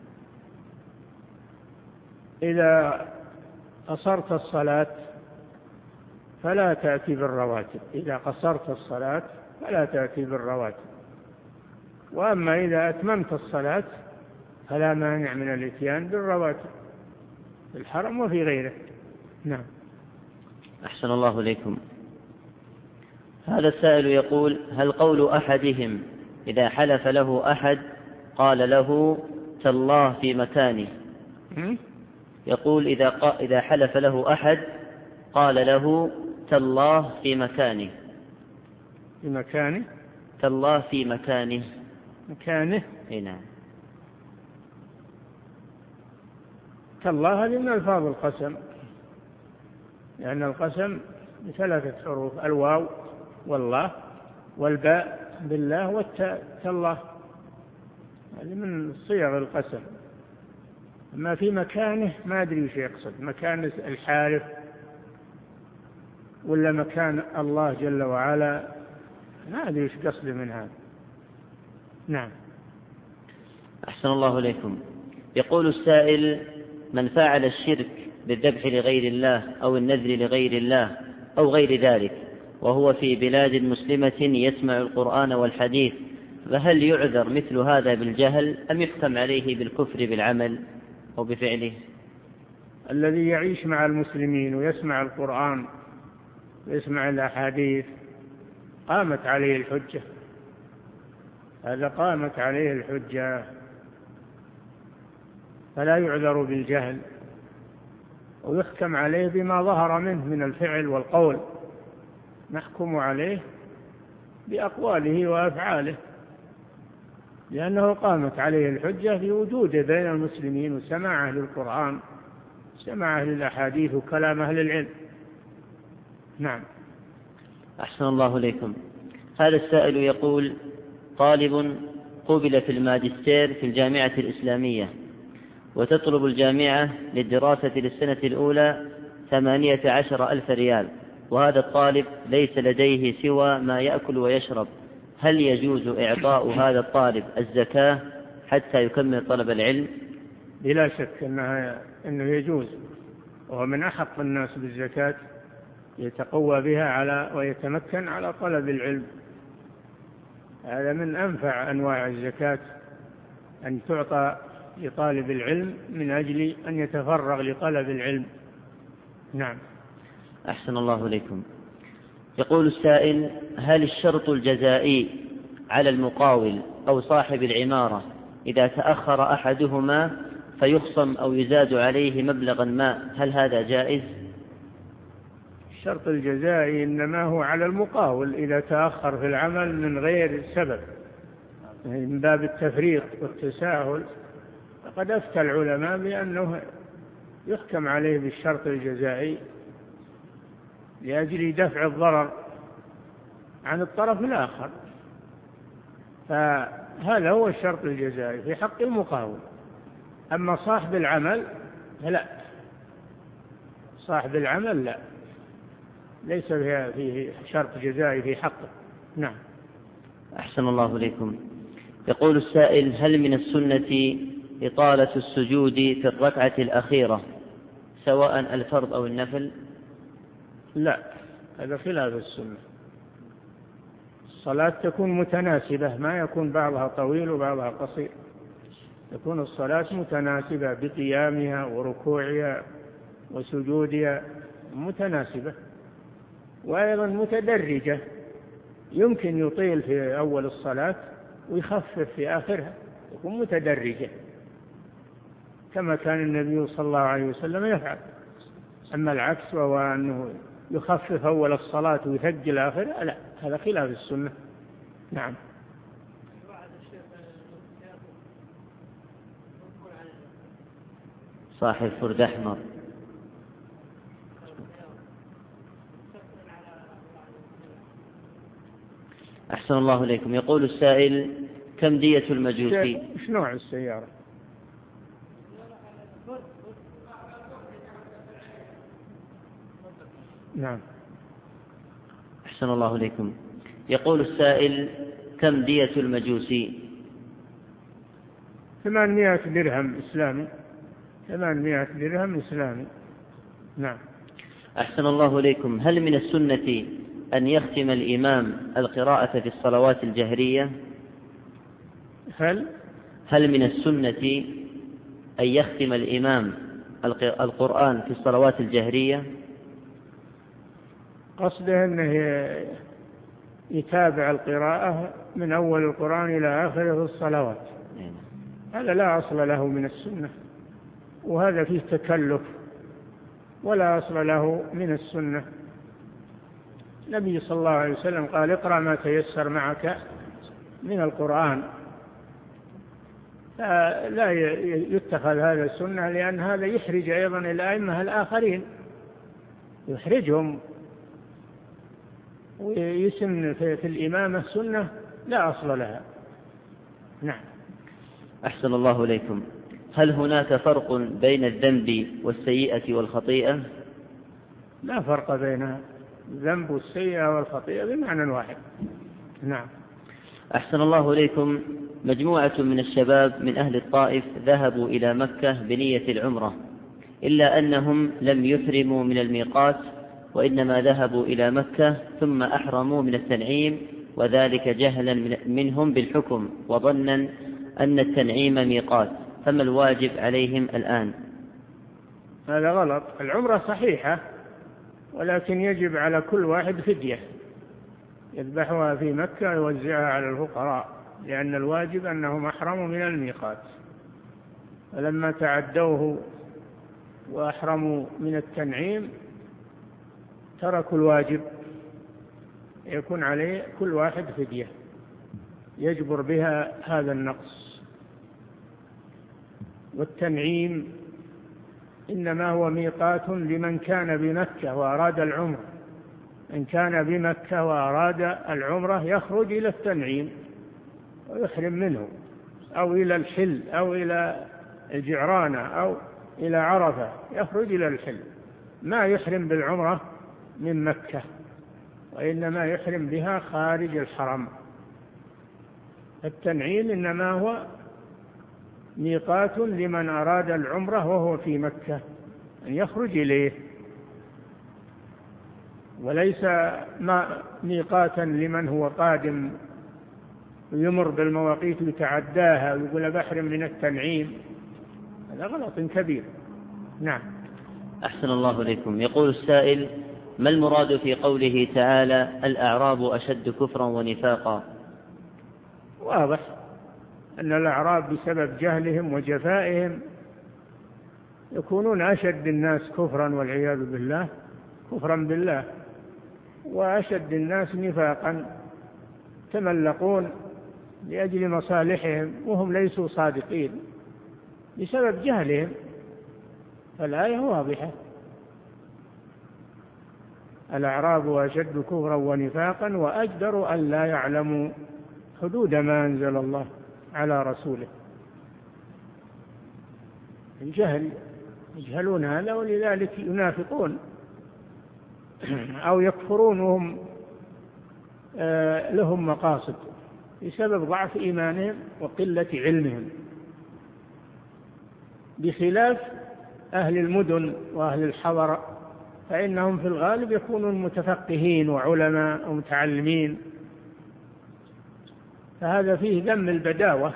إذا قصرت الصلاة فلا تأتي بالرواتب، إذا قصرت الصلاة فلا تأتي بالرواتب. وأما إذا أتممت الصلاة فلا مانع من الاتيان بالرواتب في الحرم وفي غيره. نعم. أحسن الله إليكم. هذا السائل يقول: هل قول أحدهم إذا حلف له أحد قال له تالله في مكانه، يقول إذا, إذا حلف له أحد قال له تالله في مكانه، في مكانه تالله في مكانه مكانه إيه نعم. تالله هذه من ألفاظ القسم، لأن القسم بثلاثة حروف: الواو والله والباء بالله والتاء تالله، هذه من صيغ القسم. أما في مكانه ما أدري وش يقصد، مكان الحارف ولا مكان الله جل وعلا، ما أدري وش قصده من هذا. نعم. أحسن الله إليكم. يقول السائل: من فعل الشرك بالذبح لغير الله أو النذر لغير الله أو غير ذلك وهو في بلاد مسلمة يسمع القرآن والحديث، فهل يعذر مثل هذا بالجهل، أم يحكم عليه بالكفر بالعمل أو بفعله؟ الذي يعيش مع المسلمين ويسمع القرآن ويسمع الأحاديث قامت عليه الحجة، هذا قامت عليه الحجة، فلا يعذر بالجهل، ويحكم عليه بما ظهر منه من الفعل والقول، نحكم عليه بأقواله وأفعاله، لأنه قامت عليه الحجة في وجوده بين المسلمين وسماعه للقرآن، سماعه للأحاديث وكلام أهل العلم. نعم. أحسن الله إليكم. هذا السائل يقول: طالب قبل في الماجستير في الجامعة الإسلامية، وتطلب الجامعة للدراسة للسنة الأولى ثمانية عشر ألف ريال، وهذا الطالب ليس لديه سوى ما يأكل ويشرب، هل يجوز إعطاء هذا الطالب الزكاة حتى يكمل طلب العلم؟ بلا شك أنه, إنه يجوز، وهو من أحق الناس بالزكاة، يتقوى بها على ويتمكن على طلب العلم. هذا من أنفع أنواع الزكاة، أن تعطى لطالب العلم من أجل أن يتفرغ لطلب العلم. نعم. أحسن الله إليكم. يقول السائل: هل الشرط الجزائي على المقاول أو صاحب العمارة إذا تأخر أحدهما فيخصم أو يزاد عليه مبلغا ما، هل هذا جائز؟ الشرط الجزائي إنما هو على المقاول إذا تأخر في العمل من غير سبب، من باب التفريط والتساهل، فقد أفتى العلماء بأنه يحكم عليه بالشرط الجزائي لأجل دفع الضرر عن الطرف الآخر، فهذا هو الشرط الجزائي في حق المقاول. أما صاحب العمل لا، صاحب العمل لا، ليس فيه شرط جزائي في حقه. نعم. أحسن الله إليكم. يقول السائل: هل من السنة إطالة السجود في الركعة الأخيرة سواء الفرض أو النفل؟ لا، هذا خلاف السنة. الصلاة تكون متناسبة، ما يكون بعضها طويل وبعضها قصير، تكون الصلاة متناسبة بقيامها وركوعها وسجودها متناسبة، وأيضا متدرجة، يمكن يطيل في أول الصلاة ويخفف في آخرها، تكون متدرجة كما كان النبي صلى الله عليه وسلم يفعل. أما العكس وهو أنه يخفف أول الصلاة ويثقل آخرها، لا، هذا خلاف السنة. نعم. صاحب فرد أحمر. أحسن الله إليكم. يقول السائل: كم دية المجوسي؟ إيش نوع السيارة؟ نعم. أحسن الله إليكم. يقول السائل: كم دية المجوسي؟ ثمانمائة درهم إسلامي، ثمانمائة درهم إسلامي. نعم. أحسن الله إليكم. هل من السنة أن يختم الإمام القراءة في الصلوات الجهرية؟ هل هل من السنة أن يختم الإمام القرآن في الصلوات الجهرية؟ قصده أنه يتابع القراءة من أول القرآن إلى آخره في الصلوات، هذا لا أصل له من السنة، وهذا فيه تكلف ولا أصل له من السنة. النبي صلى الله عليه وسلم قال: اقرأ ما تيسر معك من القرآن، فلا يتخذ هذا السنة، لأن هذا يحرج أيضا الأئمة الآخرين، يحرجهم ويسن في الإمامة سنة لا أصل لها. نعم. أحسن الله إليكم. هل هناك فرق بين الذنب والسيئة والخطيئة؟ لا فرق بين الذنب والسيئة والخطيئة، بمعنى واحد. نعم. أحسن الله إليكم. مجموعة من الشباب من أهل الطائف ذهبوا إلى مكة بنية العمرة، إلا أنهم لم يحرموا من الميقات، وإنما ذهبوا إلى مكة ثم أحرموا من التنعيم، وذلك جهلا منهم بالحكم وظنا أن التنعيم ميقات، فما الواجب عليهم الآن؟ هذا غلط. العمرة صحيحة، ولكن يجب على كل واحد فدية يذبحها في مكة يوزعها على الفقراء، لأن الواجب أنهم أحرموا من الميقات، فلما تعدوه وأحرموا من التنعيم تركوا الواجب، يكون عليه كل واحد فدية يجبر بها هذا النقص. والتنعيم إنما هو ميقات لمن كان بمكة وأراد العمرة، إن كان بمكة وأراد العمرة يخرج إلى التنعيم ويحرم منه، أو إلى الحل، أو إلى الجعرانة، أو إلى عرفة، يخرج إلى الحل، ما يحرم بالعمرة من مكة، وإنما يحرم بها خارج الحرم. التنعيم إنما هو ميقات لمن أراد العمرة وهو في مكة أن يخرج إليه، وليس ميقاتا لمن هو قادم ويمر بالمواقيت ويتعداها ويقول بحرم من التنعيم، هذا غلط كبير. نعم. أحسن الله إليكم. يقول السائل: ما المراد في قوله تعالى: الأعراب أشد كفرا ونفاقا؟ واضح أن الأعراب بسبب جهلهم وجفائهم يكونون أشد الناس كفرا والعياذ بالله، كفرا بالله، وأشد الناس نفاقا، تملقون لأجل مصالحهم وهم ليسوا صادقين بسبب جهلهم. فالآية واضحة: الأعراب أشد كفرا ونفاقا وأجدر أن لا يعلموا حدود ما أنزل الله على رسوله. الجهل، يجهلون هذا ولذلك ينافقون أو يكفرون وهم لهم مقاصد بسبب ضعف إيمانهم وقلة علمهم، بخلاف أهل المدن وأهل الحضر فإنهم في الغالب يكونون متفقهين وعلماء ومتعلمين. فهذا فيه ذم البداوة،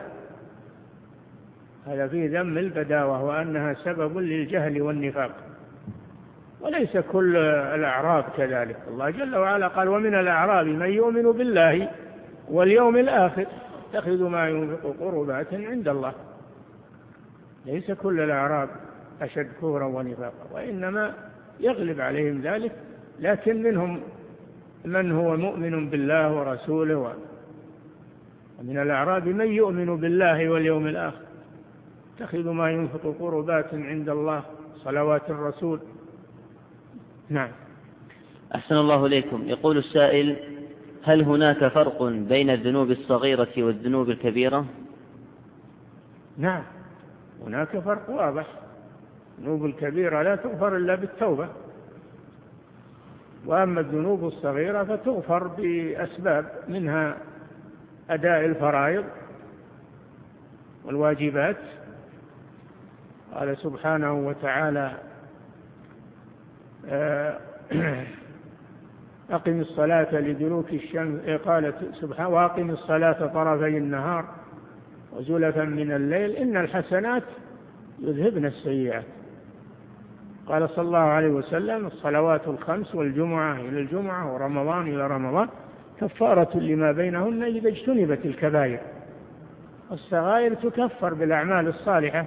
هذا فيه ذم البداوة وأنها سبب للجهل والنفاق. وليس كل الأعراب كذلك، الله جل وعلا قال: ومن الأعراب من يؤمن بالله واليوم الآخر يتخذ ما ينفق قربات عند الله. ليس كل الأعراب أشد كفرا ونفاقا، وإنما يغلب عليهم ذلك، لكن منهم من هو مؤمن بالله ورسوله. ومن الأعراب من يؤمن بالله واليوم الآخر يتخذ ما ينفق قربات عند الله صلوات الرسول. نعم. أحسن الله إليكم. يقول السائل: هل هناك فرق بين الذنوب الصغيرة والذنوب الكبيرة؟ نعم، هناك فرق واضح. الذنوب الكبيرة لا تغفر إلا بالتوبة، وأما الذنوب الصغيرة فتغفر بأسباب، منها أداء الفرائض والواجبات. قال سبحانه وتعالى: أقم الصلاة لدلوك الشمس، قالت سبحانه: وأقم الصلاة طرفي النهار وزلفا من الليل إن الحسنات يذهبن السيئات. قال صلى الله عليه وسلم: الصلوات الخمس والجمعة إلى الجمعة ورمضان إلى رمضان كفارة لما بينهن إذا اجتنبت الكبائر. الصغائر تكفر بالأعمال الصالحة،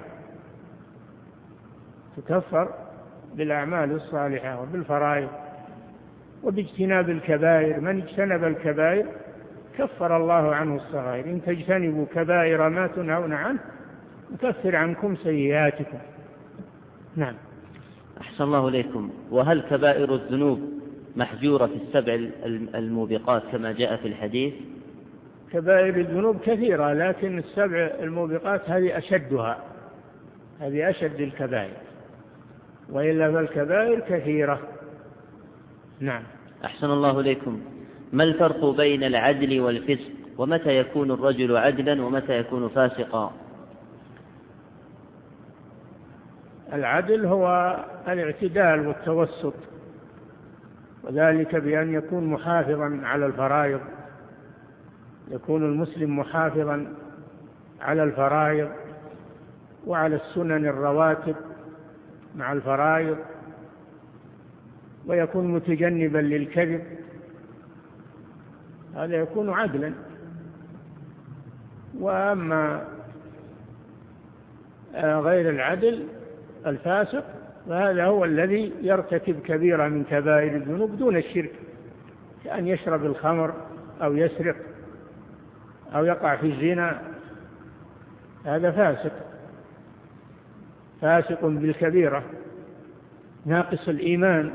تكفر بالأعمال الصالحة وبالفرائض وباجتناب الكبائر. من اجتنب الكبائر كفر الله عنه الصغائر. إن تجتنبوا كبائر ما تنهون عنه نكفر عنكم سيئاتكم. نعم. أحسن الله إليكم. وهل كبائر الذنوب محجورة في السبع الموبقات كما جاء في الحديث؟ كبائر الذنوب كثيرة، لكن السبع الموبقات هذه أشدها، هذه أشد الكبائر، وإلا فالكبائر كثيرة. نعم. أحسن الله إليكم. ما الفرق بين العدل والفسق؟ ومتى يكون الرجل عدلا ومتى يكون فاسقا؟ العدل هو الاعتدال والتوسط، وذلك بأن يكون محافظا على الفرائض، يكون المسلم محافظا على الفرائض وعلى السنن الرواتب مع الفرائض، ويكون متجنبا للكذب، هذا يكون عدلا. وأما غير العدل الفاسق فهذا هو الذي يرتكب كبيرة من كبائر الذنوب دون الشرك، كأن يشرب الخمر أو يسرق أو يقع في الزنا، هذا فاسق، فاسق بالكبيرة، ناقص الإيمان،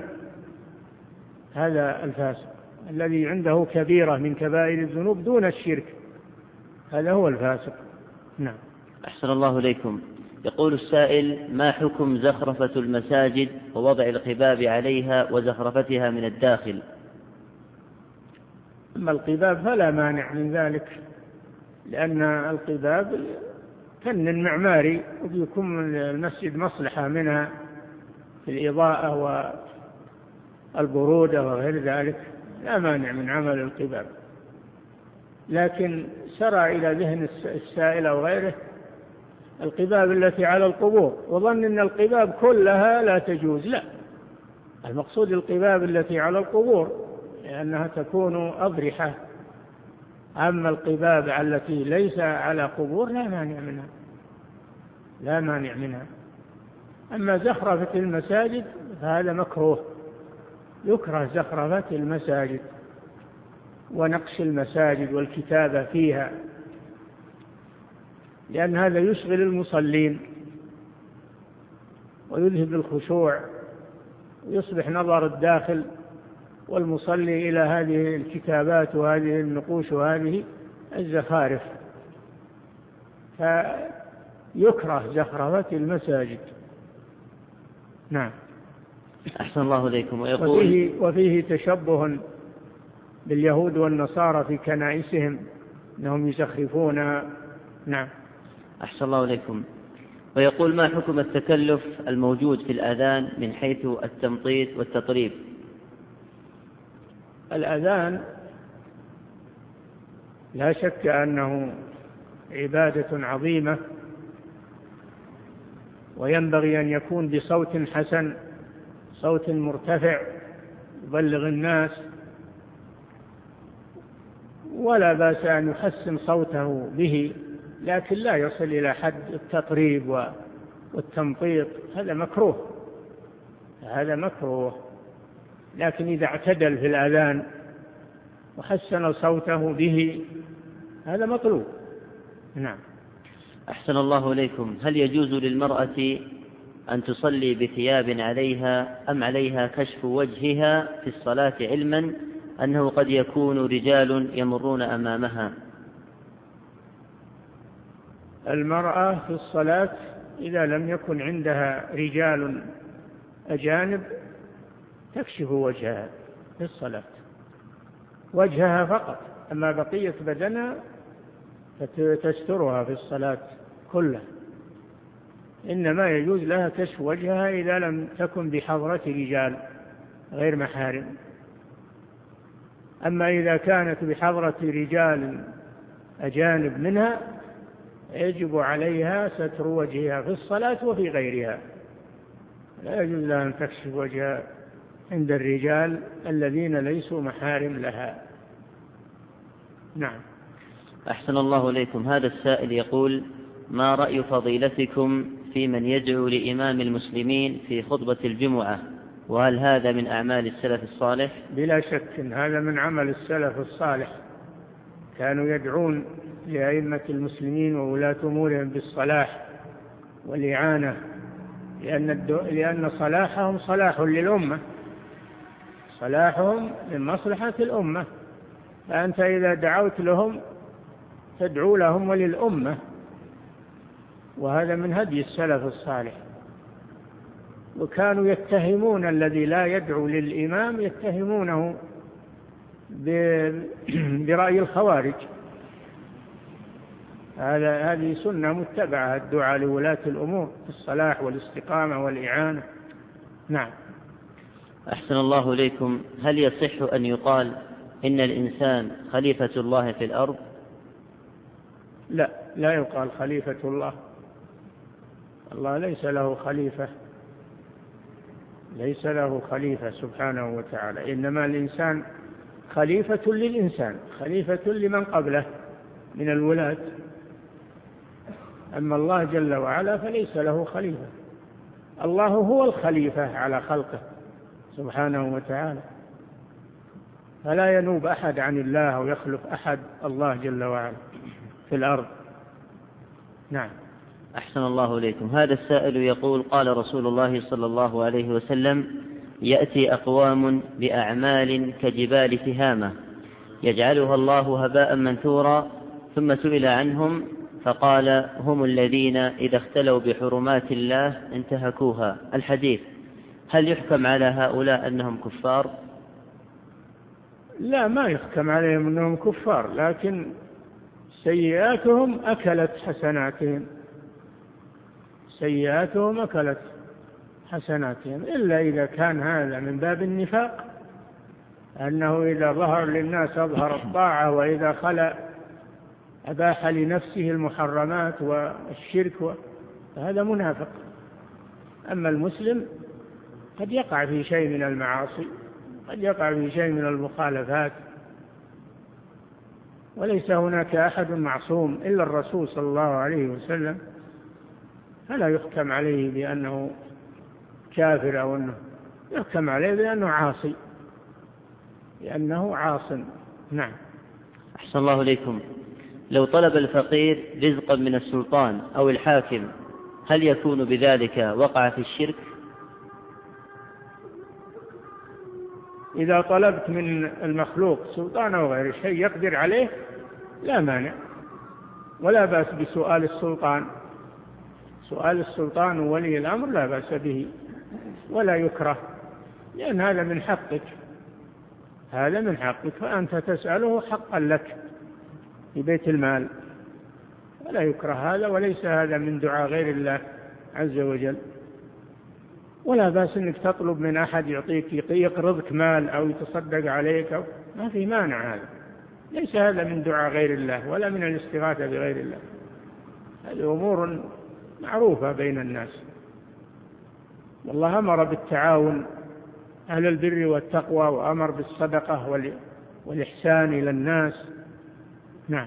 هذا الفاسق. الذي عنده كبيرة من كبائر الذنوب دون الشرك هذا هو الفاسق. نعم. أحسن الله إليكم. يقول السائل: ما حكم زخرفة المساجد ووضع القباب عليها وزخرفتها من الداخل؟ أما القباب فلا مانع من ذلك، لأن القباب فن معماري ويكون المسجد مصلحة منها في الإضاءة والبرودة وغير ذلك، لا مانع من عمل القباب. لكن سرى إلى ذهن السائل أو غيره القباب التي على القبور وظن أن القباب كلها لا تجوز. لا، المقصود القباب التي على القبور لأنها تكون أضرحة. أما القباب التي ليس على قبور لا مانع منها، لا مانع منها. أما زخرفة المساجد فهذا مكروه، يكره زخرفة المساجد ونقش المساجد والكتابة فيها، لأن هذا يشغل المصلين ويذهب الخشوع، ويصبح نظر الداخل والمصلي إلى هذه الكتابات وهذه النقوش وهذه الزخارف، فيكره زخرفة المساجد. نعم. أحسن الله إليكم. ويقول وفيه, وفيه تشبه باليهود والنصارى في كنائسهم أنهم يزخرفونها. نعم. أحسن الله إليكم. ويقول ما حكم التكلف الموجود في الأذان من حيث التمطيط والتطريب؟ الأذان لا شك أنه عبادة عظيمة، وينبغي أن يكون بصوت حسن، صوت مرتفع يبلغ الناس، ولا بأس أن يحسن صوته به، لكن لا يصل إلى حد التطريب والتمطيط، هذا مكروه، هذا مكروه. لكن إذا اعتدل في الأذان وحسن صوته به هذا مطلوب. نعم. أحسن الله إليكم. هل يجوز للمرأة أن تصلي بثياب عليها أم عليها كشف وجهها في الصلاة، علما أنه قد يكون رجال يمرون أمامها؟ المرأة في الصلاة إذا لم يكن عندها رجال أجانب تكشف وجهها في الصلاة، وجهها فقط، أما بقية بدنها فتسترها في الصلاة كلها. إنما يجوز لها كشف وجهها إذا لم تكن بحضرة رجال غير محارم. أما إذا كانت بحضرة رجال أجانب منها يجب عليها ستر وجهها في الصلاة وفي غيرها، لا يجوز لها أن تكشف وجهها عند الرجال الذين ليسوا محارم لها. نعم. أحسن الله إليكم. هذا السائل يقول ما رأي فضيلتكم في من يدعو لإمام المسلمين في خطبة الجمعة، وهل هذا من أعمال السلف الصالح؟ بلا شك إن هذا من عمل السلف الصالح، كانوا يدعون لأئمة المسلمين وولاة أمورهم بالصلاح والإعانة، لأن, لأن صلاحهم صلاح للأمة، صلاحهم من مصلحة الأمة، فأنت إذا دعوت لهم تدعو لهم وللأمة، وهذا من هدي السلف الصالح. وكانوا يتهمون الذي لا يدعو للإمام، يتهمونه برأي الخوارج. هذا هذه سنة متبعة، الدعاء لولاة الأمور في الصلاح والاستقامة والإعانة. نعم. أحسن الله إليكم. هل يصح أن يقال إن الإنسان خليفة الله في الأرض؟ لا، لا يقال خليفة الله، الله ليس له خليفة، ليس له خليفة سبحانه وتعالى، إنما الإنسان خليفة للإنسان، خليفة لمن قبله من الولاة. أما الله جل وعلا فليس له خليفة، الله هو الخليفة على خلقه سبحانه وتعالى، فلا ينوب أحد عن الله ويخلف أحد الله جل وعلا في الأرض. نعم. أحسن الله إليكم. هذا السائل يقول قال رسول الله صلى الله عليه وسلم يأتي أقوام بأعمال كجبال تهامة يجعلها الله هباء منثورا، ثم سئل عنهم فقال هم الذين إذا اختلوا بحرمات الله انتهكوها. الحديث، هل يحكم على هؤلاء أنهم كفار؟ لا، ما يحكم عليهم أنهم كفار، لكن سيئاتهم أكلت حسناتهم، سيئاتهم أكلت حسناتهم، إلا إذا كان هذا من باب النفاق، أنه إذا ظهر للناس أظهر الطاعة، وإذا خلى أباح لنفسه المحرمات والشرك، فهذا منافق. أما المسلم قد يقع في شيء من المعاصي، قد يقع في شيء من المخالفات، وليس هناك أحد معصوم إلا الرسول صلى الله عليه وسلم، فلا يحكم عليه بأنه كافر أو أنه يحكم عليه بأنه عاصي، لأنه عاص. نعم. أحسن الله إليكم. لو طلب الفقير رزقا من السلطان أو الحاكم هل يكون بذلك وقع في الشرك؟ إذا طلبت من المخلوق سلطان أو غير شيء يقدر عليه لا مانع، ولا بأس بسؤال السلطان. سؤال السلطان وولي الأمر لا بأس به ولا يكره، لأن هذا من حقك، هذا من حقك، فأنت تسأله حقا لك في بيت المال، ولا يكره هذا، وليس هذا من دعاء غير الله عز وجل. ولا بأس أنك تطلب من أحد يعطيك يقرضك مال أو يتصدق عليك أو ما في مانع، هذا ليس هذا من دعاء غير الله ولا من الاستغاثة بغير الله. هذه أمور معروفة بين الناس. والله أمر بالتعاون أهل البر والتقوى، وأمر بالصدقة والإحسان إلى الناس. نعم.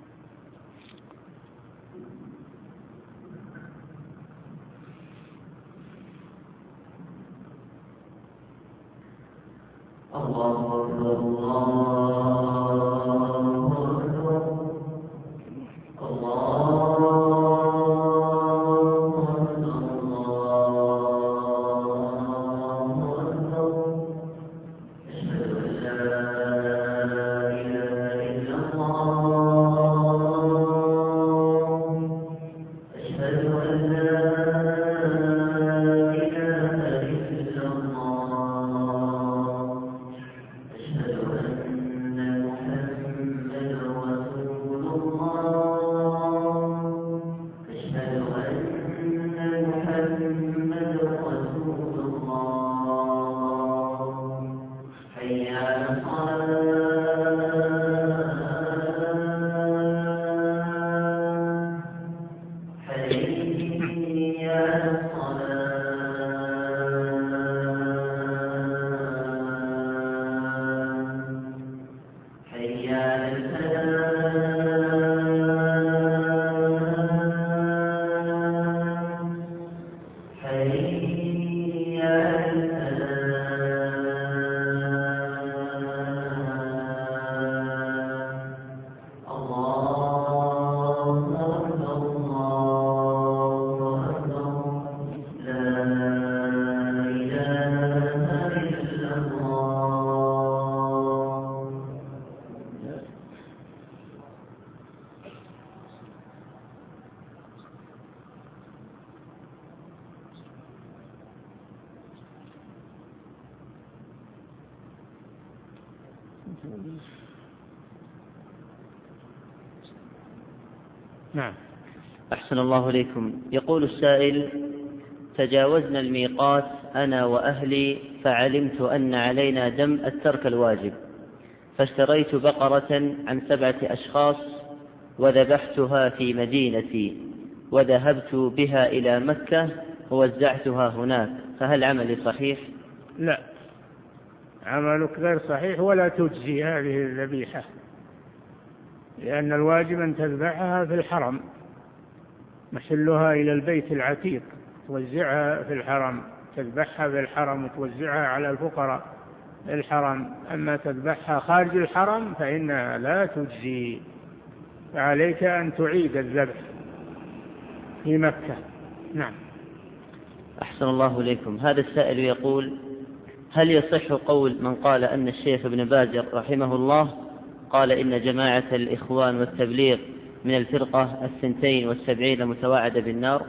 الله أكبر الله أكبر نعم. أحسن الله إليكم. يقول السائل: تجاوزنا الميقات أنا وأهلي فعلمت أن علينا دم الترك الواجب، فاشتريت بقرة عن سبعة أشخاص وذبحتها في مدينتي وذهبت بها إلى مكة ووزعتها هناك، فهل عملي صحيح؟ لا، عملك غير صحيح ولا تجزي هذه الذبيحة، لأن الواجب أن تذبحها في الحرم، محلها إلى البيت العتيق، توزعها في الحرم، تذبحها في الحرم وتوزعها على الفقراء في الحرم. أما تذبحها خارج الحرم فإنها لا تجزي، فعليك أن تعيد الذبح في مكة. نعم. أحسن الله إليكم. هذا السائل يقول: هل يصح قول من قال أن الشيخ ابن باز رحمه الله قال إن جماعة الإخوان والتبليغ من الفرقة الثنتين والسبعين متواعدة بالنار؟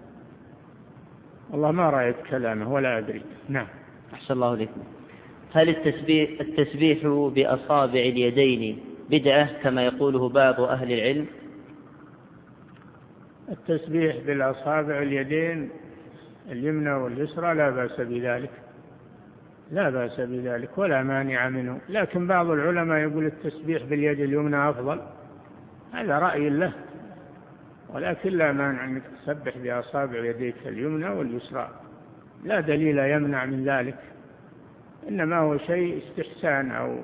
والله ما رأيت كلامه ولا أدري. نعم. أحسن الله إليكم. هل التسبيح, التسبيح بأصابع اليدين بدعة كما يقوله بعض أهل العلم؟ التسبيح بالأصابع اليدين اليمنى واليسرى لا بأس بذلك، لا بأس بذلك ولا مانع منه، لكن بعض العلماء يقول التسبيح باليد اليمنى أفضل، هذا رأي له، ولكن لا مانع أنك تسبح بأصابع يديك اليمنى واليسرى، لا دليل يمنع من ذلك، إنما هو شيء استحسان أو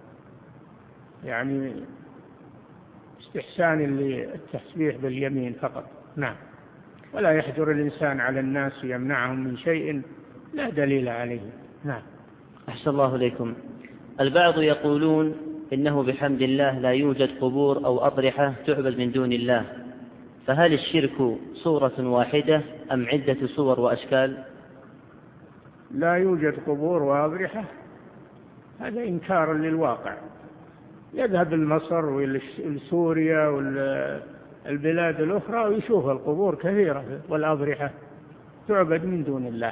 يعني استحسان للتسبيح باليمين فقط. نعم. ولا يحجر الإنسان على الناس يمنعهم من شيء لا دليل عليه. نعم. أحسن الله إليكم. البعض يقولون إنه بحمد الله لا يوجد قبور أو أضرحة تعبد من دون الله، فهل الشرك صورة واحدة أم عدة صور وأشكال؟ لا يوجد قبور وأضرحة، هذا إنكار للواقع. يذهب لمصر ولسوريا والبلاد الأخرى ويشوف القبور كثيرة والأضرحة تعبد من دون الله.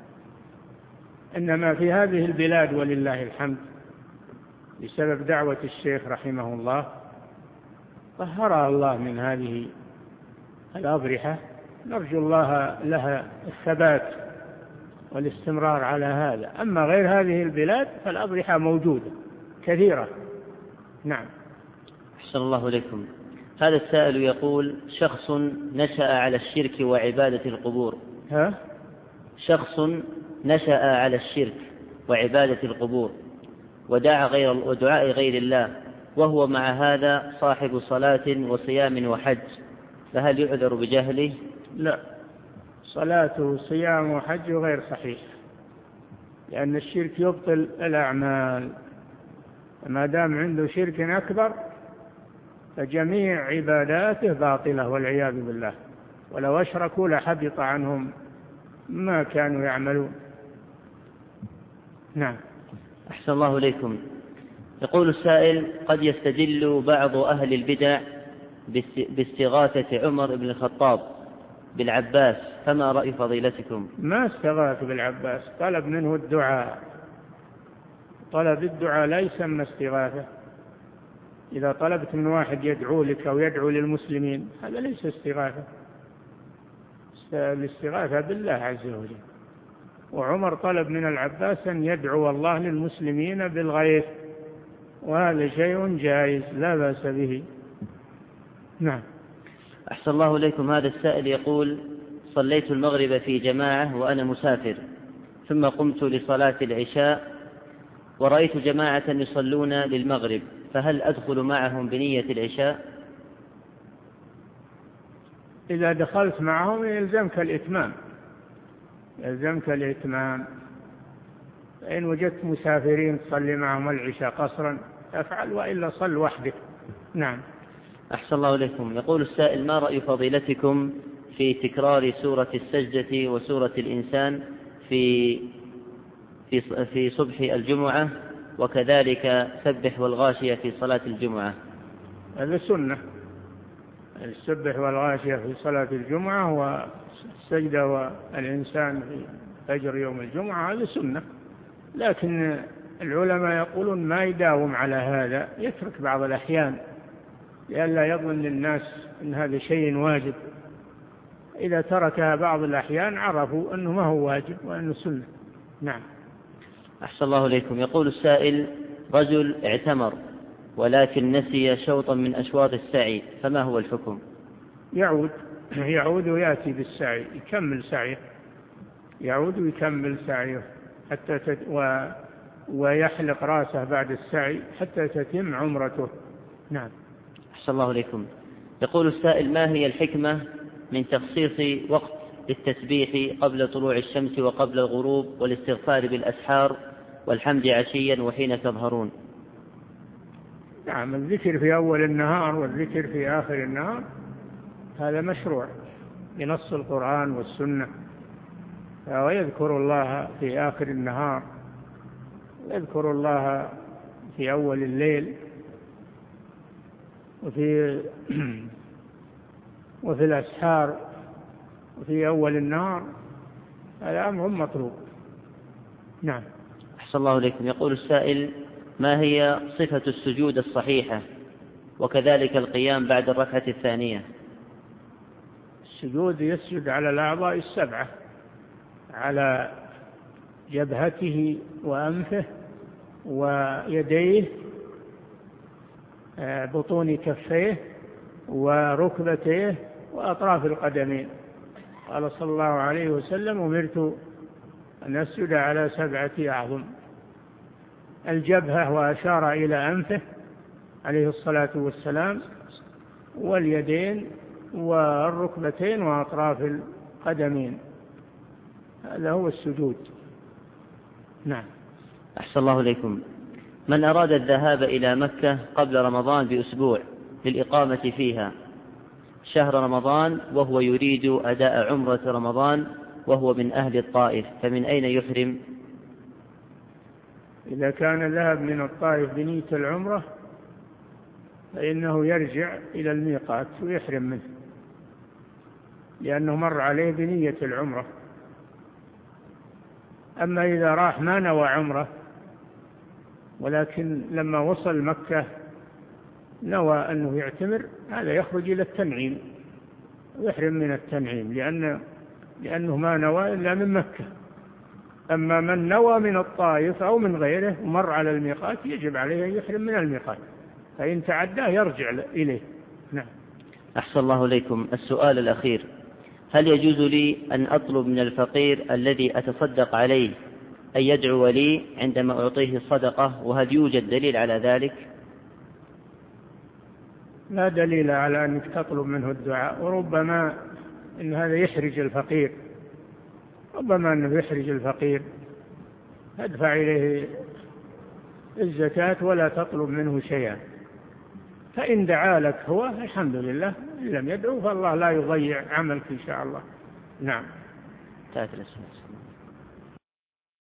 إنما في هذه البلاد ولله الحمد بسبب دعوة الشيخ رحمه الله طهرها الله من هذه الأضرحة، نرجو الله لها الثبات والاستمرار على هذا. أما غير هذه البلاد فالأضرحة موجودة كثيرة. نعم. أحسن الله إليكم. هذا السائل يقول: شخص نشأ على الشرك وعبادة القبور. ها؟ شخص نشأ على الشرك وعبادة القبور ودعا غير ودعاء غير الله، وهو مع هذا صاحب صلاة وصيام وحج، فهل يعذر بجهله؟ لا، صلاته وصيام وحج غير صحيح، لأن الشرك يبطل الأعمال. ما دام عنده شرك أكبر فجميع عباداته باطلة والعياذ بالله، ولو أشركوا لحبط عنهم ما كانوا يعملون. نعم. أحسن الله إليكم. يقول السائل: قد يستدل بعض أهل البدع باستغاثة عمر بن الخطاب بالعباس، فما رأي فضيلتكم؟ ما استغاث بالعباس، طلب منه الدعاء. طلب الدعاء لا يسمى استغاثة. إذا طلبت من واحد يدعو لك أو يدعو للمسلمين هذا ليس استغاثة. الاستغاثة بالله عز وجل. وعمر طلب من العباس أن يدعو الله للمسلمين بالغيث، وهذا شيء جائز لا بأس به. نعم. أحسن الله إليكم. هذا السائل يقول: صليت المغرب في جماعة وأنا مسافر، ثم قمت لصلاة العشاء ورأيت جماعة يصلون للمغرب، فهل أدخل معهم بنية العشاء؟ إذا دخلت معهم يلزمك الإتمام، يلزمك الإتمام. إن وجدت مسافرين تصلي معهم العشاء قصرا افعل، وإلا صل وحدك. نعم. أحسن الله إليكم. يقول السائل: ما رأي فضيلتكم في تكرار سورة السجدة وسورة الإنسان في في في صبح الجمعة، وكذلك سبح والغاشية في صلاة الجمعة؟ هذا سنة. السبح والغاشية في صلاة الجمعة والسجدة والإنسان في فجر يوم الجمعة هذا سنة، لكن العلماء يقولون ما يداوم على هذا، يترك بعض الأحيان لئلا يظن الناس أن هذا شيء واجب. إذا تركها بعض الأحيان عرفوا أنه ما هو واجب وأنه سنة. نعم. أحسن الله إليكم. يقول السائل: رجل اعتمر ولكن نسي شوطا من أشواط السعي، فما هو الحكم؟ يعود يعود ويأتي بالسعي، يكمل سعيه، يعود ويكمل سعيه حتى تت... و... ويحلق رأسه بعد السعي حتى تتم عمرته. نعم. أحسن الله إليكم. يقول السائل: ما هي الحكمة من تخصيص وقت للتسبيح قبل طلوع الشمس وقبل الغروب، والاستغفار بالأسحار، والحمد عشيا وحين تظهرون؟ نعم، الذكر في أول النهار والذكر في آخر النهار هذا مشروع بنص القرآن والسنة. ويذكر الله في آخر النهار، يذكر الله في أول الليل، وفي وفي الأسحار، وفي أول النهار. هذا أمر مطلوب. نعم. أحسن الله إليكم. يقول السائل: ما هي صفة السجود الصحيحة، وكذلك القيام بعد الركعة الثانية؟ السجود يسجد على الأعضاء السبعة، على جبهته وأنفه ويديه، بطون كفيه وركبتيه وأطراف القدمين. قال صلى الله عليه وسلم: أمرت أن أسجد على سبعة أعظم. الجبهة وأشار إلى أنفه عليه الصلاة والسلام، واليدين والركبتين وأطراف القدمين. هذا هو السجود. نعم. أحسن الله إليكم. من أراد الذهاب إلى مكة قبل رمضان بأسبوع للإقامة فيها شهر رمضان وهو يريد أداء عمرة رمضان وهو من أهل الطائف، فمن أين يحرم؟ إذا كان ذهب من الطائف بنية العمرة فإنه يرجع إلى الميقات ويحرم منه، لأنه مر عليه بنية العمرة. أما إذا راح ما نوى عمرة ولكن لما وصل مكة نوى أنه يعتمر، هذا يخرج إلى التنعيم ويحرم من التنعيم، لأنه, لأنه ما نوى إلا من مكة. أما من نوى من الطائف أو من غيره ومر على الميقات يجب عليه أن يحرم من الميقات، فإن تعداه يرجع إليه. نعم. أحسن الله إليكم. السؤال الأخير: هل يجوز لي أن أطلب من الفقير الذي أتصدق عليه أن يدعو لي عندما أعطيه الصدقة، وهل يوجد دليل على ذلك؟ لا دليل على أنك تطلب منه الدعاء، وربما أن هذا يحرج الفقير، ربما أنه يحرج الفقير، ادفع إليه الزكاة ولا تطلب منه شيئا، فإن دعا لك هو الحمد لله، إن لم يدعو فالله لا يضيع عملك إن شاء الله. نعم.